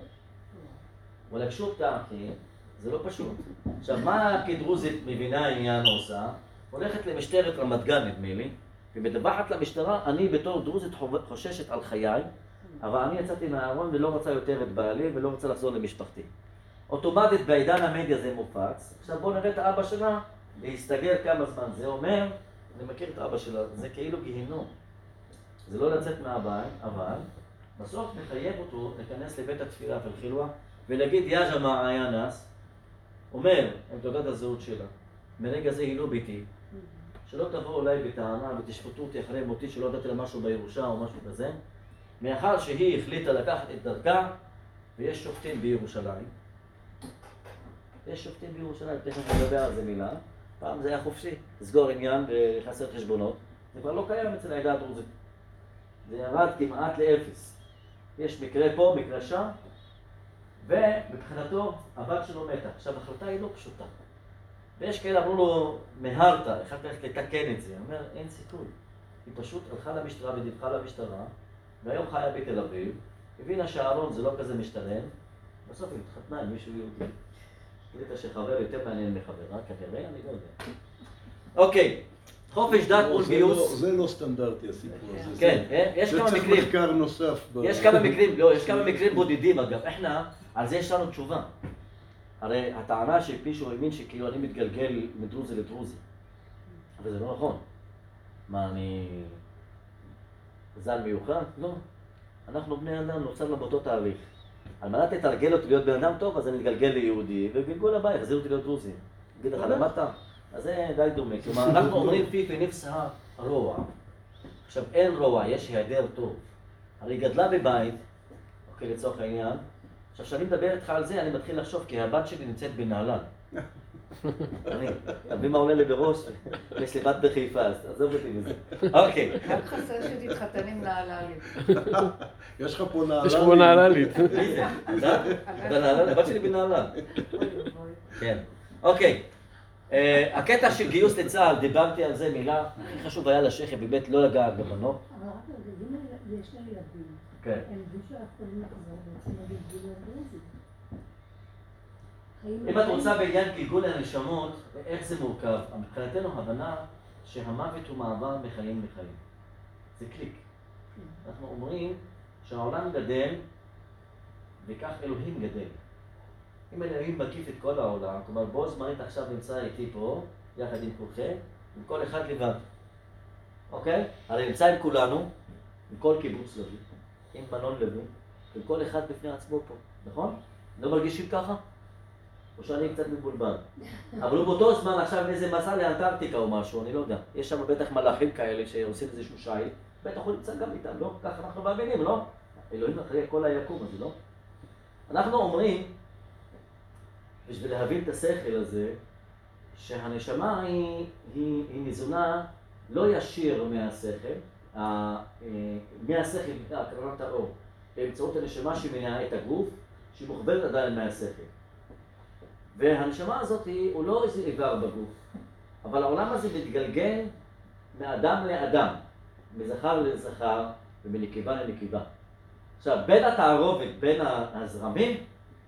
ולקשור תאחי, זה לא פשוט. עכשיו, מה כדרוזית מבינה העניין עושה? הולכת למשטרת רמת גן, נדמה לי, ומדווחת למשטרה, אני בתור דרוזית חוששת על חיי, אבל אני יצאתי מהארון ולא רוצה יותר את בעלי ולא רוצה לחזור למשפחתי. אוטומטית בעידן המדיה זה מופץ. עכשיו בואו נראה את האבא שלה, להסתגר כמה זמן. זה אומר, אני מכיר את האבא שלה, זה כאילו גיהנום. זה לא לצאת מהבית, אבל בסוף מחייב אותו להיכנס לבית התפילה של חילווה ולהגיד יא ג'מאעה יא נאס, אומר עם תעודת הזהות שלה, מרגע זה היא לא ביתי, שלא תבואו אליי בטענה ותשפטו אותי אחרי מותי שלא ידעתי לה משהו בירושה או משהו כזה, מאחר שהיא החליטה לקחת את דרכה, ויש שופטים בירושלים. יש שופטים בירושלים, תכף נדבר על זה מילה. פעם זה היה חופשי, לסגור עניין ולחסר חשבונות. זה כבר לא קיים אצל העדה הדרוזית. זה ירד כמעט לאפס. יש מקרה פה, מקרה שם, ומבחינתו הבת שלו מתה. עכשיו, ההחלטה היא לא פשוטה. ויש כאלה אמרו לו, מהרת, איך אתה הולך לתקן את זה? הוא אומר, אין סיכוי. היא פשוט הלכה למשטרה ודיווחה למשטרה, והיום חיה בתל אביב, הבינה שהארון זה לא כזה משתלם, בסוף היא התחתנה עם מישהו יהודי. החליטה שחבר יותר מעניין מחברה, כנראה, אני לא יודע. אוקיי, חופש דת מול גיוס. זה לא סטנדרטי הסיפור הזה. כן, יש כמה מקרים. זה צריך מחקר נוסף. יש כמה מקרים, לא, יש כמה מקרים בודדים אגב. אנחנו, על זה יש לנו תשובה. הרי הטענה שמישהו האמין שכאילו אני מתגלגל מדרוזי לדרוזי. אבל זה לא נכון. מה, אני... זן מיוחד? לא. אנחנו בני אדם, נוצר לנו באותו תאריך. על מנת לתרגל אותי להיות בן אדם טוב, אז אני מתגלגל ליהודי, וגלגול הבא יחזיר אותי להיות דרוזי. אגיד לך, למדת? אז זה די דומה. כלומר, אנחנו אומרים פיפי נפסה רוע. עכשיו, אין רוע, יש היעדר טוב. הרי היא גדלה בבית, אוקיי, לצורך העניין. עכשיו, כשאני מדבר איתך על זה, אני מתחיל לחשוב, כי הבת שלי נמצאת בנהלל. אני, תבין מה עולה לי בראש? יש לי בת בחיפה, אז תעזוב אותי מזה. אוקיי. רק חסר שתתחתן עם נהללית. יש לך פה נהללית. יש פה נהללית. הבת שלי בנהלל. כן. אוקיי. הקטע של גיוס לצה"ל, דיברתי על זה מילה, הכי חשוב היה לשכם, באמת לא לגעת בבנות. אבל רק רגע, אם יש לה ילדים, כן. הם בדיוק יכולים לחזור בעצם להגיד גילוי הדרוזי. אם את רוצה בעניין גלגול הנשמות, איך זה מורכב? מבחינתנו הבנה שהמוות הוא מעבר מחיים לחיים. זה קליק. אנחנו אומרים שהעולם גדל וכך אלוהים גדל. אם אלוהים מקיף את כל העולם, כלומר בו זמנית עכשיו נמצא איתי פה, יחד עם כולכם, עם כל אחד לבד. אוקיי? הרי נמצא עם כולנו, עם כל קיבוץ לוי, עם בנון לוי, עם כל אחד בפני עצמו פה, נכון? לא מרגישים ככה? או שאני קצת מבולבל. אבל הוא באותו זמן עכשיו איזה מסע לאנטארקטיקה או משהו, אני לא יודע. יש שם בטח מלאכים כאלה שעושים איזשהו שייט, בטח הוא נמצא גם איתם, לא? ככה אנחנו מאמינים, לא? אלוהים אחרי כל היקום הזה, לא? אנחנו אומרים, בשביל להבין את השכל הזה, שהנשמה היא, היא, היא ניזונה לא ישיר מהשכל, מהשכל, הקרנת האור, באמצעות הנשמה שמניעה את הגוף, שהיא מוכוונת עדיין מהשכל. והנשמה הזאת היא, הוא לא איזה איבר בגוף, אבל העולם הזה מתגלגל מאדם לאדם, מזכר לזכר ומנקבה לנקבה. עכשיו, בין התערובת, בין הזרמים,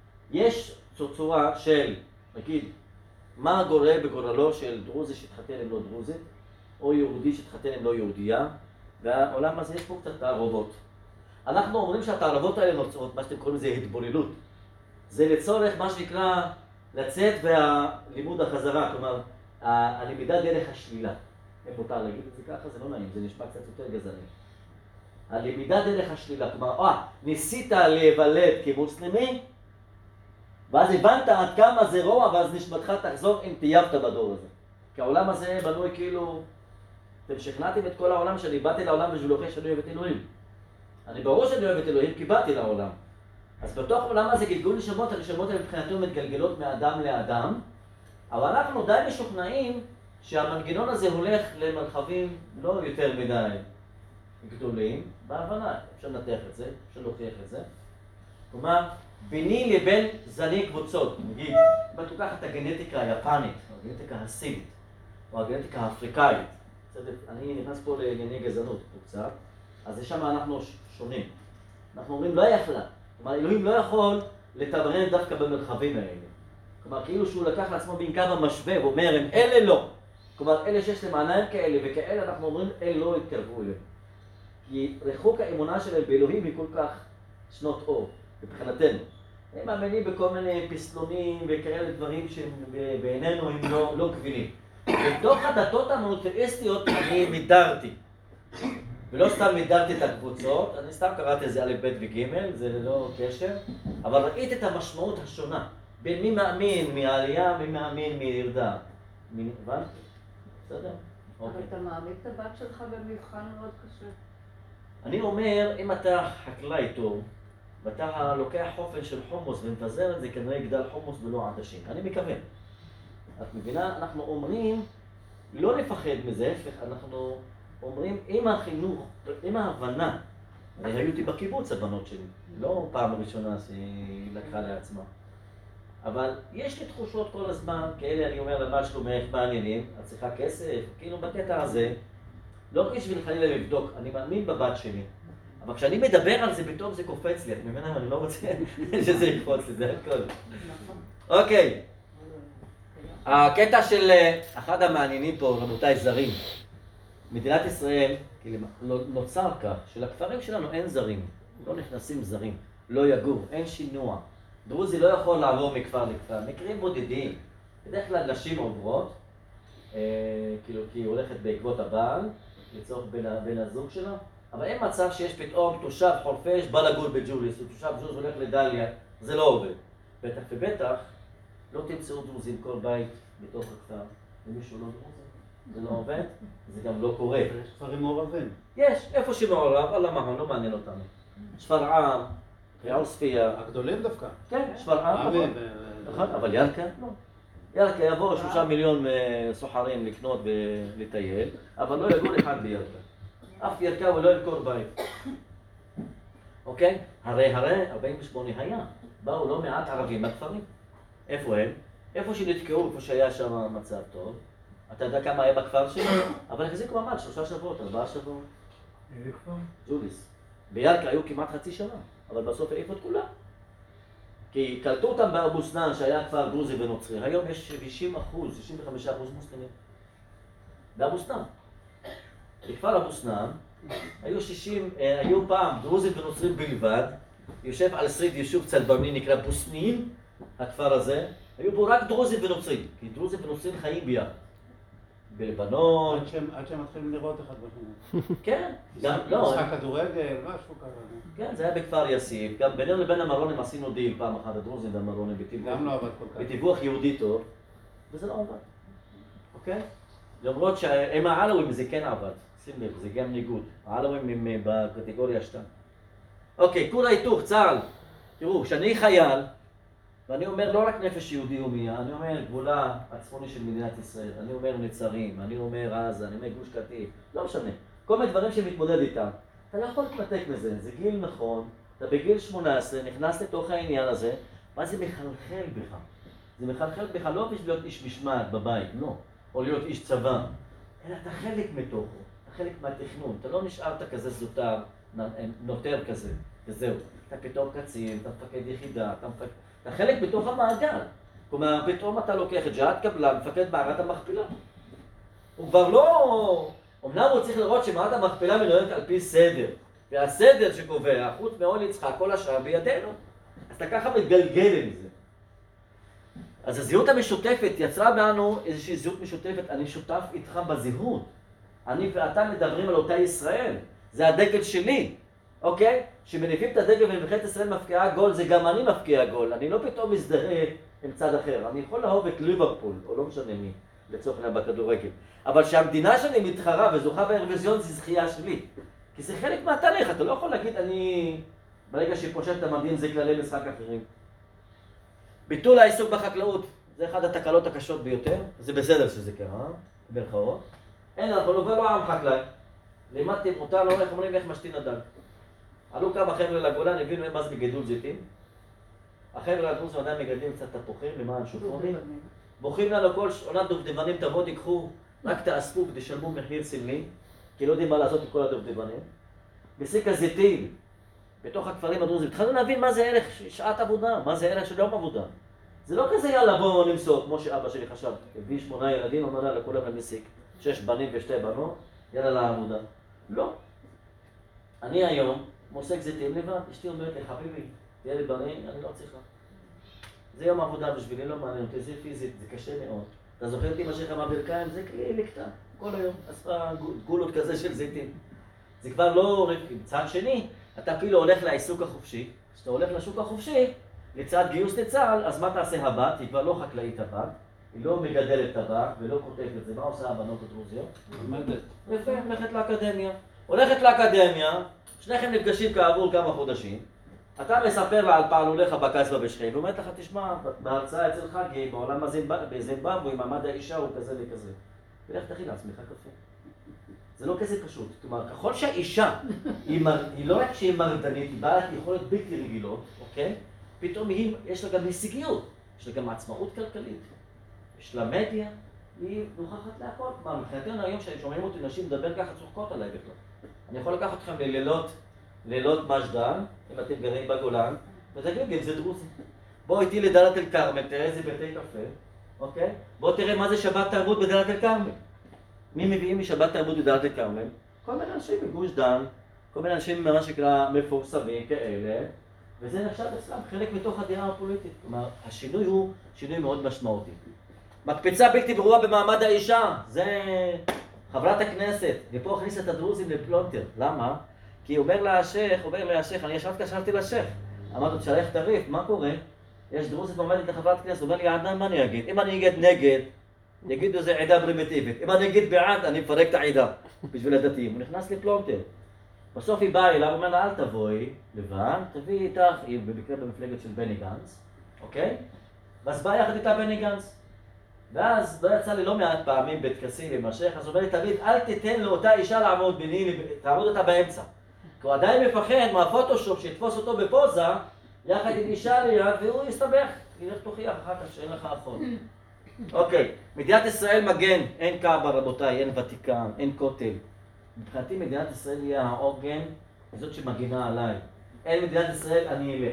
יש צורה של, נגיד, מה גורל בגורלו של דרוזי שהתחתן עם לא דרוזית, או יהודי שהתחתן עם לא יהודייה, והעולם הזה יש פה קצת תערובות. אנחנו אומרים שהתערובות האלה נוצרות, מה שאתם קוראים לזה התבוללות. זה לצורך מה שנקרא לצאת והלימוד החזרה, כלומר, הלמידה דרך השלילה. אם מותר להגיד את זה ככה, זה לא נעים, זה נשמע קצת יותר גזעני. הלמידה דרך השלילה, כלומר, אה, ניסית להיוולד כמוסלמי, ואז הבנת עד כמה זה רוע, ואז נשמתך תחזור אם טייבת בדור הזה. כי העולם הזה בנוי כאילו, אתם שכנעתם את כל העולם שאני באתי לעולם בשביל להוכיח שאני אוהב את אלוהים. אני ברור שאני אוהב את אלוהים כי באתי לעולם. אז בתוך העולם הזה גלגול נשמות, הנשמות האלה מבחינתנו מתגלגלות מאדם לאדם, אבל אנחנו די משוכנעים שהמנגנון הזה הולך למרחבים לא יותר מדי גדולים, בהבנה, אפשר לנתח את זה, אפשר להוכיח את זה. כלומר, ביני לבין זני קבוצות, נגיד, אם את לוקחת את הגנטיקה היפנית, או הגנטיקה הסינית, או הגנטיקה האפריקאית, אני נכנס פה לענייני גזענות פה קצת, אז שם אנחנו שונים. אנחנו אומרים לא יכלה, כלומר אלוהים לא יכול לתמרן דווקא במרחבים האלה. כלומר כאילו שהוא לקח לעצמו בין קו המשווה ואומר הם אלה לא. כלומר אלה שיש להם עיניים כאלה וכאלה אנחנו אומרים אלה לא יתקרבו אליהם. כי רחוק האמונה שלהם באלוהים היא כל כך שנות אור, מבחינתנו. הם מאמינים בכל מיני פסלונים וכאלה דברים שבעינינו הם לא, לא קבילים. בתוך הדתות המונותאיסטיות אני מידרתי. ולא סתם מידרתי את הקבוצות, אני סתם קראתי איזה א', ב' וג', זה ללא קשר, אבל ראיתי את המשמעות השונה. בין מי מאמין מהעלייה, מי מאמין מירדה. הבנת? בסדר? אבל אתה מעמיד את הבת שלך במבחן מאוד קשה. אני אומר, אם אתה חקלאי טוב, ואתה לוקח חופן של חומוס ומפזר את זה, כנראה יגדל חומוס ולא עדשים. אני מקווה. את מבינה? אנחנו אומרים, לא לפחד מזה, אנחנו אומרים, עם החינוך, עם ההבנה, היו אותי בקיבוץ הבנות שלי, לא פעם ראשונה שהיא לקחה לעצמה. אבל יש לי תחושות כל הזמן, כאלה אני אומר לבת שלו מאיך מעניינים, את צריכה כסף, כאילו בקטע הזה, לא רק בשביל חלילה לבדוק, אני מאמין בבת שלי. אבל כשאני מדבר על זה פתאום זה קופץ לי, את מבינה? אני לא רוצה שזה יקפוץ לי, זה הכל. אוקיי. הקטע של אחד המעניינים פה, רבותיי זרים. מדינת ישראל, כאילו, נוצר כך, שלכפרים שלנו אין זרים, לא נכנסים זרים, לא יגור, אין שינוע. דרוזי לא יכול לעבור מכפר לכפר, מקרים בודדים. בדרך כלל נשים עוברות, אה, כאילו, כי היא הולכת בעקבות הבעל, לצורך בין, בין הזוג שלה, אבל אין מצב שיש פתאום תושב חורפיש בא לגור בג'וליס, תושב ג'וליס הולך לדליה, זה לא עובד. בטח ובטח, לא תמצאו דרוזים כל בית בתוך הכפר, ומישהו לא דרוזי. זה לא עובד, זה גם לא קורה. יש כפרים מעורבים. יש, איפה שמעורב, אללה מה, לא מעניין אותנו. שפרעם, עוספיא. הגדולים דווקא. כן, שפרעם, נכון, אבל ירכא? לא. ירכא יבואו שלושה מיליון סוחרים לקנות ולטייל, אבל לא יגור אחד בירכא. אף ירכא ולא ימכור בית. אוקיי? הרי הרי ארבעים ושמונה היה, באו לא מעט ערבים מהכפרים. איפה הם? איפה שנתקעו, איפה שהיה שם מצב טוב. אתה יודע כמה היה בכפר שלי? אבל החזיקו ממש שלושה שבועות, ארבעה שבועות. איזה כפר? ג'וליס. בירכא היו כמעט חצי שנה, אבל בסוף העיפו את כולם. כי קלטו אותם באבו סנאן, שהיה כפר דרוזי ונוצרי. היום יש שבעים אחוז, שישים וחמישה אחוז מוסלמים. באבו סנאן. בכפר אבו סנאן היו שישים, היו פעם דרוזים ונוצרים בלבד. יושב על שריד יישוב צלבני נקרא בוסנין, הכפר הזה. היו בו רק דרוזים ונוצרים, כי דרוזים ונוצרים חיים ביחד. בלבנון. עד שהם מתחילים לראות אחד בשני. כן, גם לא. משחק כדורגל, משהו כזה. כן, זה היה בכפר יאסיף. גם בינינו לבין המרונים עשינו דיל פעם אחת, הדרוזים והמרונים, גם לא עבד כל כך. בטיווח יהודי טוב, וזה לא עבד. אוקיי? למרות שעם העלווים זה כן עבד. שים לב, זה גם ניגוד. העלווים הם בקטגוריה שתיים. אוקיי, כור ההיתוך, צה"ל. תראו, כשאני חייל, ואני אומר לא רק נפש יהודי הומיה, אני אומר גבולה הצפוני של מדינת ישראל, אני אומר נצרים, אני אומר עזה, אני אומר גוש קטיף, לא משנה. כל מיני דברים שמתמודד איתם. אתה לא יכול להתנתק מזה, זה גיל נכון, אתה בגיל שמונה עשרה נכנס לתוך העניין הזה, מה זה מחלחל בך? זה מחלחל בך לא בשביל להיות איש משמעת בבית, לא. או להיות איש צבא. אלא אתה חלק מתוכו, אתה חלק מהתכנון. אתה לא נשארת כזה זוטר, נותר כזה, וזהו. אתה פתאום קצין, אתה מפקד יחידה, אתה מפקד... אתה חלק בתוך המעגל. כלומר, פתאום אתה לוקח את ג'הת קבלן, מפקד מערת המכפלה. הוא כבר לא... אמנם הוא צריך לראות שמערת המכפלה מנוהלת על פי סדר. והסדר שקובע, חוץ מאוהל יצחק, כל השאר בידינו. אז אתה ככה מתגלגל עם זה. אז הזהות המשותפת יצרה בנו איזושהי זהות משותפת. אני שותף איתך בזהות. אני ואתה מדברים על אותה ישראל. זה הדגל שלי. אוקיי? שמניפים את הדגל ונבחרת ישראל מפקיעה גול, זה גם אני מפקיע גול. אני לא פתאום מזדהה עם צד אחר. אני יכול לאהוב את ליברפול, או לא משנה מי, לצורך העניין בכדורגל. אבל שהמדינה שלי מתחרה וזוכה באירוויזיון זה זכייה שלי. כי זה חלק מהתהליך. אתה לא יכול להגיד, אני... ברגע שפושט את המדים זה כללי משחק אחרים. ביטול העיסוק בחקלאות, זה אחד התקלות הקשות ביותר. זה בסדר שזה קרה, ברכאות. אין, אנחנו לא, לא עם חקלאי. לימדתם אותה, לא איך אומרים איך משתין הדג. עלו כמה חבר'ה לגולן, הבינו מה זה בגידול זיתים. החבר'ה הדרוזים עדיין מגדלים קצת תפוחים למען שופוני. בוכים לנו כל עונת דובדבנים, תבוא תיקחו, רק תאספו ותשלמו מחיר סמלי, כי לא יודעים מה לעשות עם כל הדובדבנים. מסיק הזיתים, בתוך הכפרים הדרוזים, התחלנו להבין מה זה ערך שעת עבודה, מה זה ערך של יום עבודה. זה לא כזה יאללה בואו נמסור, כמו שאבא שלי חשב, הביא שמונה ילדים, אמר לה לכולם למסיק, שש בנים ושתי בנות, יאללה לעבודה. לא. אני היום מוסק זיתים לבד, אשתי אומרת לי, חביבי, תהיה לי בנים, אני לא צריכה. זה יום עבודה בשבילי, לא מעניין אותי, זה פיזית, זה קשה מאוד. אתה זוכר אותי מה שלך מהברכיים? זה כלי לקטע, כל היום, אספה גולות כזה של זיתים. זה כבר לא רווחי. מצד שני, אתה כאילו הולך לעיסוק החופשי, כשאתה הולך לשוק החופשי, לצד גיוס לצה"ל, אז מה תעשה הבת? היא כבר לא חקלאית הבת, היא לא מגדלת טבק ולא כותבת את זה. מה עושה הבנות הדרוזיות? לומדת. יפה, הולכת לאקדמיה. הולכת לאקדמיה, שניכם נפגשים כעבור כמה חודשים, אתה מספר לה על פעלוליך בקסבה בשכם, ואומרת לך, תשמע, בהרצאה אצל חגי, בעולם בזימבבואה, מעמד האישה הוא כזה וכזה. ולך תכין לעצמך קפה. זה לא כזה פשוט. כלומר, ככל שהאישה, היא, מר... היא לא רק שהיא מרדנית, היא בעלת יכולת בלתי רגילות, אוקיי? פתאום היא, יש לה גם הישגיות, יש לה גם עצמאות כלכלית, יש לה מדיה, היא נוכחת להכל. כלומר, מבחינתנו היום ששומעים אותי נשים לדבר ככה צוחקות עליי בכלל. אני יכול לקחת אתכם ללילות, לילות מג'דל, אם אתם גרים בגולן, ותגיד לי, זה דרוזי. בוא איתי לדלת אל כרמל, תראה איזה בתי קפה, אוקיי? בוא תראה מה זה שבת תרבות בדלת אל כרמל. מי מביאים משבת תרבות בדלת אל כרמל? כל מיני אנשים מגוש דן, כל מיני אנשים מה שנקרא מפורסמים כאלה, וזה נחשב אצלם חלק מתוך הדעה הפוליטית. כלומר, השינוי הוא שינוי מאוד משמעותי. מקפצה בלתי ברורה במעמד האישה, זה חברת הכנסת, ופה הכניס את הדרוזים לפלונטר. למה? כי אומר לה השייך, אומר לה השייך, אני ישבת קשרתי לשייך. אמרתי, תשלח תריף, מה קורה? יש דרוזית מועמדת לחברת כנסת, אומר לי, עדנן, מה אני אגיד? אם אני אגיד נגד, יגידו זה עדה פרימיטיבית. אם אני אגיד בעד, אני מפרק את העדה בשביל הדתיים. הוא נכנס לפלונטר. בסוף היא באה אליו, אומר לה, אל תבואי לבד, תביאי איתך, היא במקרה במפלגת של בני גנץ, אוקיי? ואז באה יחד איתה בני גנץ. ואז לא יצא לי לא מעט פעמים בטקסים עם השייך, אז הוא אומר לי תמיד, אל תיתן לאותה אישה לעמוד ביני, תעמוד אותה באמצע. כי הוא עדיין מפחד מהפוטושופ שיתפוס אותו בפוזה, יחד עם אישה ליד, והוא יסתבך. ילך תוכיח אחר כך שאין לך אחות. אוקיי, מדינת ישראל מגן, אין קאבה רבותיי, אין ותיקן, אין כותל. מבחינתי מדינת ישראל יהיה העוגן, זאת שמגינה עליי. אין מדינת ישראל, אני אלך.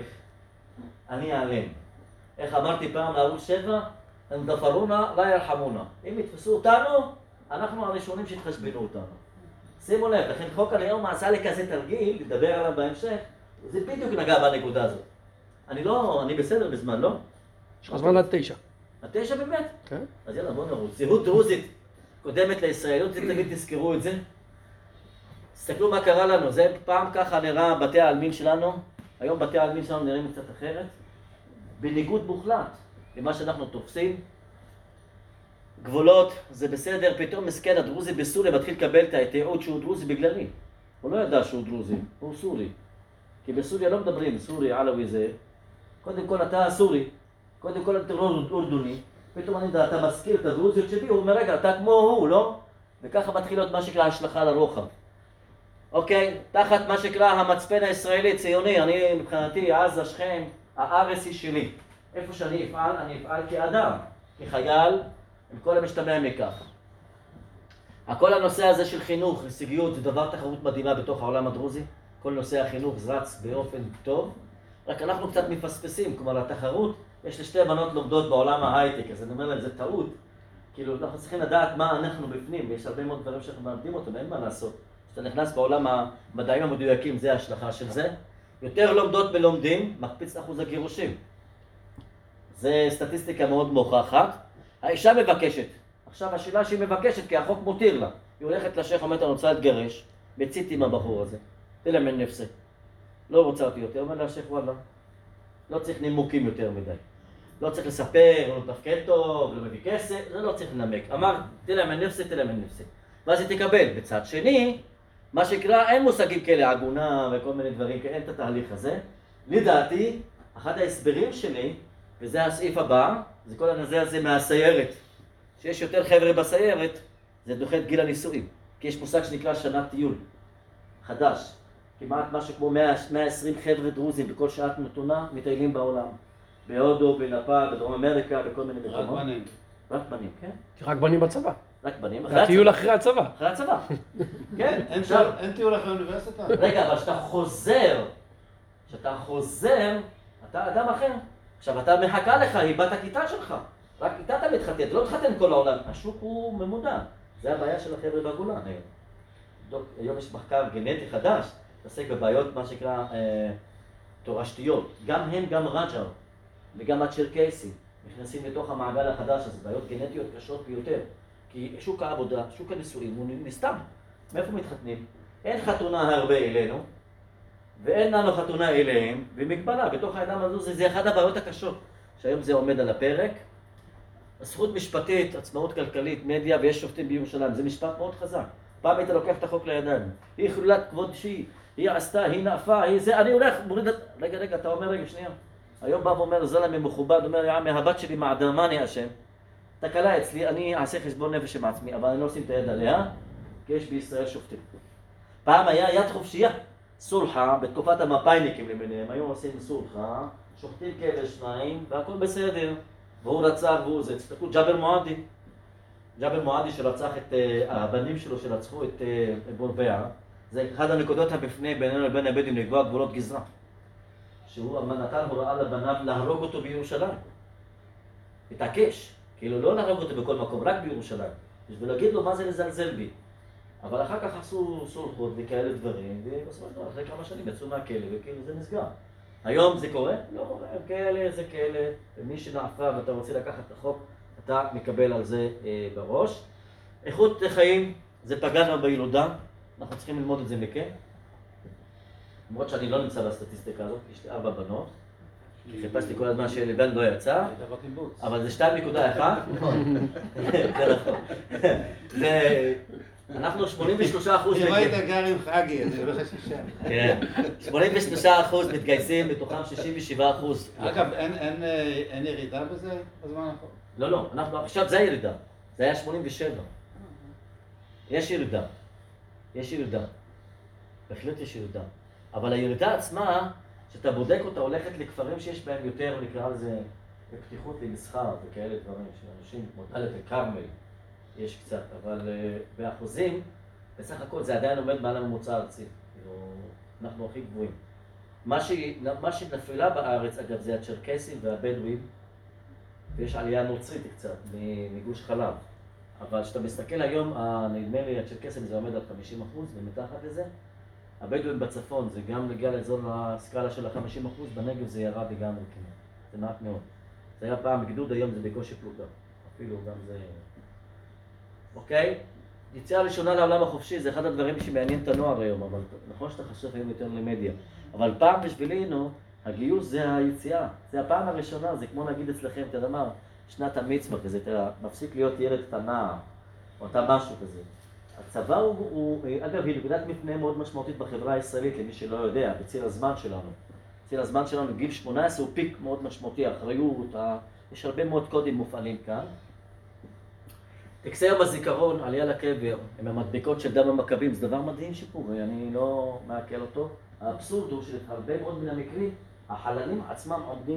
אני אעלם. איך אמרתי פעם לערוץ שבע? הם דפרונה, לא ירחמונה. אם יתפסו אותנו, אנחנו הראשונים שיתחשבנו אותנו. שימו לב, לכן חוק הלאום עשה לי כזה תרגיל, לדבר עליו בהמשך, זה בדיוק נגע בנקודה הזאת. אני לא, אני בסדר בזמן, לא? יש לך זמן עד תשע. עד תשע באמת? כן. אז יאללה, בוא נרוץ. זהות דרוזית קודמת לישראליות, תמיד תזכרו את זה. תסתכלו מה קרה לנו, זה פעם ככה נראה בתי העלמין שלנו, היום בתי העלמין שלנו נראים קצת אחרת, בניגוד מוחלט למה שאנחנו תופסים. גבולות, זה בסדר, פתאום מסכן הדרוזי בסוריה מתחיל לקבל את התיעוד שהוא דרוזי בגללי. הוא לא ידע שהוא דרוזי, הוא סורי. כי בסוריה לא מדברים, סורי, עלווי זה. קודם כל אתה סורי, קודם כל אתה אורדוני, פתאום אני יודע, אתה מזכיר את הדרוזיות שלי, הוא אומר רגע, אתה כמו הוא, לא? וככה מתחיל להיות מה שקרה השלכה לרוחב. אוקיי, תחת מה שקרה המצפן הישראלי ציוני, אני מבחינתי, עזה, שכם, הארץ היא שלי. איפה שאני אפעל, אני אפעל כאדם, כחייל, עם כל המשתמע מכך. כל הנושא הזה של חינוך, הישגיות, זה דבר תחרות מדהימה בתוך העולם הדרוזי. כל נושא החינוך זרץ באופן טוב, רק אנחנו קצת מפספסים, כלומר לתחרות, יש לי שתי בנות לומדות בעולם ההייטק, אז אני אומר להם, זה טעות. כאילו, אנחנו צריכים לדעת מה אנחנו בפנים, ויש הרבה מאוד דברים שאנחנו מלמדים אותם, אין מה לעשות. כשאתה נכנס בעולם המדעים המדויקים, זה ההשלכה של זה. יותר לומדות ולומדים, מקפיץ אחוז הגירושים. זה סטטיסטיקה מאוד מוכחת. האישה מבקשת. עכשיו השאלה שהיא מבקשת, כי החוק מותיר לה. היא הולכת לשייך, אומרת, אני רוצה להתגרש, מציתי עם הבחור הזה. תלה מן נפסה. לא רוצה אותי יותר, אומר לה השייך, וואלה. לא צריך נימוקים יותר מדי. לא צריך לספר, לא מתפקד טוב, לא מביא כסף, זה לא צריך לנמק. אמר, תלה מן נפסה, תלה מן נפסה. ואז היא תקבל. בצד שני, מה שקרה, אין מושגים כאלה, עגונה וכל מיני דברים, כי אין את התהליך הזה. לדעתי, אחד ההסברים שלי, וזה הסעיף הבא, זה כל הנושא הזה מהסיירת. שיש יותר חבר'ה בסיירת, זה דוחה את גיל הנישואים. כי יש מושג שנקרא שנת טיול, חדש. כמעט משהו כמו מאה ועשרים חבר'ה דרוזים בכל שעת נתונה מטיילים בעולם. בהודו, בנפאל, בדרום אמריקה, בכל מיני מקומות. רק בנים. רק בנים, כן. רק בנים בצבא. רק בנים. זה הטיול אחרי הצבא. אחרי הצבא. כן. אין עכשיו- טיול- אין טיול אחרי האוניברסיטה? רגע, אבל כשאתה חוזר, כשאתה חוזר, אתה אדם אחר. עכשיו, אתה מחכה לך, היא בת הכיתה שלך. רק איתה אתה מתחתן, אתה לא מתחתן כל העולם. השוק הוא ממודע. זה הבעיה של החבר'ה בגולן היום. דוק, היום יש מחקר גנטי חדש, מתעסק בבעיות, מה שנקרא, אה, תורשתיות. גם הם, גם רג'ר, וגם הצ'רקסים, נכנסים לתוך המעגל החדש הזה, בעיות גנטיות קשות ביותר. כי שוק העבודה, שוק הנישואים, הוא נסתם. מאיפה מתחתנים? אין חתונה הרבה אלינו, ואין לנו חתונה אליהם, ומגבלה, בתוך האדם הזו, זה, זה אחד הבעיות הקשות, שהיום זה עומד על הפרק. הזכות משפטית, עצמאות כלכלית, מדיה, ויש שופטים בירושלים, זה משפט מאוד חזק. פעם היית לוקח את החוק לידיים. היא חולת כבוד שהיא, היא עשתה, היא נאפה, היא זה, אני הולך, מוריד את... רגע, רגע, אתה אומר, רגע, שנייה. היום בא ואומר, זלמי מכובד, אומר, יא עמי, הבת שלי מעדמה אני אשם. תקלה אצלי, אני אעשה חשבון נפש עם עצמי, אבל אני לא עושים את היד עליה, כי יש בישראל שופטים. פעם היה יד חופשייה, סולחה, בתקופת המפאיניקים למיניהם, היום עושים סולחה, שופטים כאלה שניים, והכל בסדר. והוא רצח, והוא זה, תסתכלו, ג'אבר מועדי. ג'אבר מועדי שרצח את uh, הבנים שלו שרצחו את uh, בורבע, זה אחד הנקודות המפנה בינינו לבין הבדואים לקבוע גבולות גזרה. שהוא נתן הוראה לבניו להרוג אותו בירושלים. התעקש, כאילו לא להרוג אותו בכל מקום, רק בירושלים. בשביל להגיד לו מה זה לזלזל בי. אבל אחר כך עשו סולחות וכאלה דברים, ובסופו של דבר, אחרי כמה שנים יצאו מהכלא, וכאילו זה נסגר. היום זה קורה? לא קורה, הם כאלה, זה כאלה, ומי שנעפה ואתה רוצה לקחת את החוק, אתה מקבל על זה אה, בראש. איכות חיים, זה פגע לנו בילודה, אנחנו צריכים ללמוד את זה מכן. למרות שאני לא נמצא בסטטיסטיקה הזאת, יש לי ארבע בנות, כי חיפשתי כל הזמן שלבן לא יצא, היית בקיבוץ. אבל זה שתיים נקודה אחת. זה נכון. זה... אנחנו שמונים ושלושה אחוז... אם היית גר עם חגי, אני הולך לשישה. כן, שמונים ושלושה אחוז מתגייסים, מתוכם שישים ושבעה אחוז. אגב, אין- אין, אה, אין ירידה בזה בזמן האחרון? לא, לא, אנחנו עכשיו זה הירידה. זה היה שמונים ושבע. יש ירידה. יש ירידה. בהחלט יש ירידה. אבל הירידה עצמה, שאתה בודק אותה, הולכת לכפרים שיש בהם יותר, נקרא לזה, בפתיחות למסחר וכאלה דברים, שאנשים כמו דלית וכרמל, יש קצת, אבל uh, באחוזים, בסך הכל זה עדיין עומד מעל הממוצע הארצי. כאילו, אנחנו הכי גבוהים. מה, ש... מה שנפלה בארץ, אגב, זה הצ'רקסים והבדואים, ויש עלייה נוצרית קצת, מגוש חלב. אבל כשאתה מסתכל היום, נדמה לי, הצ'רקסים זה עומד על חמישים אחוז, ומתחת לזה, הבדואים בצפון זה גם נגיע לאזור הסקאלה של ה-חמישים אחוז, בנגב זה ירד לגמרי כמעט. זה מעט מאוד. זה היה פעם גדוד, היום זה בקושי פלוגה. אפילו גם זה... אוקיי? יציאה ראשונה לעולם החופשי זה אחד הדברים שמעניין את הנוער היום, אבל נכון שאתה חשוב היום יותר למדיה. אבל פעם בשבילנו, הגיוס זה היציאה. זה הפעם הראשונה, זה כמו נגיד אצלכם, אתה יודע מה, שנת המצווה כזה, אתה מפסיק להיות ילד קטנה, או אתה משהו כזה. הצבא הוא, הוא אגב, היא נקודת מפנה מאוד משמעותית בחברה הישראלית, למי שלא יודע, בציר הזמן שלנו. בציר הזמן שלנו, גיל שמונה עשרה הוא פיק מאוד משמעותי, אחריות, ה... יש הרבה מאוד קודים מופעלים כאן. טקסי יום הזיכרון, עלייה לקבר, עם המדבקות של דם המכבים, זה דבר מדהים שקורה, אני לא מעכל אותו. האבסורד הוא שהרבה מאוד מן המקרים, החללים עצמם עומדים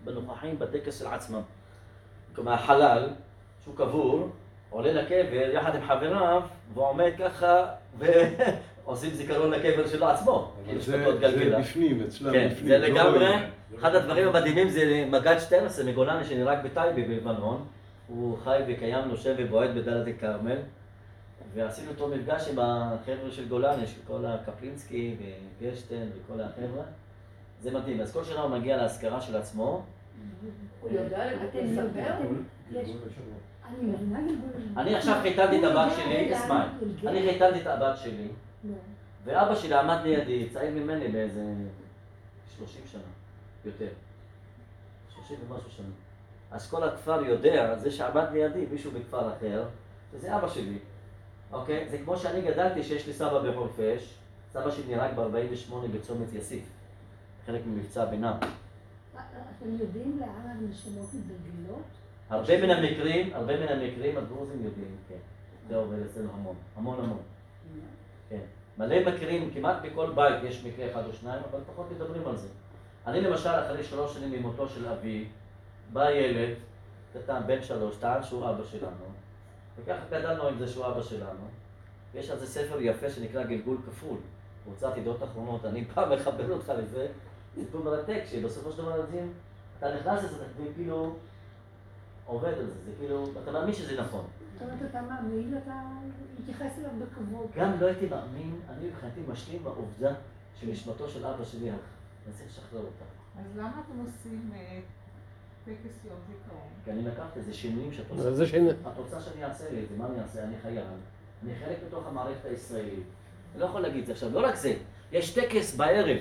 בנוכחים בטקס של עצמם. כלומר, החלל, שהוא קבור, עולה לקבר יחד עם חבריו, והוא עומד ככה, ועושים זיכרון לקבר שלו עצמו. אבל זה זה בפנים, אצלם כן, בפנים. זה לא לגמרי. רואים. אחד הדברים המדהימים זה מג"ד שטרנסה מגולני שנהרג בטייבה בלבנון. הוא חי וקיים, נושב ובועט בדלית אל-כרמל. ועשינו אותו מפגש עם החבר'ה של גולני, של כל הקפלינסקי וגשטן וכל החבר'ה. זה מדהים. אז כל שנה הוא מגיע להזכרה של עצמו. הוא יודע אתם לספר? יודעים, יש... אני מבינה גלגול. אני עכשיו חיתנתי את הבת שלי, רגע, אסמאעיל. גלגל. אני חיתנתי את הבת שלי, לא. ואבא שלי עמד לידי, צעיר ממני באיזה שלושים שנה, יותר. שלושים ומשהו שנה. אז כל הכפר יודע, זה שעמד לידי, מישהו בכפר אחר, וזה אבא שלי. אוקיי? זה כמו שאני גדלתי שיש לי סבא בחורפיש, סבא שלי נהרג ב-ארבעים ושמונה בצומת יאסיף, חלק ממבצע בינם. אתם יודעים לאן הנשמות מתגלגלות? הרבה מן המקרים, הרבה מן המקרים הדרוזים יודעים, כן. זה עובד אצלנו המון, המון המון. כן. מלא מקרים, כמעט בכל בית יש מקרה אחד או שניים, אבל פחות מדברים על זה. אני למשל, אחרי שלוש שנים ממותו של אבי, בא ילד, קטן, בן שלוש, טען שהוא אבא שלנו, וככה גדלנו עם זה שהוא אבא שלנו. ויש על זה ספר יפה שנקרא גלגול כפול. בהוצאת ידיעות אחרונות, אני פעם מחבר אותך לזה, סיפור מרתק, שבסופו של דבר יודעים, אתה נכנס לזה, אתה כאילו עובד על זה, זה כאילו, אתה מאמין שזה נכון. זאת אומרת, אתה מאמין, אתה מתייחס אליו בכבוד. גם לא הייתי מאמין, אני מבחינתי משלים בעובדה שנשמתו של אבא שלי הלכה. אני צריך לשחרר אותה. אז למה אתם עושים אה, טקס יום זיכרון? כי אני לקחתי איזה שינויים שאת זה רוצה. שינוי. את רוצה שאני אעשה לי את זה, מה אני אעשה? אני חייל. אני חלק בתוך המערכת הישראלית. אני לא יכול להגיד את זה עכשיו. לא רק זה, יש טקס בערב.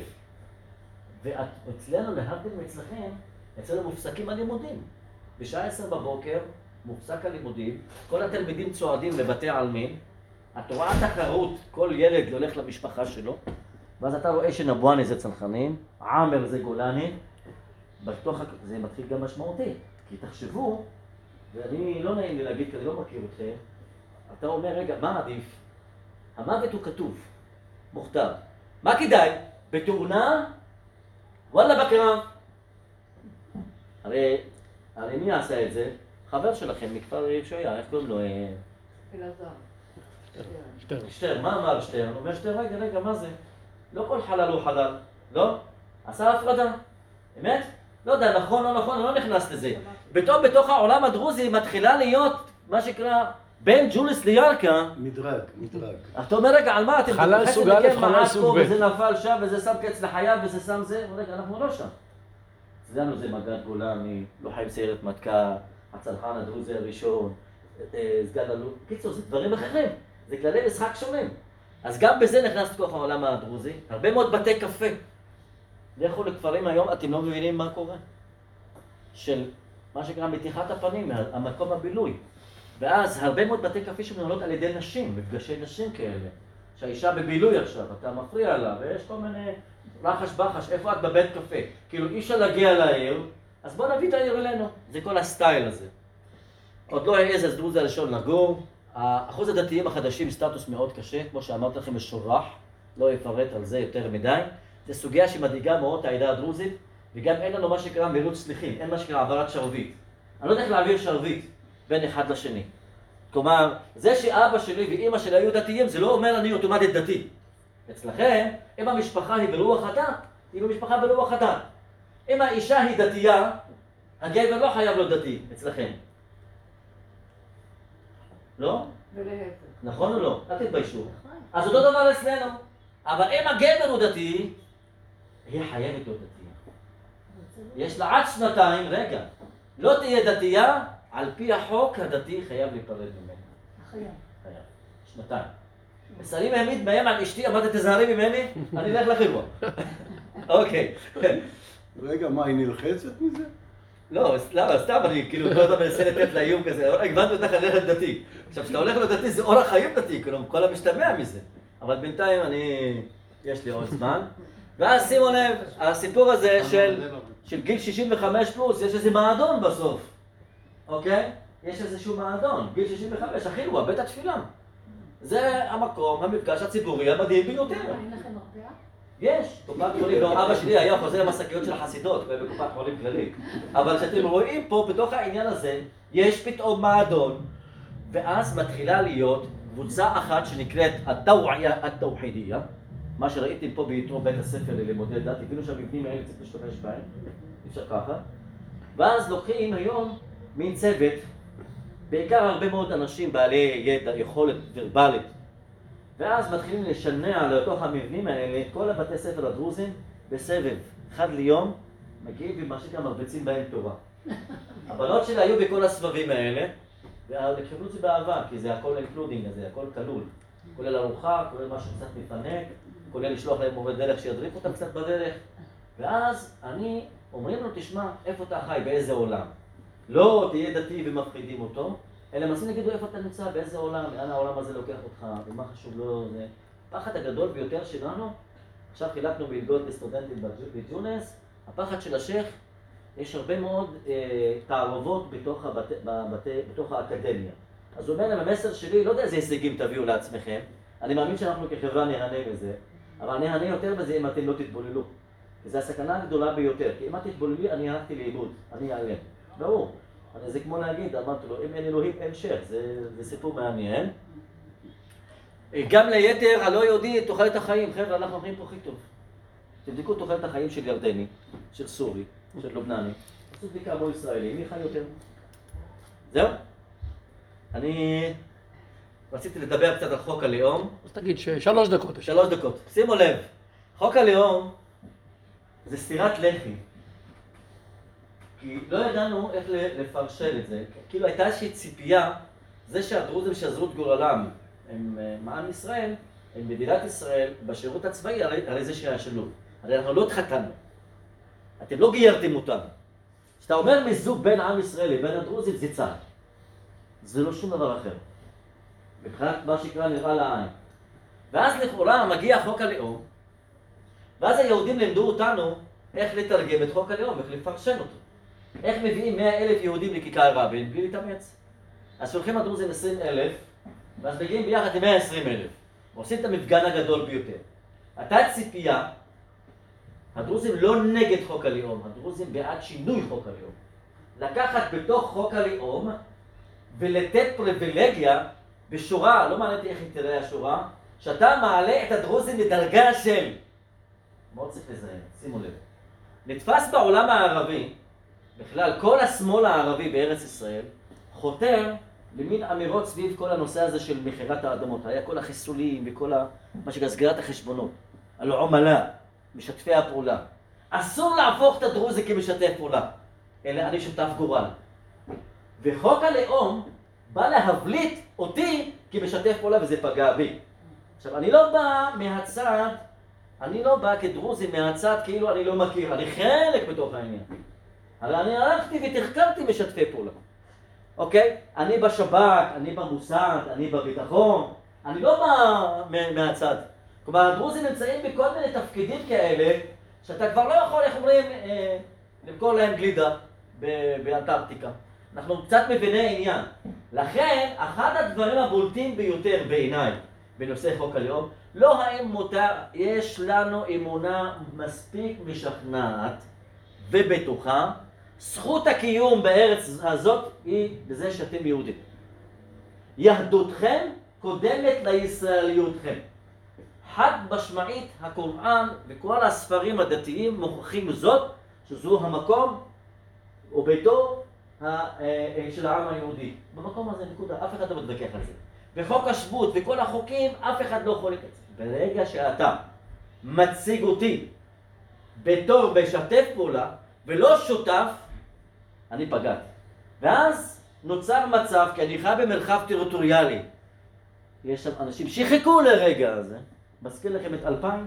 ואצלנו, להבדיל מאצלכם, אצלנו מופסקים הלימודים. בשעה עשר בבוקר מופסק הלימודים, כל התלמידים צועדים לבתי העלמין, את רואה תחרות, כל ילד הולך למשפחה שלו, ואז אתה רואה שנבואני זה צנחנים, עאמר זה גולני, בתוך, זה מתחיל גם משמעותי, כי תחשבו, ואני לא נעים לי להגיד כי אני לא מכיר אתכם, אתה אומר, רגע, מה עדיף? המוות הוא כתוב, מוכתב. מה כדאי? בתאונה? וואלה בקרב. הרי, הרי מי עשה את זה? חבר שלכם מכפר ישויה, איך קוראים לו? אלעזר. שטרן. שטרן, מה אמר שטרן? הוא אומר שטרן, רגע, רגע, מה זה? לא כל חלל הוא חלל, לא? עשה הפרדה, אמת? לא יודע, נכון או נכון, אני לא נכנס לזה. פתאום בתוך העולם הדרוזי מתחילה להיות, מה שקרה, בין ג'וליס לירכא. מדרג, מדרג. אתה אומר, רגע, על מה אתם? חלל סוג א', חלל סוג ב'. וזה נפל שם, וזה שם קץ לחייו, וזה שם זה, רגע, אנחנו לא שם. אצלנו זה מג"ד גולני, לוחם סיירת מטכ"ל, הצנחן הדרוזי הראשון, סגן אלוף, קיצור, זה דברים אחרים, זה כללי משחק שונים. אז גם בזה נכנס לתוך העולם הדרוזי, הרבה מאוד בתי קפה. לכו לכפרים היום, אתם לא מבינים מה קורה. של מה שקרה מתיחת הפנים, המקום הבילוי. ואז הרבה מאוד בתי קפה שמנהלות על ידי נשים, מפגשי נשים כאלה. שהאישה בבילוי עכשיו, אתה מפריע לה, ויש כל מיני רחש בחש, איפה את בבית קפה? כאילו אי אפשר להגיע לעיר, אז בוא נביא את העיר אלינו. זה כל הסטייל הזה. עוד לא העז אז דרוזי הראשון לגור. אחוז הדתיים החדשים סטטוס מאוד קשה, כמו שאמרתי לכם, משורח, לא אפרט על זה יותר מדי. זו סוגיה שמדאיגה מאוד את העדה הדרוזית, וגם אין לנו מה שקרה מירוץ סליחים, אין מה שקרה העברת שרביט. אני לא יודע איך להעביר שרביט בין אחד לשני. כלומר, זה שאבא שלי ואימא שלי היו דתיים, זה לא אומר אני אוטומטית דתי. אצלכם, אם המשפחה היא ברוח הדת, היא במשפחה ברוח הדת. אם האישה היא דתייה, הגבר לא חייב להיות דתי, אצלכם. לא? ולהפך. נכון או לא? אל תתביישו. אז אותו דבר אצלנו. אבל אם הגבר הוא דתי, היא חייבת להיות דתייה. יש לה עד שנתיים, רגע, לא תהיה דתייה, על פי החוק הדתי חייב להיפרד ממני. חייב. חייב. שנתיים. וסלים העמיד מאיים על אשתי, אמרת תזהרי ממני, אני אלך לחירוע. אוקיי. רגע, מה, היא נלחצת מזה? לא, למה, סתם אני כאילו כל הזמן מנסה לתת לאיום כזה, הגבנתי אותך ללכת דתי. עכשיו, כשאתה הולך לדתי זה אורח חיים דתי, כאילו, כל המשתמע מזה. אבל בינתיים אני, יש לי עוד זמן. ואז שימו לב, הסיפור הזה של, של גיל שישים וחמש פלוס, יש איזה מעדון בסוף. אוקיי? יש איזשהו מעדון, גיל שישים וחמש, החילווה, בית התפילה. זה המקום, המפגש הציבורי המדהים ביותר. אין לכם מרפאה? יש, קופת חולים, לא, אבא שלי היה חוזר עם השקיות של החסידות, בקופת חולים כללית. אבל כשאתם רואים פה, בתוך העניין הזה, יש פתאום מועדון, ואז מתחילה להיות קבוצה אחת שנקראת התאועיה התאוחידיה, מה שראיתם פה ביתרו בית הספר ללימודי דת, הבינו שהמבנים האלה צריך להשתמש בהם, אי אפשר ככה. ואז לוקחים היום מין צוות, בעיקר הרבה מאוד אנשים בעלי ידע, יכולת ורבלית, ואז מתחילים לשנע לתוך המבנים האלה את כל הבתי ספר הדרוזים בסבב, אחד ליום, מגיעים ומה שכם מרביצים בהם תורה. הבנות שלה היו בכל הסבבים האלה, וקיבלו את זה באהבה, כי זה הכל אינקלודינג, זה הכל כלול. כולל ארוחה, כולל משהו קצת מפנק, כולל לשלוח להם מורה דרך שידריך אותם קצת בדרך. ואז אני, אומרים לו, תשמע, איפה אתה חי, באיזה עולם? לא תהיה דתי ומפחידים אותו, אלא מנסים להגידו איפה אתה נמצא, באיזה עולם, לאן העולם הזה לוקח אותך, ומה חשוב לו, זה הפחד הגדול ביותר שלנו. עכשיו חילקנו מלגות לסטודנטים בג'ונס, הפחד של השייך, יש הרבה מאוד אה, תערובות בתוך, הבת, בבת, בתוך האקדמיה. אז הוא אומר להם, המסר שלי, לא יודע איזה הישגים תביאו לעצמכם, אני מאמין שאנחנו כחברה נהנה בזה, אבל נהנה יותר בזה אם אתם לא תתבוללו. וזו הסכנה הגדולה ביותר, כי אם את תתבוללי, אני הלכתי לאיבוד, אני אעלם. ברור. זה כמו להגיד, אמרתי לו, אם אין אלוהים, אין שייך, זה, זה סיפור מעניין. גם ליתר הלא יהודי תוחלת החיים, חבר'ה, אנחנו אומרים פה הכי טוב. תבדקו תוחלת החיים של ירדני, של סורי, של לובנני. עשו בדיקה בו ישראלי, מי חי יותר? זהו? אני רציתי לדבר קצת על חוק הלאום. אז תגיד שלוש דקות. שלוש דקות. שימו לב, חוק הלאום זה סתירת לחי. כי לא ידענו איך לפרשן את זה. כאילו הייתה איזושהי ציפייה, זה שהדרוזים שזרו את גורלם הם מעם ישראל, הם מדינת ישראל, בשירות הצבאי, הרי, הרי זה שהיה שלו. הרי אנחנו לא התחתנו. אתם לא גיירתם אותנו. כשאתה אומר מזוג בין עם ישראל לבין הדרוזים, זה צעד. זה לא שום דבר אחר. מבחינת מה שקרה נראה לעין. ואז לכאורה מגיע חוק הלאום, ואז היהודים לימדו אותנו איך לתרגם את חוק הלאום, איך לפרשן אותו. איך מביאים מאה אלף יהודים לכיכר רבין בלי להתאמץ. אז שולחים הדרוזים עשרים אלף, ואז מגיעים ביחד עם מאה ועשרים אלף. ועושים את המפגן הגדול ביותר. הייתה ציפייה, הדרוזים לא נגד חוק הלאום, הדרוזים בעד שינוי חוק הלאום. לקחת בתוך חוק הלאום ולתת פריבילגיה בשורה, לא מעניין איך היא תראה השורה, שאתה מעלה את הדרוזים לדרגה של... מאוד צריך לזהר, שימו לב. נתפס בעולם הערבי, בכלל כל השמאל הערבי בארץ ישראל, חותר למין אמירות סביב כל הנושא הזה של מחירת האדמות. היה כל החיסולים וכל ה... מה שקרה, סגירת החשבונות, על עומלה, משתפי הפעולה. אסור להפוך את הדרוזי כמשתף פעולה, אלא אני שותף גורל. וחוק הלאום בא להבליט אותי כמשתף פעולה, וזה פגע בי. עכשיו, אני לא בא מהצד, אני לא בא כדרוזי מהצד כאילו אני לא מכיר, אני חלק בתוך העניין. אבל אני הלכתי ותחקרתי משתפי פעולה. אוקיי? אני בשב"כ, אני במוסד, אני בביטחון, אני לא בא מהצד. כלומר, הדרוזים נמצאים בכל מיני תפקידים כאלה, שאתה כבר לא יכול, איך אומרים, אה, למכור להם גלידה באנטארקטיקה. אנחנו קצת מביני עניין. לכן, אחד הדברים הבולטים ביותר בעיניי, בנושא חוק הלאום, לא האם מותר, יש לנו אמונה מספיק משכנעת ובטוחה, זכות הקיום בארץ הזאת היא בזה שאתם יהודים. יהדותכם קודמת לישראליותכם. חד משמעית הקוראן וכל הספרים הדתיים מוכיחים זאת, שזו המקום וביתו של העם היהודי. במקום הזה נקודה, אף אחד לא מתווכח על זה. וחוק השבות וכל החוקים, אף אחד לא חולק את זה. ברגע שאתה מציג אותי בתור משתף פעולה ולא שותף, אני פגעתי. ואז נוצר מצב, כי אני חי במרחב טריטוריאלי. יש שם אנשים שחיכו לרגע הזה. מזכיר לכם את אלפיים?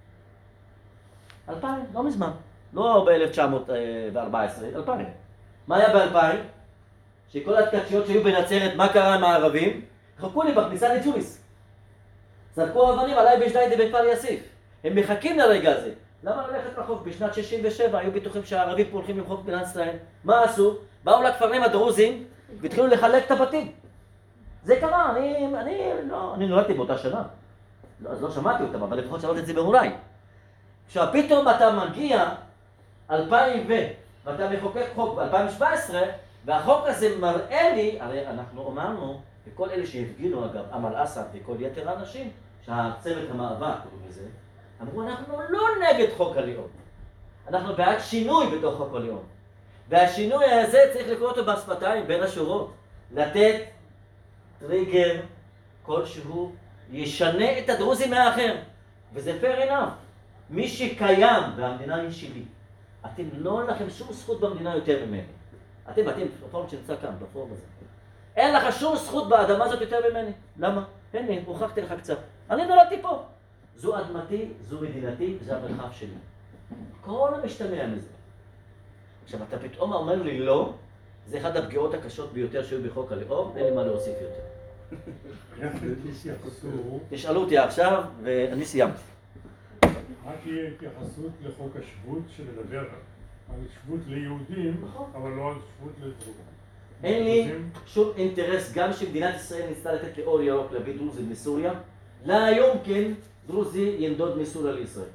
אלפיים, לא מזמן. לא ב-אלף תשע מאות וארבע עשרה, אלפיים. מה היה באלפיים? שכל התקשיות שהיו בנצרת, מה קרה עם הערבים? חכו לי בכניסה לג'וליס. זרקו אבנים עליי בשניידי בכפר יאסיף. הם מחכים לרגע הזה. למה ללכת רחוק? בשנת שישים ושבע היו בטוחים שהערבים פה הולכים למחוק מדינת ישראל. מה עשו? באו לכפרים הדרוזים והתחילו לחלק את הבתים. זה קרה, אני, אני, לא, אני נולדתי באותה שנה. לא, אז לא שמעתי אותם, אבל לפחות שמעתי את זה בהוריי. עכשיו, פתאום אתה מגיע אלפיים ו... ואתה מחוקק חוק ב-אלפיים שבע עשרה, והחוק הזה מראה לי, הרי אנחנו אמרנו, וכל אלה שהפגינו אגב, אמל אסד וכל יתר האנשים, שהצוות המאבק, קוראים לזה, אמרו, אנחנו לא נגד חוק הלאום. אנחנו בעד שינוי בתוך חוק הלאום. והשינוי הזה צריך לקרוא אותו בשפתיים, בין השורות. לתת טריגר כלשהו, ישנה את הדרוזים מהאחר. וזה fair enough. מי שקיים, והמדינה היא שלי, אתם לא לכם שום זכות במדינה יותר ממני. אתם, אתם, בפורום שנמצא כאן, בפורום הזה. אין לך שום זכות באדמה הזאת יותר ממני. למה? הנה, הוכחתי לך קצת. אני נולדתי פה. זו אדמתי, זו מדינתי, זה המרחב שלי. כל המשתמע מזה. עכשיו, אתה פתאום אומר לי לא, זה אחד הפגיעות הקשות ביותר שהיו בחוק הלאום, אין לי מה להוסיף יותר. תשאלו אותי עכשיו, ואני סיימתי. מה תהיה התייחסות לחוק השבות שמדבר על שבות ליהודים, אבל לא על שבות לדרוזים? אין לי שום אינטרס, גם שמדינת ישראל ניסתה לתת לאור ירוק להביא דרוזים מסוריה, לא יומכן דרוזי ינדוד מסוריה לישראל.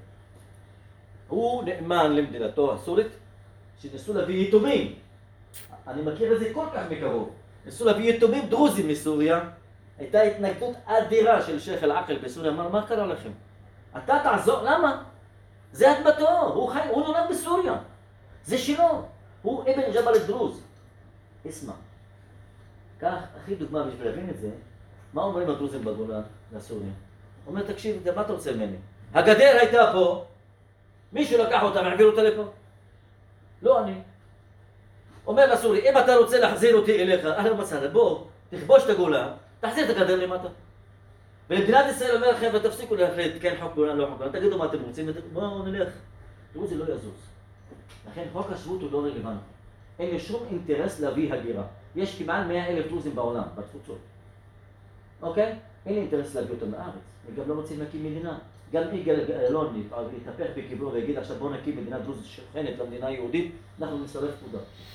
הוא נאמן למדינתו הסורית, שניסו להביא יתומים. אני מכיר את זה כל כך מקרוב. ניסו להביא יתומים דרוזים מסוריה. הייתה התנגדות אדירה של שייח אל-עקל בסוריה. אמר, מה קרה לכם? אתה תעזור, למה? זה אדמתו, הוא, חי, הוא נולד בסוריה. זה שלו. הוא אבן ג'בל דרוז. אסמע. כך, הכי דוגמה בשביל להבין את זה, מה אומרים הדרוזים בגולן לסוריה? הוא אומר, תקשיב, מה אתה רוצה ממני? הגדר הייתה פה, מישהו לקח אותה והעביר אותה לפה. לא אני. אומר לסורי, אם אתה רוצה להחזיר אותי אליך, אהלן וסהלן, בוא, תכבוש את הגולן, תחזיר את הגדר למטה. ולמדינת ישראל אומר לכם, ותפסיקו להחליט, כן חוק גולן, לא חוק גולן, תגידו מה אתם רוצים, בואו נלך. דרוזי לא יזוז. לכן חוק השבות הוא לא רלוונטי. אין לי שום אינטרס להביא הגירה. יש כמעט מאה אלף דרוזים בעולם, בתפוצות. אוקיי? אין לי אינטרס להביא אותם לארץ. וגם לא רוצים להקים מדינה. גם יגאל אלון יתהפך בכיוון ויגיד עכשיו בוא נקים מדינה דרוזית שוכנת למדינה היהודית, אנחנו נשרף פקודה.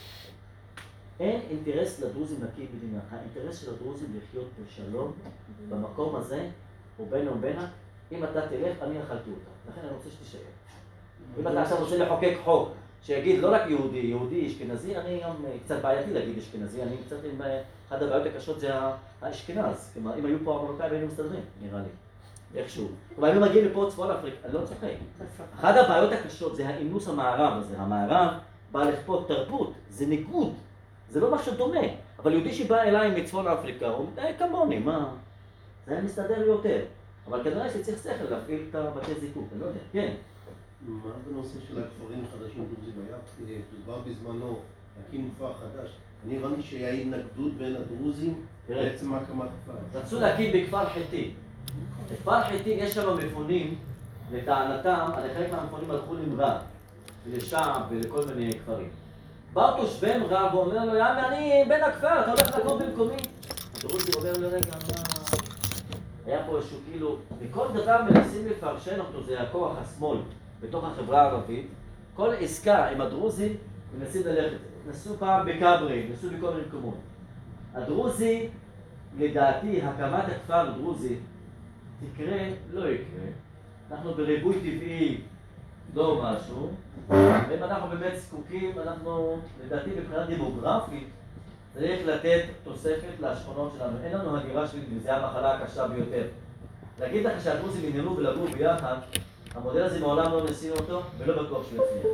אין אינטרס לדרוזים להקים מדינה. האינטרס של הדרוזים לחיות בשלום במקום הזה, ובין ובינה, אם אתה תלך, אני אכלתי אותה. לכן אני רוצה שתישאר. אם אתה עכשיו רוצה לחוקק חוק שיגיד לא רק יהודי, יהודי, אשכנזי, אני גם קצת בעייתי להגיד אשכנזי, אני קצת עם אחד הבעיות הקשות זה האשכנז. כלומר, אם היו פה המרוקאים היינו מסתדרים, נראה לי. איכשהו. כלומר, אם מגיעים לפה צפון אפריקה, אני לא צוחק. אחת הבעיות הקשות זה האינוס המערב הזה. המערב בא לכפות תרבות, זה ניגוד, זה לא משהו דומה. אבל יהודי שבא אליי מצפון אפריקה, הוא די כמוני, מה? זה היה מסתדר יותר. אבל כנראה שצריך שכל להפעיל את הבתי זיקוק, אני לא יודע, כן. מה בנושא של הכפרים החדשים דרוזים היה? דובר בזמנו להקים כפר חדש. אני הבנתי שהיה התנגדות בין הדרוזים בעצם הקמת הכפר. רצו להקים בכפר חיטים. בכפר חיטים יש שם מפונים, לטענתם, על חלק מהמפונים הלכו למרב, ולשעב ולכל מיני כפרים. באו תושבי מרב ואומר לו, יאמי, אני בן הכפר, אתה הולך לקום במקומי. הדרוזי אומר לו, רגע, מה? היה פה איזשהו כאילו, וכל דבר מנסים לפרשן אותו, זה הכוח השמאל בתוך החברה הערבית. כל עסקה עם הדרוזים מנסים ללכת. נסו פעם בקברי, נסו בכל מיני מקומות. הדרוזי, לדעתי, הקמת הכפר דרוזי, תקרה, לא יקרה. אנחנו בריבוי טבעי, לא משהו. ואם אנחנו באמת זקוקים, אנחנו, לדעתי, מבחינה דמוגרפית, צריך לתת תוספת לשכונות שלנו. אין לנו הגירה שלי, וזו המחלה הקשה ביותר. להגיד לך שהדרוזים ינהלו ולגור ביחד, המודל הזה מעולם לא ניסינו אותו, ולא בטוח שהוא יצליח.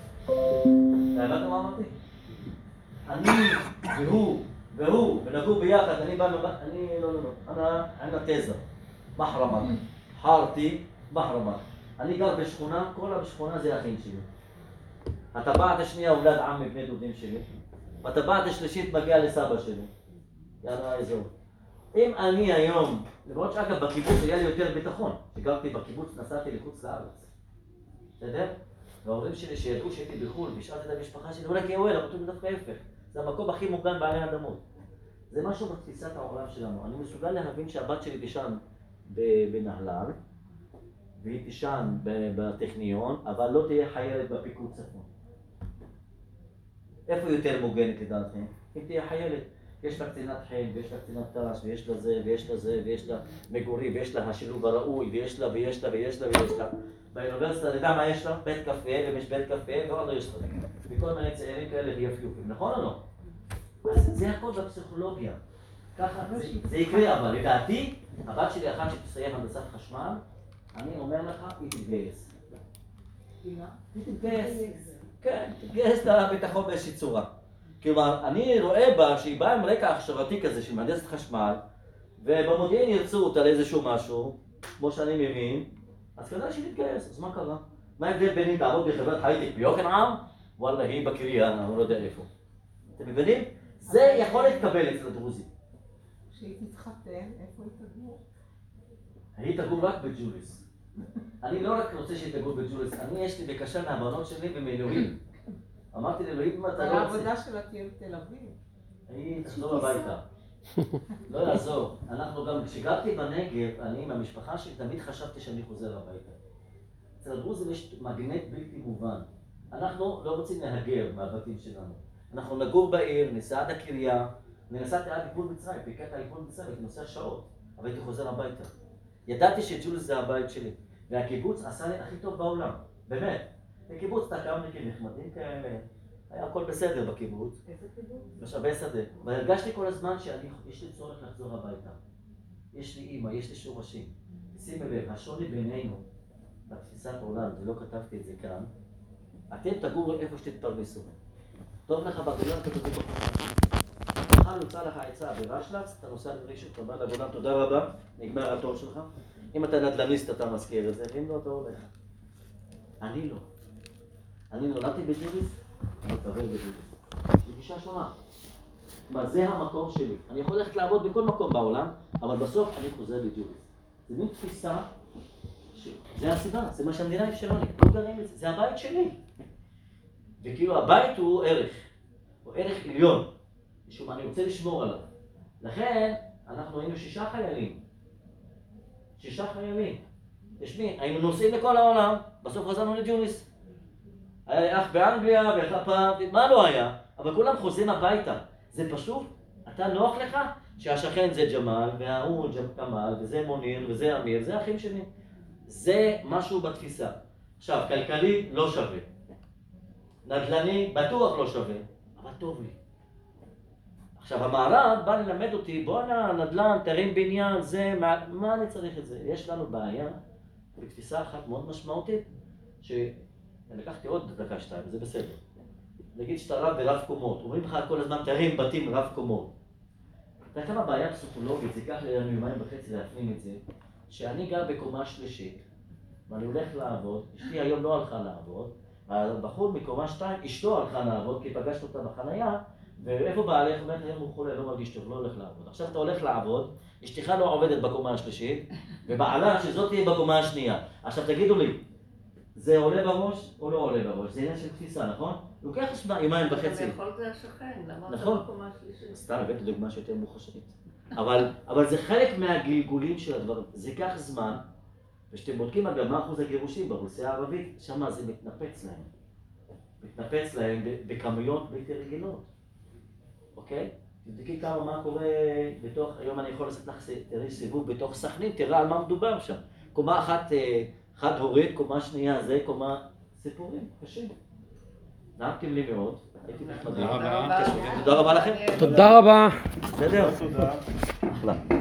אתה הבנת מה אמרתי? אני והוא והוא, ונגור ביחד, אני בא מבט, אני לא, לא, לא. אני תזה. מחרמה. חרתי, מחרמה. אני גר בשכונה, כל השכונה זה אחים שלי. הטבעת השנייה הולד עם מבני דודים שלי. והטבעת השלישית מגיעה לסבא שלי. יאללה, איזו. אם אני היום, למרות שאגב בקיבוץ היה לי יותר ביטחון, שגרתי בקיבוץ, נסעתי לחוץ לארץ. בסדר? וההורים שלי שידעו שהייתי בחו"ל, בשעת את המשפחה שלי, אולי כאוהל, אבל תמיד דווקא ההפך. זה המקום הכי מוגן בעלי אדמות. זה משהו בתפיסת העולם שלנו. אני מסוגל להבין שהבת שלי תישן בנהלל, והיא תישן בטכניון, אבל לא תהיה חיילת בפיקוד צפון. איפה יותר מוגנת לדעתכם? אם תהיה חיילת. יש לה קצינת חן, ויש לה קצינת תר"ש, ויש לה זה, ויש לה זה, ויש לה מגורים, ויש לה השילוב הראוי, ויש לה, ויש לה, ויש לה, ויש לה. באוניברסיטה, אתה יודע מה יש לה? בית קפה, ויש בית קפה, ועוד לא יש לה. וכל מיני צעירים כאלה ויפיופים, נכון או לא? אז זה הכל בפסיכולוגיה. ככה, זה, זה יקרה, אבל לדעתי, הבת שלי אחת שתסיים הנדסת חשמל, אני אומר לך, היא תתגייס. היא תתגייס. כן, תתגייס לביטחון באיזושהי צורה. כלומר, אני רואה בה שהיא באה עם רקע הכשרתי כזה של מהנדסת חשמל, ובמודיעין ירצו אותה לאיזשהו משהו, כמו שאני מבין, אז כדאי שהיא תתגייס, אז מה קרה? מה ההבדל בין אם תעבוד בחברת הייטק ביוקנעם? וואלה, היא בקריה, אני לא יודע איפה. אתם מבינים? זה יכול להתקבל אצל הדרוזים. כשהיא תתחתן, איפה היא תגור? היא תגור רק בג'וליס. אני לא רק רוצה שהיא תגור בג'וליס, אני יש לי בקשה מהבנות שלי ומאלוהים. אמרתי לאלוהים, אם אתה אבל לא רוצה... העבודה שלה תהיה בתל אביב. היא תחזור הביתה. לא יעזור. אנחנו גם, כשגרתי בנגב, אני עם המשפחה שלי, תמיד חשבתי שאני חוזר הביתה. אצל הדרוזים יש מגנט בלתי מובן. אנחנו לא רוצים להגר מהבתים שלנו. אנחנו נגור בעיר, ניסע עד הקריה, אני נסעתי עד גבול מצרים, בקטע גבול מצרים, הייתי נוסע שעות, אבל הייתי חוזר הביתה. ידעתי שג'וליס זה הבית שלי, והקיבוץ עשה לי הכי טוב בעולם, באמת. בקיבוץ תקעמניקים נחמדים כאלה, היה הכל בסדר בקיבוץ. איזה קיבוץ? משאבי שדה. והרגשתי כל הזמן שיש לי צורך לחזור הביתה. יש לי אימא, יש לי שורשים. שימי לב, השוני בינינו, בתפיסת עולם, ולא כתבתי את זה כאן, אתם תגורו איפה שתתפרנסו. טוב לך בגולן, אתה תגור בחוץ. מחר יוצא לך עצה ברשל"צ, אתה נוסע לראשון, אתה בא לגולן, תודה רבה, נגמר התור שלך. אם אתה נדל"ניסט אתה מזכיר את זה, ואם לא אתה הולך. אני לא. אני נולדתי בג'וליס, אני מתקבל בג'וליס. זו גישה שונה. כלומר, זה המקום שלי. אני יכול ללכת לעבוד בכל מקום בעולם, אבל בסוף אני חוזר בג'וליס. זה מין תפיסה, זה הסיבה, זה מה שהמדינה אפשרה לי, לא גרים את זה, זה הבית שלי. וכאילו הבית הוא ערך, הוא ערך עליון, משום אני רוצה לשמור עליו. לכן אנחנו היינו שישה חיילים, שישה חיילים. תשמעי, היינו נוסעים לכל העולם, בסוף חזרנו לג'וליס. היה לי אח באנגליה ואחד פעם, מה לא היה? אבל כולם חוזרים הביתה. זה פשוט, אתה נוח לך שהשכן זה ג'מאל, וההוא ג'מאל, וזה מוניר, וזה אמיר, זה האחים שלי. זה משהו בתפיסה. עכשיו, כלכלי לא שווה. נדל"ני בטוח לא שווה, אבל טוב לי. עכשיו, המערב בא ללמד אותי, בוא נה, נדל"ן, תרים בניין, זה, מה, מה אני צריך את זה? יש לנו בעיה, בתפיסה אחת מאוד משמעותית, שלקחתי עוד דקה שתיים, זה בסדר. נגיד שאתה רב ברב קומות, אומרים לך כל הזמן, תרים בתים רב קומות. אתה יודע כמה בעיה פסיכולוגית, זה ייקח לי יומיים וחצי להפנים את זה, שאני גר בקומה שלישית, ואני הולך לעבוד, אשתי היום לא הלכה לעבוד, הבחור מקומה שתיים, אשתו הלכה לעבוד, כי פגשת אותה בחנייה, ואיפה בעלך? אומרת, היום הוא חולה, לא מרגיש טוב, לא הולך לעבוד. עכשיו אתה הולך לעבוד, אשתך לא עובדת בקומה השלישית, ובעלה שזאת תהיה בקומה השנייה. עכשיו תגידו לי, זה עולה בראש או לא עולה בראש? זה עניין של תפיסה, נכון? לוקח יומיים וחצי. אבל יכול זה השכן, למה אתה נכון. בקומה השלישית? סתם, הבאתי דוגמה שיותר מוחשית. אבל, אבל זה חלק מהגלגולים של הדברים. זה ייקח זמן, ושאתם בודקים אגב מה אחוז הגירושים באוכלוסייה הערבית, שמה זה מתנפץ להם. מתנפץ להם בכמויות בלתי רגילות. אוקיי? תבדקי כמה מה קורה בתוך, היום אני יכול לעשות לך תראי סיבוב בתוך סכנין, תראה על מה מדובר שם. קומה אחת חד הורית, קומה שנייה זה, קומה סיפורים, קשים. נהבתם לי מאוד, הייתי נחמדים. תודה רבה. תודה רבה לכם. תודה רבה. בסדר? תודה. אחלה.